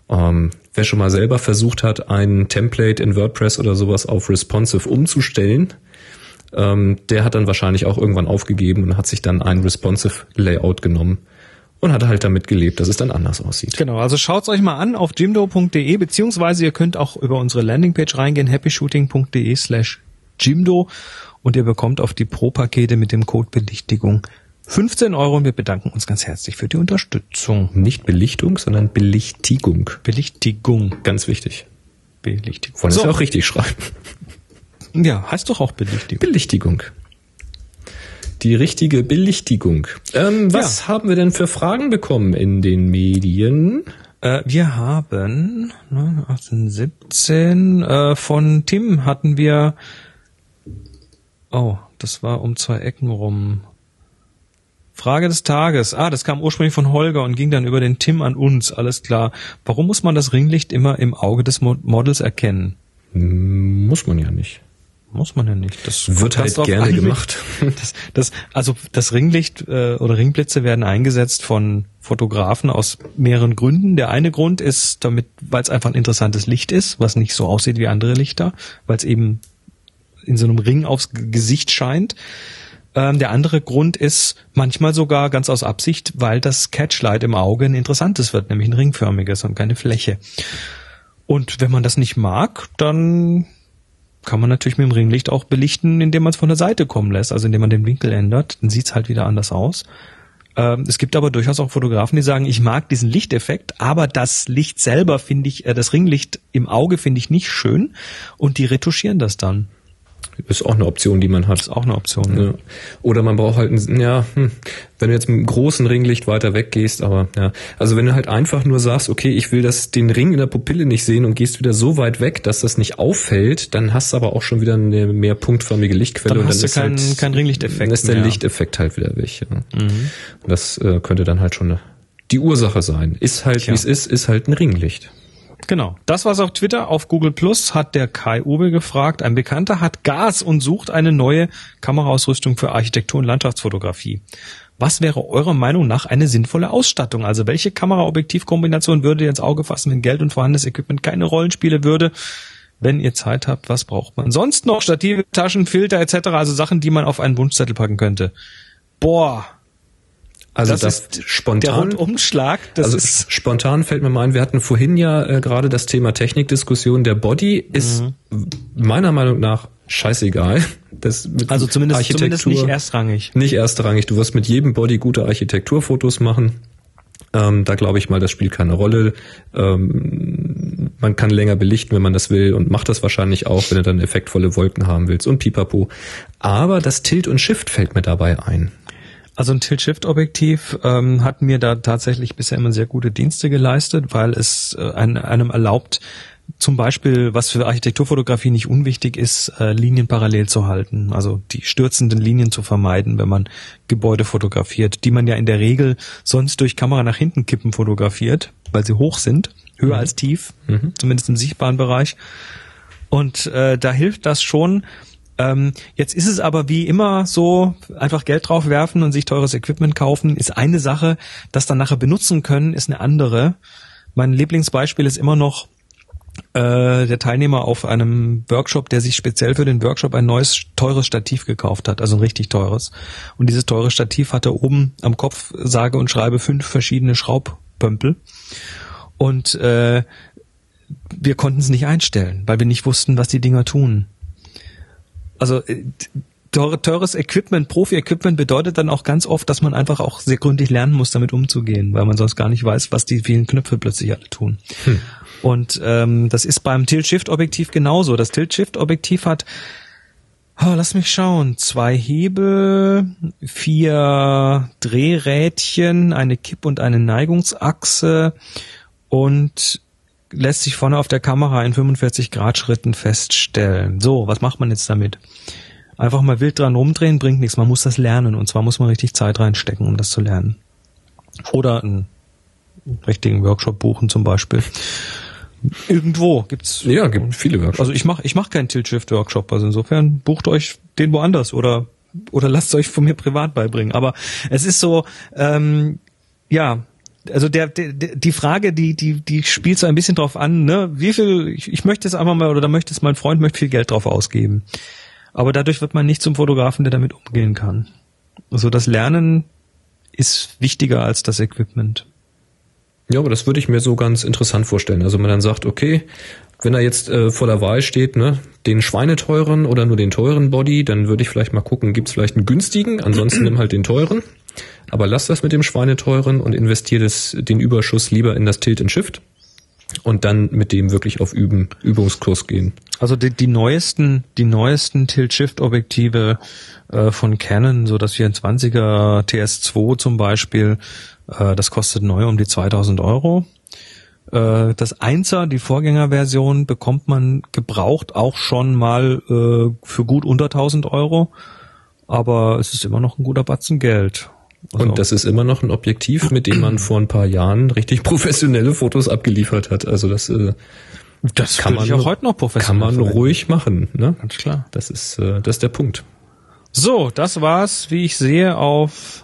Wer schon mal selber versucht hat, ein Template in WordPress oder sowas auf responsive umzustellen, der hat dann wahrscheinlich auch irgendwann aufgegeben und hat sich dann ein responsive Layout genommen. Und hat halt damit gelebt, dass es dann anders aussieht. Genau, also schaut's euch mal an auf jimdo.de, beziehungsweise ihr könnt auch über unsere Landingpage reingehen, happyshooting.de/jimdo, und ihr bekommt auf die Pro-Pakete mit dem Code Belichtigung 15 €, und wir bedanken uns ganz herzlich für die Unterstützung. Nicht Belichtung, sondern Belichtigung. Belichtigung. Ganz wichtig. Belichtigung. Wollen wir es auch richtig schreiben? Ja, heißt doch auch Belichtigung. Belichtigung. Die richtige Belichtigung. Was haben wir denn für Fragen bekommen in den Medien? Wir haben 1817 von Tim hatten wir. Oh, das war um 2 Ecken rum. Frage des Tages. Das kam ursprünglich von Holger und ging dann über den Tim an uns. Alles klar. Warum muss man das Ringlicht immer im Auge des Models erkennen? Muss man ja nicht. Muss man ja nicht. Das wird halt gerne gemacht. Das Ringlicht oder Ringblitze werden eingesetzt von Fotografen aus mehreren Gründen. Der eine Grund ist, weil es einfach ein interessantes Licht ist, was nicht so aussieht wie andere Lichter, weil es eben in so einem Ring aufs Gesicht scheint. Der andere Grund ist manchmal sogar ganz aus Absicht, weil das Catchlight im Auge ein interessantes wird, nämlich ein ringförmiges und keine Fläche. Und wenn man das nicht mag, dann kann man natürlich mit dem Ringlicht auch belichten, indem man es von der Seite kommen lässt, also indem man den Winkel ändert, dann sieht's halt wieder anders aus. Es gibt aber durchaus auch Fotografen, die sagen, ich mag diesen Lichteffekt, aber das Licht selber finde ich, das Ringlicht im Auge finde ich nicht schön, und die retuschieren das dann. Ist auch eine Option, die man hat. Ist auch eine Option, ja. Oder man braucht halt wenn du jetzt mit einem großen Ringlicht weiter weggehst, aber ja. Also wenn du halt einfach nur sagst, okay, ich will den Ring in der Pupille nicht sehen, und gehst wieder so weit weg, dass das nicht auffällt, dann hast du aber auch schon wieder eine mehr punktförmige Lichtquelle. Dann und hast dann du keinen Ringlichteffekt. Dann ist der Lichteffekt halt wieder weg. Ja. Und das könnte dann halt schon die Ursache sein. Ist halt, wie es ist halt ein Ringlicht. Genau. Das war's auf Twitter. Auf Google Plus hat der Kai Uwe gefragt, ein Bekannter hat Gas und sucht eine neue Kameraausrüstung für Architektur und Landschaftsfotografie. Was wäre eurer Meinung nach eine sinnvolle Ausstattung? Also welche Kameraobjektivkombination würde ihr ins Auge fassen, wenn Geld und vorhandenes Equipment keine Rollen spielen würde? Wenn ihr Zeit habt, was braucht man sonst noch? Stative, Taschen, Filter etc., also Sachen, die man auf einen Wunschzettel packen könnte. Boah. Also das ist spontan, der Rundumschlag. Spontan fällt mir mal ein, wir hatten vorhin ja gerade das Thema Technikdiskussion. Der Body ist meiner Meinung nach scheißegal. Also zumindest nicht erstrangig. Nicht erstrangig. Du wirst mit jedem Body gute Architekturfotos machen. Da glaube ich mal, das spielt keine Rolle. Man kann länger belichten, wenn man das will, und macht das wahrscheinlich auch, wenn du dann effektvolle Wolken haben willst und pipapo. Aber das Tilt und Shift fällt mir dabei ein. Also ein Tilt-Shift-Objektiv hat mir da tatsächlich bisher immer sehr gute Dienste geleistet, weil es einem erlaubt, zum Beispiel, was für Architekturfotografie nicht unwichtig ist, Linien parallel zu halten, also die stürzenden Linien zu vermeiden, wenn man Gebäude fotografiert, die man ja in der Regel sonst durch Kamera nach hinten kippen fotografiert, weil sie hoch sind, höher als tief, zumindest im sichtbaren Bereich. Und da hilft das schon. Jetzt ist es aber wie immer so, einfach Geld drauf werfen und sich teures Equipment kaufen, ist eine Sache, das dann nachher benutzen können, ist eine andere. Mein Lieblingsbeispiel ist immer noch der Teilnehmer auf einem Workshop, der sich speziell für den Workshop ein neues, teures Stativ gekauft hat, also ein richtig teures. Und dieses teure Stativ hatte oben am Kopf, sage und schreibe, 5 verschiedene Schraubpömpel. Und wir konnten es nicht einstellen, weil wir nicht wussten, was die Dinger tun. Also teures Equipment, Profi-Equipment bedeutet dann auch ganz oft, dass man einfach auch sehr gründlich lernen muss, damit umzugehen, weil man sonst gar nicht weiß, was die vielen Knöpfe plötzlich alle tun. Und das ist beim Tilt-Shift-Objektiv genauso. Das Tilt-Shift-Objektiv hat, lass mich schauen, 2 Hebel, 4 Drehrädchen, eine Kipp- und eine Neigungsachse und lässt sich vorne auf der Kamera in 45-Grad-Schritten feststellen. So, was macht man jetzt damit? Einfach mal wild dran rumdrehen bringt nichts. Man muss das lernen, und zwar muss man richtig Zeit reinstecken, um das zu lernen. Oder einen richtigen Workshop buchen zum Beispiel. Irgendwo gibt's. Ja, gibt viele Workshops. Also ich mach keinen Tilt-Shift-Workshop, also insofern bucht euch den woanders oder lasst euch von mir privat beibringen. Aber es ist so, ja, also die Frage, die spielt so ein bisschen drauf an, ne, wie viel, ich möchte es einfach mal, oder da möchte es mein Freund, möchte viel Geld drauf ausgeben. Aber dadurch wird man nicht zum Fotografen, der damit umgehen kann. Also das Lernen ist wichtiger als das Equipment. Ja, aber das würde ich mir so ganz interessant vorstellen. Also man dann sagt, okay, wenn er jetzt vor der Wahl steht, ne, den schweineteuren oder nur den teuren Body, dann würde ich vielleicht mal gucken, gibt's vielleicht einen günstigen, ansonsten nimm halt den teuren. Aber lass das mit dem schweineteuren und investier den Überschuss lieber in das Tilt and Shift und dann mit dem wirklich auf Übungskurs gehen. Also die neuesten Tilt-Shift-Objektive von Canon, so das 24er TS2 zum Beispiel, das kostet neu um die 2.000 Euro. Das 1er, die Vorgängerversion, bekommt man gebraucht auch schon mal für gut unter 1.000 Euro, aber es ist immer noch ein guter Batzen Geld. Also und das ist immer noch ein Objektiv, mit dem man vor ein paar Jahren richtig professionelle Fotos abgeliefert hat. Also das kann man auch heute noch professionell kann man ruhig machen, ne? Ganz klar. Das ist der Punkt. So, das war's, wie ich sehe, auf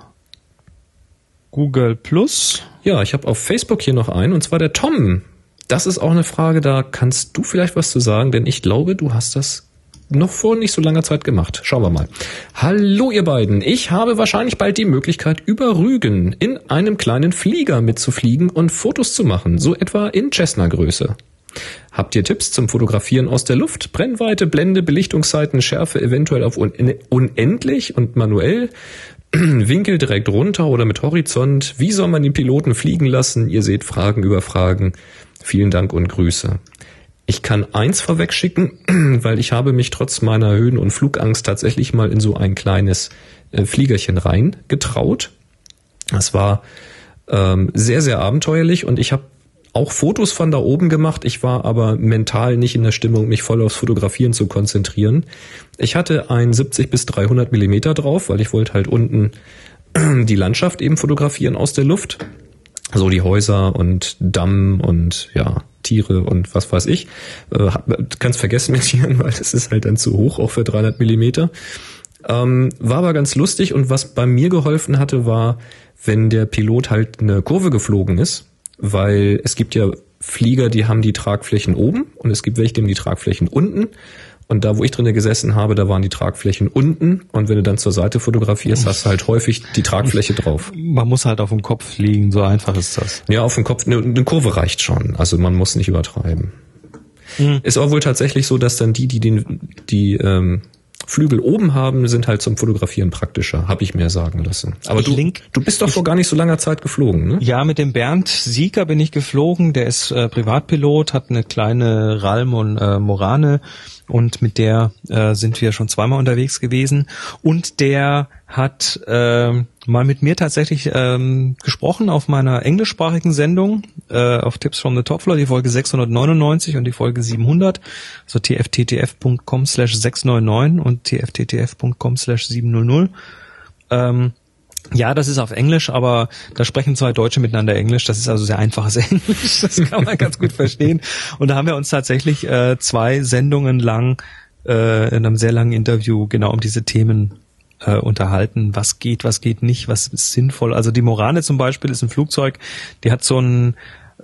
Google Plus. Ja, ich habe auf Facebook hier noch einen, und zwar der Tom. Das ist auch eine Frage, da kannst du vielleicht was zu sagen, denn ich glaube, du hast das noch vor nicht so langer Zeit gemacht. Schauen wir mal. Hallo ihr beiden. Ich habe wahrscheinlich bald die Möglichkeit, über Rügen in einem kleinen Flieger mitzufliegen und Fotos zu machen, so etwa in Cessna-Größe. Habt ihr Tipps zum Fotografieren aus der Luft? Brennweite, Blende, Belichtungszeiten, Schärfe eventuell auf unendlich und manuell? Winkel direkt runter oder mit Horizont? Wie soll man den Piloten fliegen lassen? Ihr seht Fragen über Fragen. Vielen Dank und Grüße. Ich kann eins vorwegschicken, weil ich habe mich trotz meiner Höhen- und Flugangst tatsächlich mal in so ein kleines Fliegerchen rein getraut. Das war sehr, sehr abenteuerlich, und ich habe auch Fotos von da oben gemacht. Ich war aber mental nicht in der Stimmung, mich voll aufs Fotografieren zu konzentrieren. Ich hatte ein 70 bis 300 Millimeter drauf, weil ich wollte halt unten die Landschaft eben fotografieren aus der Luft. So die Häuser und Damm und ja, Tiere und was weiß ich. Kannst vergessen mit Tieren, weil das ist halt dann zu hoch, auch für 300 Millimeter. War aber ganz lustig, und was bei mir geholfen hatte, war, wenn der Pilot halt eine Kurve geflogen ist, weil es gibt ja Flieger, die haben die Tragflächen oben, und es gibt welche, die haben die Tragflächen unten. Und da, wo ich drinnen gesessen habe, da waren die Tragflächen unten, und wenn du dann zur Seite fotografierst, hast du halt häufig die Tragfläche drauf. Man muss halt auf dem Kopf fliegen, so einfach ist das. Ja, auf dem Kopf, eine Kurve reicht schon, also man muss nicht übertreiben. Ist auch wohl tatsächlich so, dass dann die Flügel oben haben, sind halt zum Fotografieren praktischer, habe ich mir sagen lassen. Aber du bist doch vor gar nicht so langer Zeit geflogen, ne? Ja, mit dem Bernd Sieker bin ich geflogen. Der ist Privatpilot, hat eine kleine Ralm und Morane und mit der sind wir schon zweimal unterwegs gewesen. Und der hat mal mit mir tatsächlich gesprochen auf meiner englischsprachigen Sendung auf Tips from the Top Floor, die Folge 699 und die Folge 700, also tfttf.com/699 und tfttf.com/700. Ja, das ist auf Englisch, aber da sprechen zwei Deutsche miteinander Englisch. Das ist also sehr einfaches Englisch. Das kann man ganz gut verstehen. Und da haben wir uns tatsächlich 2 Sendungen lang in einem sehr langen Interview genau um diese Themen unterhalten. Was geht nicht, was ist sinnvoll. Also die Morane zum Beispiel ist ein Flugzeug, die hat so ein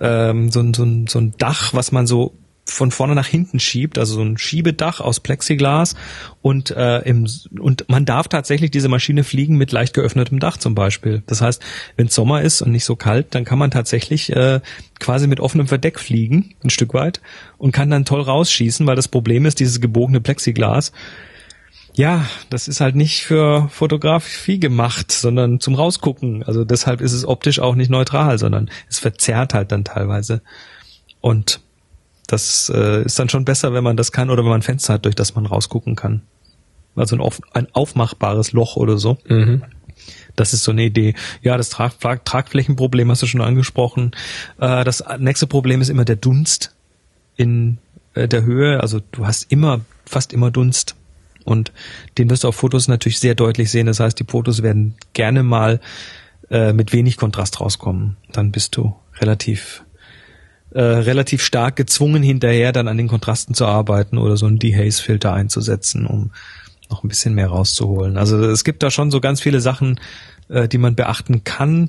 Dach, was man so von vorne nach hinten schiebt, also so ein Schiebedach aus Plexiglas und man darf tatsächlich diese Maschine fliegen mit leicht geöffnetem Dach zum Beispiel. Das heißt, wenn es Sommer ist und nicht so kalt, dann kann man tatsächlich quasi mit offenem Verdeck fliegen, ein Stück weit, und kann dann toll rausschießen, weil das Problem ist, dieses gebogene Plexiglas, ja, das ist halt nicht für Fotografie gemacht, sondern zum Rausgucken. Also deshalb ist es optisch auch nicht neutral, sondern es verzerrt halt dann teilweise. Und das ist dann schon besser, wenn man das kann oder wenn man ein Fenster hat, durch das man rausgucken kann. Also ein aufmachbares Loch oder so. Mhm. Das ist so eine Idee. Ja, das Tragflächenproblem hast du schon angesprochen. Das nächste Problem ist immer der Dunst in der Höhe. Also du hast fast immer Dunst. Und den wirst du auf Fotos natürlich sehr deutlich sehen. Das heißt, die Fotos werden gerne mal mit wenig Kontrast rauskommen. Dann bist du relativ stark gezwungen, hinterher dann an den Kontrasten zu arbeiten oder so einen Dehaze-Filter einzusetzen, um noch ein bisschen mehr rauszuholen. Also es gibt da schon so ganz viele Sachen, die man beachten kann.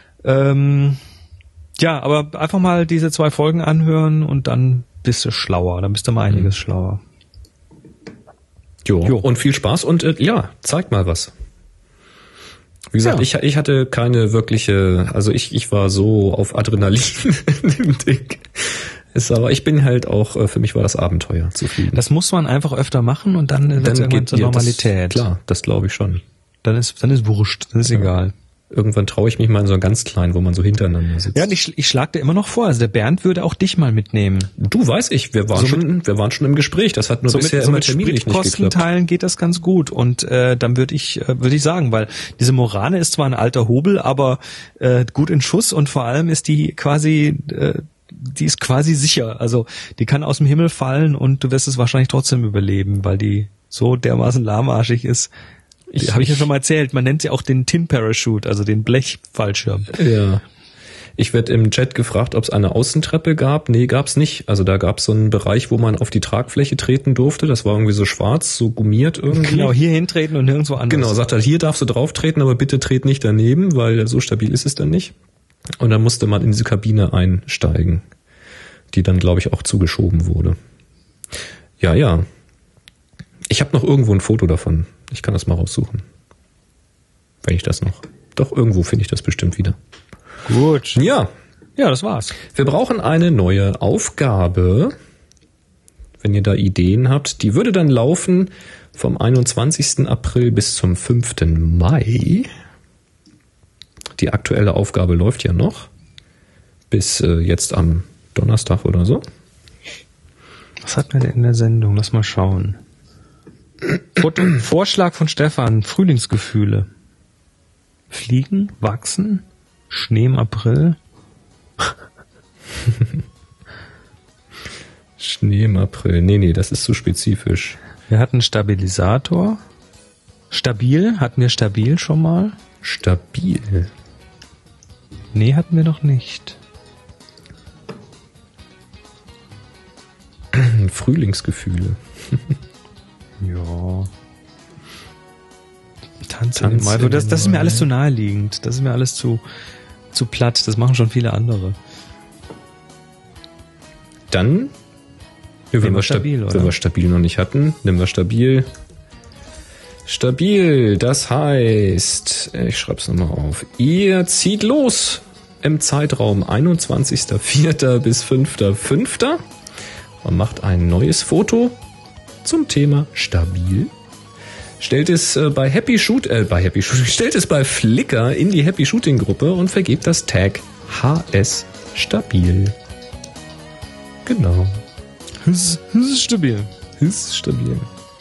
Ja, aber einfach mal diese 2 Folgen anhören und dann bist du schlauer. Dann bist du mal einiges schlauer. Jo. Und viel Spaß und zeig mal was. Wie gesagt, ich hatte keine wirkliche, also ich war so auf Adrenalin in dem Ding. Aber ich bin halt auch, für mich war das Abenteuer zu fliegen. Das muss man einfach öfter machen und dann wird es irgendwann zur Normalität. Klar, das glaube ich schon. Dann ist wurscht, dann ist egal. Irgendwann traue ich mich mal in so einen ganz kleinen, wo man so hintereinander sitzt. Ja, und ich schlag dir immer noch vor, also der Bernd würde auch dich mal mitnehmen. Du, weiß ich, wir waren schon im Gespräch, das hat nur bisher immer terminlich nicht geklappt. Teilen geht das ganz gut und dann würde ich sagen, weil diese Morane ist zwar ein alter Hobel, aber gut in Schuss und vor allem ist die ist quasi sicher, also die kann aus dem Himmel fallen und du wirst es wahrscheinlich trotzdem überleben, weil die so dermaßen lahmarschig ist. Habe ich ja schon mal erzählt, man nennt sie auch den Tin Parachute, also den Blechfallschirm. Ja. Ich werde im Chat gefragt, ob es eine Außentreppe gab. Nee, gab's nicht. Also da gab's so einen Bereich, wo man auf die Tragfläche treten durfte. Das war irgendwie so schwarz, so gummiert irgendwie. Genau, hier hintreten und nirgendwo anders. Genau, sagt er, hier darfst du drauf treten, aber bitte tret nicht daneben, weil so stabil ist es dann nicht. Und dann musste man in diese Kabine einsteigen, die dann, glaube ich, auch zugeschoben wurde. Ja. Ich habe noch irgendwo ein Foto davon. Ich kann das mal raussuchen. Wenn ich das noch... Doch, irgendwo finde ich das bestimmt wieder. Gut. Ja, das war's. Wir brauchen eine neue Aufgabe. Wenn ihr da Ideen habt, die würde dann laufen vom 21. April bis zum 5. Mai. Die aktuelle Aufgabe läuft ja noch. Bis jetzt am Donnerstag oder so. Was hatten wir denn in der Sendung? Lass mal schauen. Vorschlag von Stefan, Frühlingsgefühle. Fliegen, wachsen, Schnee im April. Schnee im April. Nee, das ist zu spezifisch. Wir hatten Stabilisator. Stabil, hatten wir stabil schon mal? Stabil. Nee, hatten wir noch nicht. Frühlingsgefühle. Ja. Tanzen mal. Das ist mir alles zu naheliegend. Das ist mir alles zu platt. Das machen schon viele andere. Dann wenn wir stabil noch nicht hatten, nehmen wir stabil. Stabil, das heißt, ich schreib's nochmal auf. Ihr zieht los im Zeitraum 21.04. bis 5.05. Man macht ein neues Foto zum Thema stabil. Stellt es stellt es bei Flickr in die Happy Shooting Gruppe und vergebt das Tag HS Stabil. Genau. Das ist stabil. Ist stabil.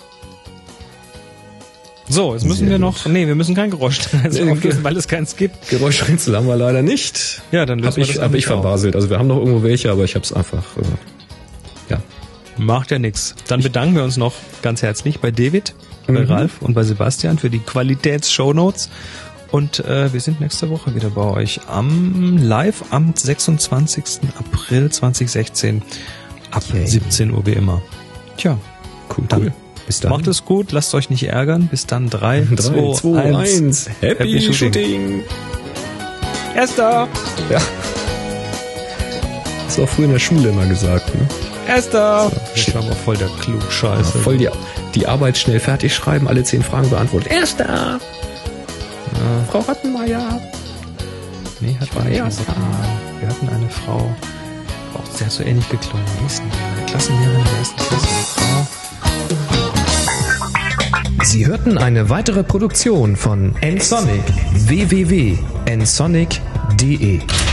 So, jetzt müssen wir noch... Nee, wir müssen kein Geräuschrätsel auflösen, weil es keins gibt. Geräuschrätsel haben wir leider nicht. Ja, dann lösen wir das hab ich verbaselt. Also wir haben noch irgendwo welche, aber ich hab's einfach... ja. Macht ja nix. Dann bedanken wir uns noch ganz herzlich bei David, bei Ralf und bei Sebastian für die Qualitäts-Shownotes. Und wir sind nächste Woche wieder bei euch live am 26. April 2016 ab 17 Uhr wie immer. Tja, cool. Dann bis dann. Macht es gut, lasst euch nicht ärgern. Bis dann. 3, 2, 1. Happy Shooting. Erster. Ja. Das war früher in der Schule immer gesagt, ne? Erster. So, ich war aber voll der Klugscheiße. Ja, voll die Arbeit schnell fertig schreiben, alle 10 Fragen beantworten. Erster. Ja. Frau Rattenmeier. Nee, war nicht Erster. Wir hatten eine Frau. Auch sehr so ähnlich geklungen. Eine Klassenlehrerin der ersten Klasse. Frau. Sie hörten eine weitere Produktion von nsonic. www.nsonic.de